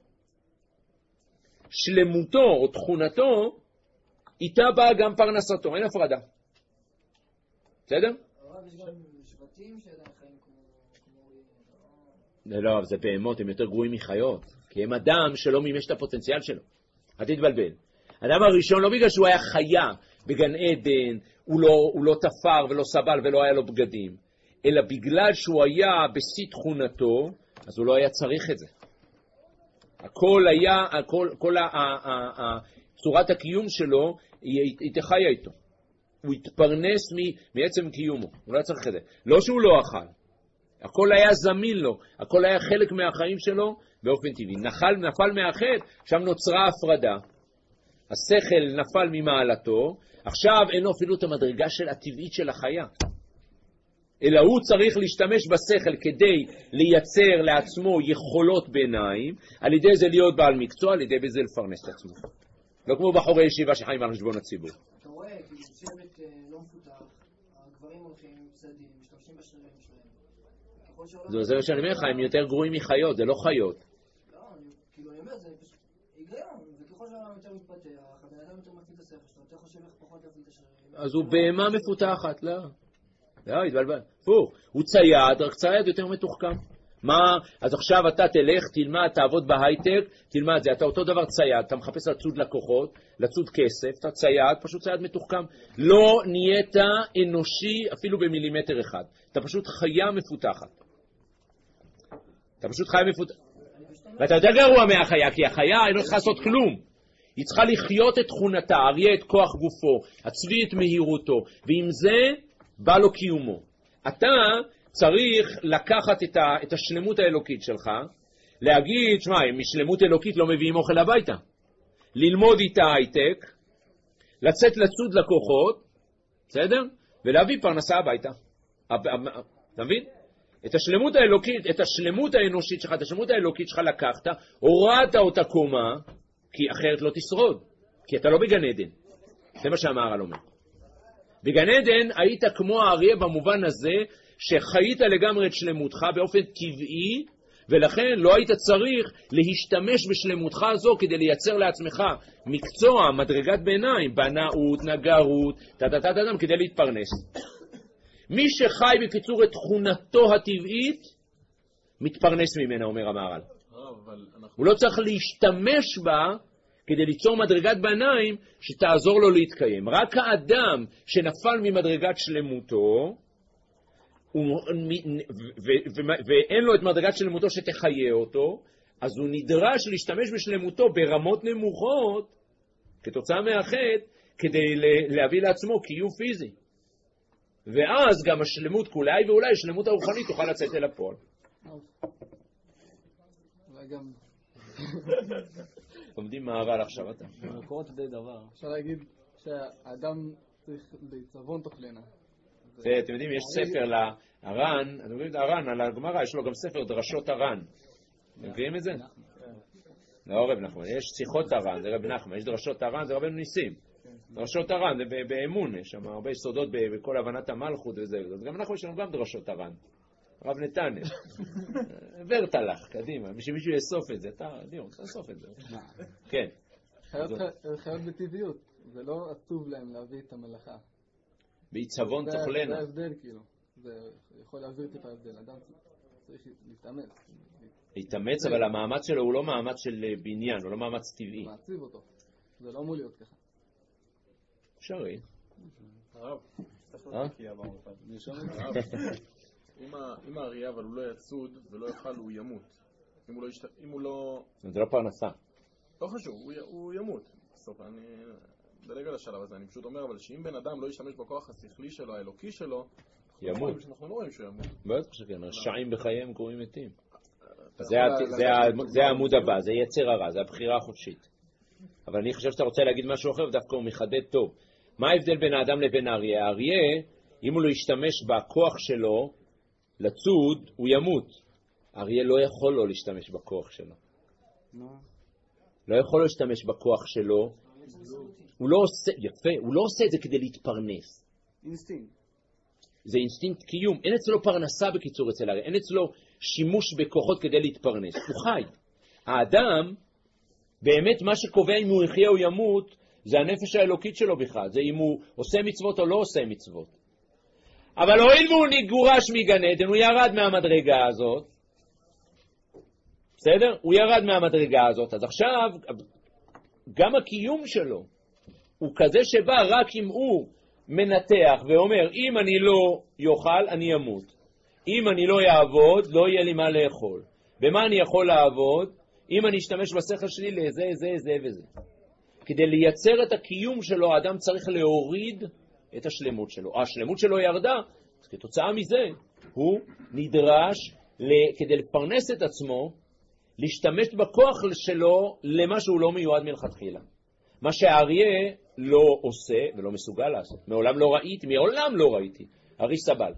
שלמותו או תכונתו, איתה באה גם פרנסתו, אין הפרדה. בסדר? אבל יש גם שבטים שעדיין חיים כמו... לא, זה בהמות, הם יותר גרועים מחיות. כי הם אדם שלא מימש את הפוטנציאל שלו. אל תתבלבל. האדם הראשון, לא בגלל שהוא היה חיה בגן עדן, הוא לא, הוא לא תפר ולא סבל ולא היה לו בגדים, אלא בגלל שהוא היה בשיא תכונתו, אז הוא לא היה צריך את זה. הכל היה, הכל, כל ה, ה, ה, ה, צורת הקיום שלו, היא, היא תחיה איתו. הוא התפרנס מעצם קיומו, הוא לא צריך את זה. לא שהוא לא אכל, הכל היה זמין לו, הכל היה חלק מהחיים שלו באופן טבעי. נפל, נפל מהחטא, שם נוצרה הפרדה. השכל נפל ממעלתו, עכשיו אין לו אפילו את המדרגה של הטבעית של החיה. אלא הוא צריך להשתמש בשכל כדי לייצר לעצמו יכולות ביניים, על ידי זה להיות בעל מקצוע, על ידי זה לפרנס את עצמו. לא כמו בחורי ישיבה שחיים על חשבון הציבור. אתה רואה, כי שבט לא מפותח, הגברים הולכים עם צדים, משתמשים בשרירים שלהם. זה מה שאני אומר לך, הם יותר גרועים מחיות, זה לא חיות. לא, כאילו אני אומר, זה פשוט היגיון, וככל שהעולם יותר מתפתח, הבן אדם יותר מתאים את השכל שלו, יותר חושב איך פחות להפעיל את השרירים. אז הוא בהמה מפותחת, לא. לא, התבלבל. פור, הוא צייד, רק צייד יותר מתוחכם. מה? אז עכשיו אתה תלך, תלמד, תעבוד בהייטק, תלמד זה. אתה אותו דבר צייד, אתה מחפש לצוד לקוחות, לצוד כסף, אתה צייד, פשוט צייד מתוחכם. לא נהיית אנושי אפילו במילימטר אחד. אתה פשוט חיה מפותחת. אתה פשוט חיה מפותחת. ואתה יותר גרוע מהחיה, כי החיה היא לא צריכה לעשות כלום. היא צריכה לחיות את תכונתה, אריה את כוח גופו, הצבי את מהירותו, ועם זה בא לו קיומו. אתה צריך לקחת את, ה, את השלמות האלוקית שלך, להגיד, שמע, משלמות אלוקית לא מביאים אוכל הביתה. ללמוד איתה הייטק, לצאת לצוד לקוחות, בסדר? ולהביא פרנסה הביתה. אתה מבין? את השלמות האלוקית, את השלמות האנושית שלך, את השלמות האלוקית שלך לקחת, הורדת אותה קומה, כי אחרת לא תשרוד. כי אתה לא בגן עדן. זה מה שהמהר"ל אומר. בגן עדן היית כמו האריה במובן הזה שחיית לגמרי את שלמותך באופן טבעי, ולכן לא היית צריך להשתמש בשלמותך הזו כדי לייצר לעצמך מקצוע, מדרגת ביניים, בנאות, נגרות, תתתתתם, כדי להתפרנס. מי שחי בקיצור את תכונתו הטבעית, מתפרנס ממנה, אומר המהר"ל. הוא לא צריך להשתמש בה כדי ליצור מדרגת ביניים שתעזור לו להתקיים. רק האדם שנפל ממדרגת שלמותו, ואין לו את מדרגת שלמותו שתחיה אותו, אז הוא נדרש להשתמש בשלמותו ברמות נמוכות, כתוצאה מהחטא, כדי להביא לעצמו קיום פיזי. ואז גם השלמות כולי ואולי השלמות הרוחנית תוכל לצאת אל הפועל. אולי גם... עומדים מהר"ל עכשיו אתה. במקורות די דבר. אפשר להגיד שהאדם צריך להצבון תוכלנה. אתם יודעים, יש ספר להר"ן, אתם יודעים את הר"ן, על הגמרא, יש לו גם ספר דרשות הר"ן. אתם מביאים את זה? לא רב נחמן, יש שיחות הר"ן, זה רב נחמן, יש דרשות הר"ן, זה רבנו ניסים. דרשות הר"ן, זה באמון, יש שם הרבה יסודות בכל הבנת המלכות וזה. אז גם אנחנו יש לנו גם דרשות הר"ן. רב נתניה. עברת לך, קדימה, שמישהו יאסוף את זה, אתה, דיון, תאסוף את זה. כן. חיות בטבעיות, זה לא עצוב להם להביא את המלאכה. בעיצבון תאכלנה. זה ההבדל כאילו, זה יכול להעביר טיפה הבדל, אדם צריך להתאמץ. להתאמץ, אבל המאמץ שלו הוא לא מאמץ של בניין, הוא לא מאמץ טבעי. מעציב אותו, זה לא אמור להיות ככה. אפשרי. הרב, צריך אה? לתקיע במופד. אם האריה אבל הוא לא יצוד ולא יאכל הוא ימות. אם הוא לא ישת... אם הוא לא... זה לא פרנסה. לא חשוב, הוא, י... הוא ימות. בסוף אני דלג על השלב הזה, אני פשוט אומר אבל שאם בן אדם לא ישתמש בכוח השכלי שלו, האלוקי שלו, ימות. אנחנו לא רואים שהוא ימות. בטח שכן, רשעים בחייהם קוראים מתים. זה העמוד הבא, זה יצר הרע, זה הבחירה החופשית. אבל אני חושב שאתה רוצה להגיד משהו אחר, דווקא הוא מחדד טוב. מה ההבדל בין האדם לבין האריה? האריה, אם הוא לא ישתמש בכוח שלו לצוד, הוא ימות. האריה לא יכול לא להשתמש בכוח שלו. לא יכול להשתמש בכוח שלו. הוא לא עושה, יפה, הוא לא עושה את זה כדי להתפרנס. אינסטינקט. זה אינסטינקט קיום. אין אצלו פרנסה בקיצור אצל האריה. אין אצלו שימוש בכוחות כדי להתפרנס. הוא חי. האדם, באמת מה שקובע אם הוא יחיה או ימות, זה הנפש האלוקית שלו בכלל. זה אם הוא עושה מצוות או לא עושה מצוות. אבל הואיל והוא נגורש מגן עדן, הוא ירד מהמדרגה הזאת. בסדר? הוא ירד מהמדרגה הזאת. אז עכשיו, גם הקיום שלו הוא כזה שבא רק אם הוא מנתח ואומר, אם אני לא יאכל, אני אמות. אם אני לא יעבוד, לא יהיה לי מה לאכול. במה אני יכול לעבוד? אם אני אשתמש בשכל שלי לזה, זה, זה וזה. כדי לייצר את הקיום שלו, האדם צריך להוריד את השלמות שלו. השלמות שלו ירדה, אז כתוצאה מזה הוא נדרש כדי לפרנס את עצמו, להשתמש בכוח שלו למה שהוא לא מיועד מלכתחילה. מה שהאריה לא עושה ולא מסוגל לעשות. מעולם לא ראיתי, מעולם לא ראיתי. ארי סבל.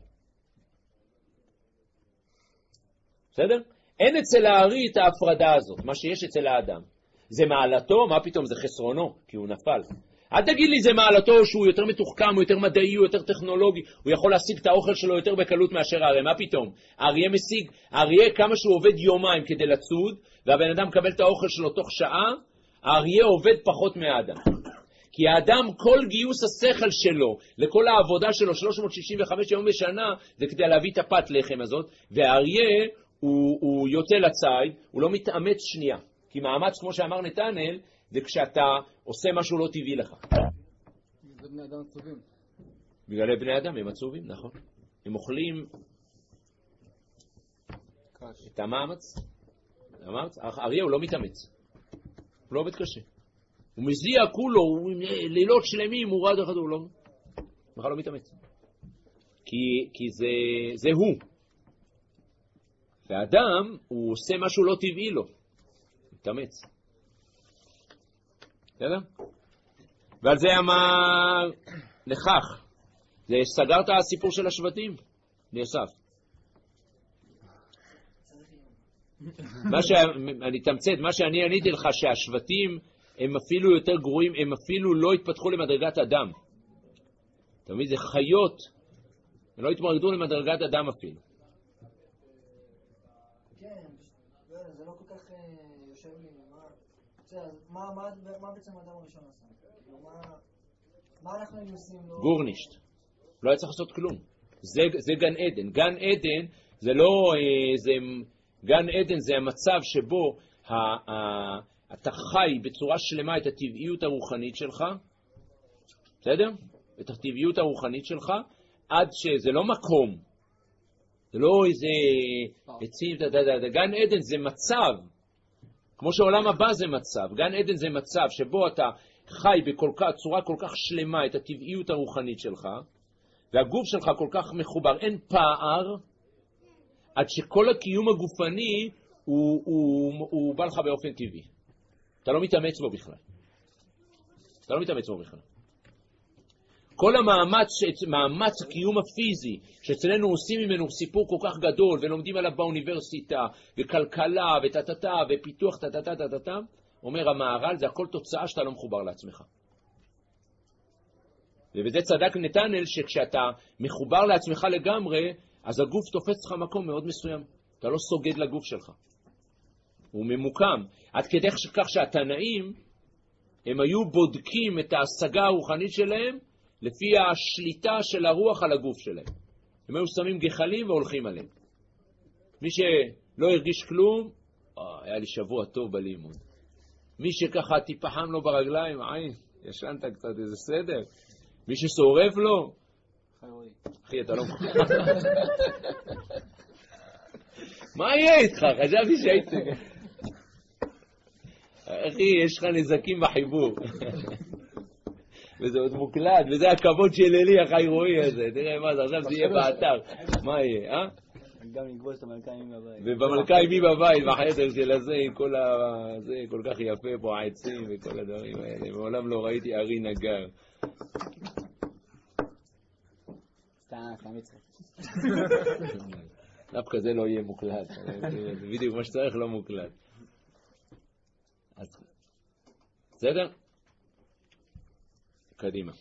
בסדר? אין אצל הארי את ההפרדה הזאת, מה שיש אצל האדם. זה מעלתו, מה פתאום? זה חסרונו, כי הוא נפל. אל תגיד לי זה מעלתו שהוא יותר מתוחכם, הוא יותר מדעי, הוא יותר טכנולוגי, הוא יכול להשיג את האוכל שלו יותר בקלות מאשר האריה. מה פתאום? האריה משיג, האריה כמה שהוא עובד יומיים כדי לצוד, והבן אדם מקבל את האוכל שלו תוך שעה, האריה עובד פחות מהאדם. כי האדם, כל גיוס השכל שלו, לכל העבודה שלו, שלוש מאות שישים וחמש יום בשנה, זה כדי להביא את הפת לחם הזאת, והאריה הוא, הוא יוצא לצייד, הוא לא מתאמץ שנייה. כי מאמץ, כמו שאמר נתנאל, זה כשאתה עושה משהו לא טבעי לך. זה בני אדם עצובים. בגלל בני אדם הם עצובים, נכון. הם אוכלים קש. את המאמץ. המאמץ. האריה הוא לא מתאמץ. הוא לא עובד קשה. הוא מזיע כולו, הוא לילות שלמים, הוא רד אחד, הוא לא... בכלל לא מתאמץ. כי, כי זה, זה הוא. והאדם, הוא עושה משהו לא טבעי לו. מתאמץ. בסדר? ועל זה אמר לכך. זה סגרת הסיפור של השבטים. נאסף. מה שאני תמצאת, מה שאני עניתי לך, שהשבטים הם אפילו יותר גרועים, הם אפילו לא התפתחו למדרגת אדם. אתה מבין? זה חיות. הם לא התמודדו למדרגת אדם אפילו. כן, זה לא כל כך יושב לי. מה בעצם האדם הראשון עשה? מה אנחנו עושים לו? גורנישט. לא היה צריך לעשות כלום. זה גן עדן. גן עדן זה לא... גן עדן זה המצב שבו אתה חי בצורה שלמה את הטבעיות הרוחנית שלך, בסדר? את הטבעיות הרוחנית שלך, עד שזה לא מקום, זה לא איזה עצים, גן עדן זה מצב, כמו שעולם הבא זה מצב, גן עדן זה מצב שבו אתה חי בצורה כל כך שלמה את הטבעיות הרוחנית שלך, והגוף שלך כל כך מחובר, אין פער, עד שכל הקיום הגופני הוא, הוא, הוא בא לך באופן טבעי. אתה לא מתאמץ בו בכלל. אתה לא מתאמץ בו בכלל. כל המאמץ, מאמץ הקיום הפיזי, שאצלנו עושים ממנו סיפור כל כך גדול, ולומדים עליו באוניברסיטה, וכלכלה, וטטטה, ופיתוח טטטה, טטטה, אומר המהר"ל, זה הכל תוצאה שאתה לא מחובר לעצמך. ובזה צדק נתנאל, שכשאתה מחובר לעצמך לגמרי, אז הגוף תופס לך מקום מאוד מסוים. אתה לא סוגד לגוף שלך. הוא ממוקם. עד כדי כך שהתנאים, הם היו בודקים את ההשגה הרוחנית שלהם, לפי השליטה של הרוח על הגוף שלהם. הם היו שמים גחלים והולכים עליהם. מי שלא הרגיש כלום, אה, היה לי שבוע טוב בלימוד. מי שככה טיפה חם לו ברגליים, עין, ישנת קצת איזה סדר. מי ששורף לו, אחי, אתה לא מוכן. מה יהיה איתך? חשבתי שהיית... אחי, יש לך נזקים בחיבור. וזה עוד מוקלט, וזה הכבוד של אלי, אחי רואי הזה. תראה מה זה, עכשיו זה יהיה באתר. מה יהיה, אה? גם נגבוש את המלכה אימי בבית. ובמלכה אימי בבית, בחדר של הזה, עם כל ה... זה כל כך יפה פה, העצים וכל הדברים האלה. מעולם לא ראיתי ארי נגר. סתם מצחק. דווקא זה לא יהיה מוקלט. בדיוק מה שצריך לא מוקלט. בסדר? קדימה.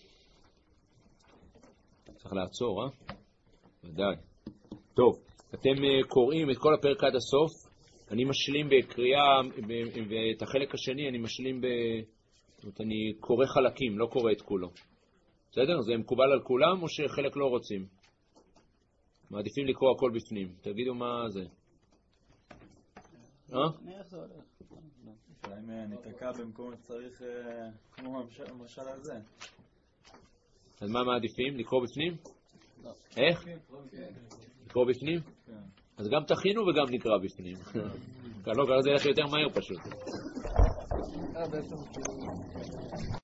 צריך לעצור, אה? ודאי. טוב, אתם קוראים את כל הפרק עד הסוף. אני משלים בקריאה, ואת החלק השני אני משלים ב... אני קורא חלקים, לא קורא את כולו. בסדר? זה מקובל על כולם או שחלק לא רוצים? מעדיפים לקרוא הכל בפנים. תגידו מה זה. אה? איך זה הולך? אם ניתקע במקום שצריך כמו המשל הזה. אז מה מעדיפים? לקרוא בפנים? איך? לקרוא בפנים? אז גם תכינו וגם נקרא בפנים. לא, ככה זה ילך יותר מהר פשוט.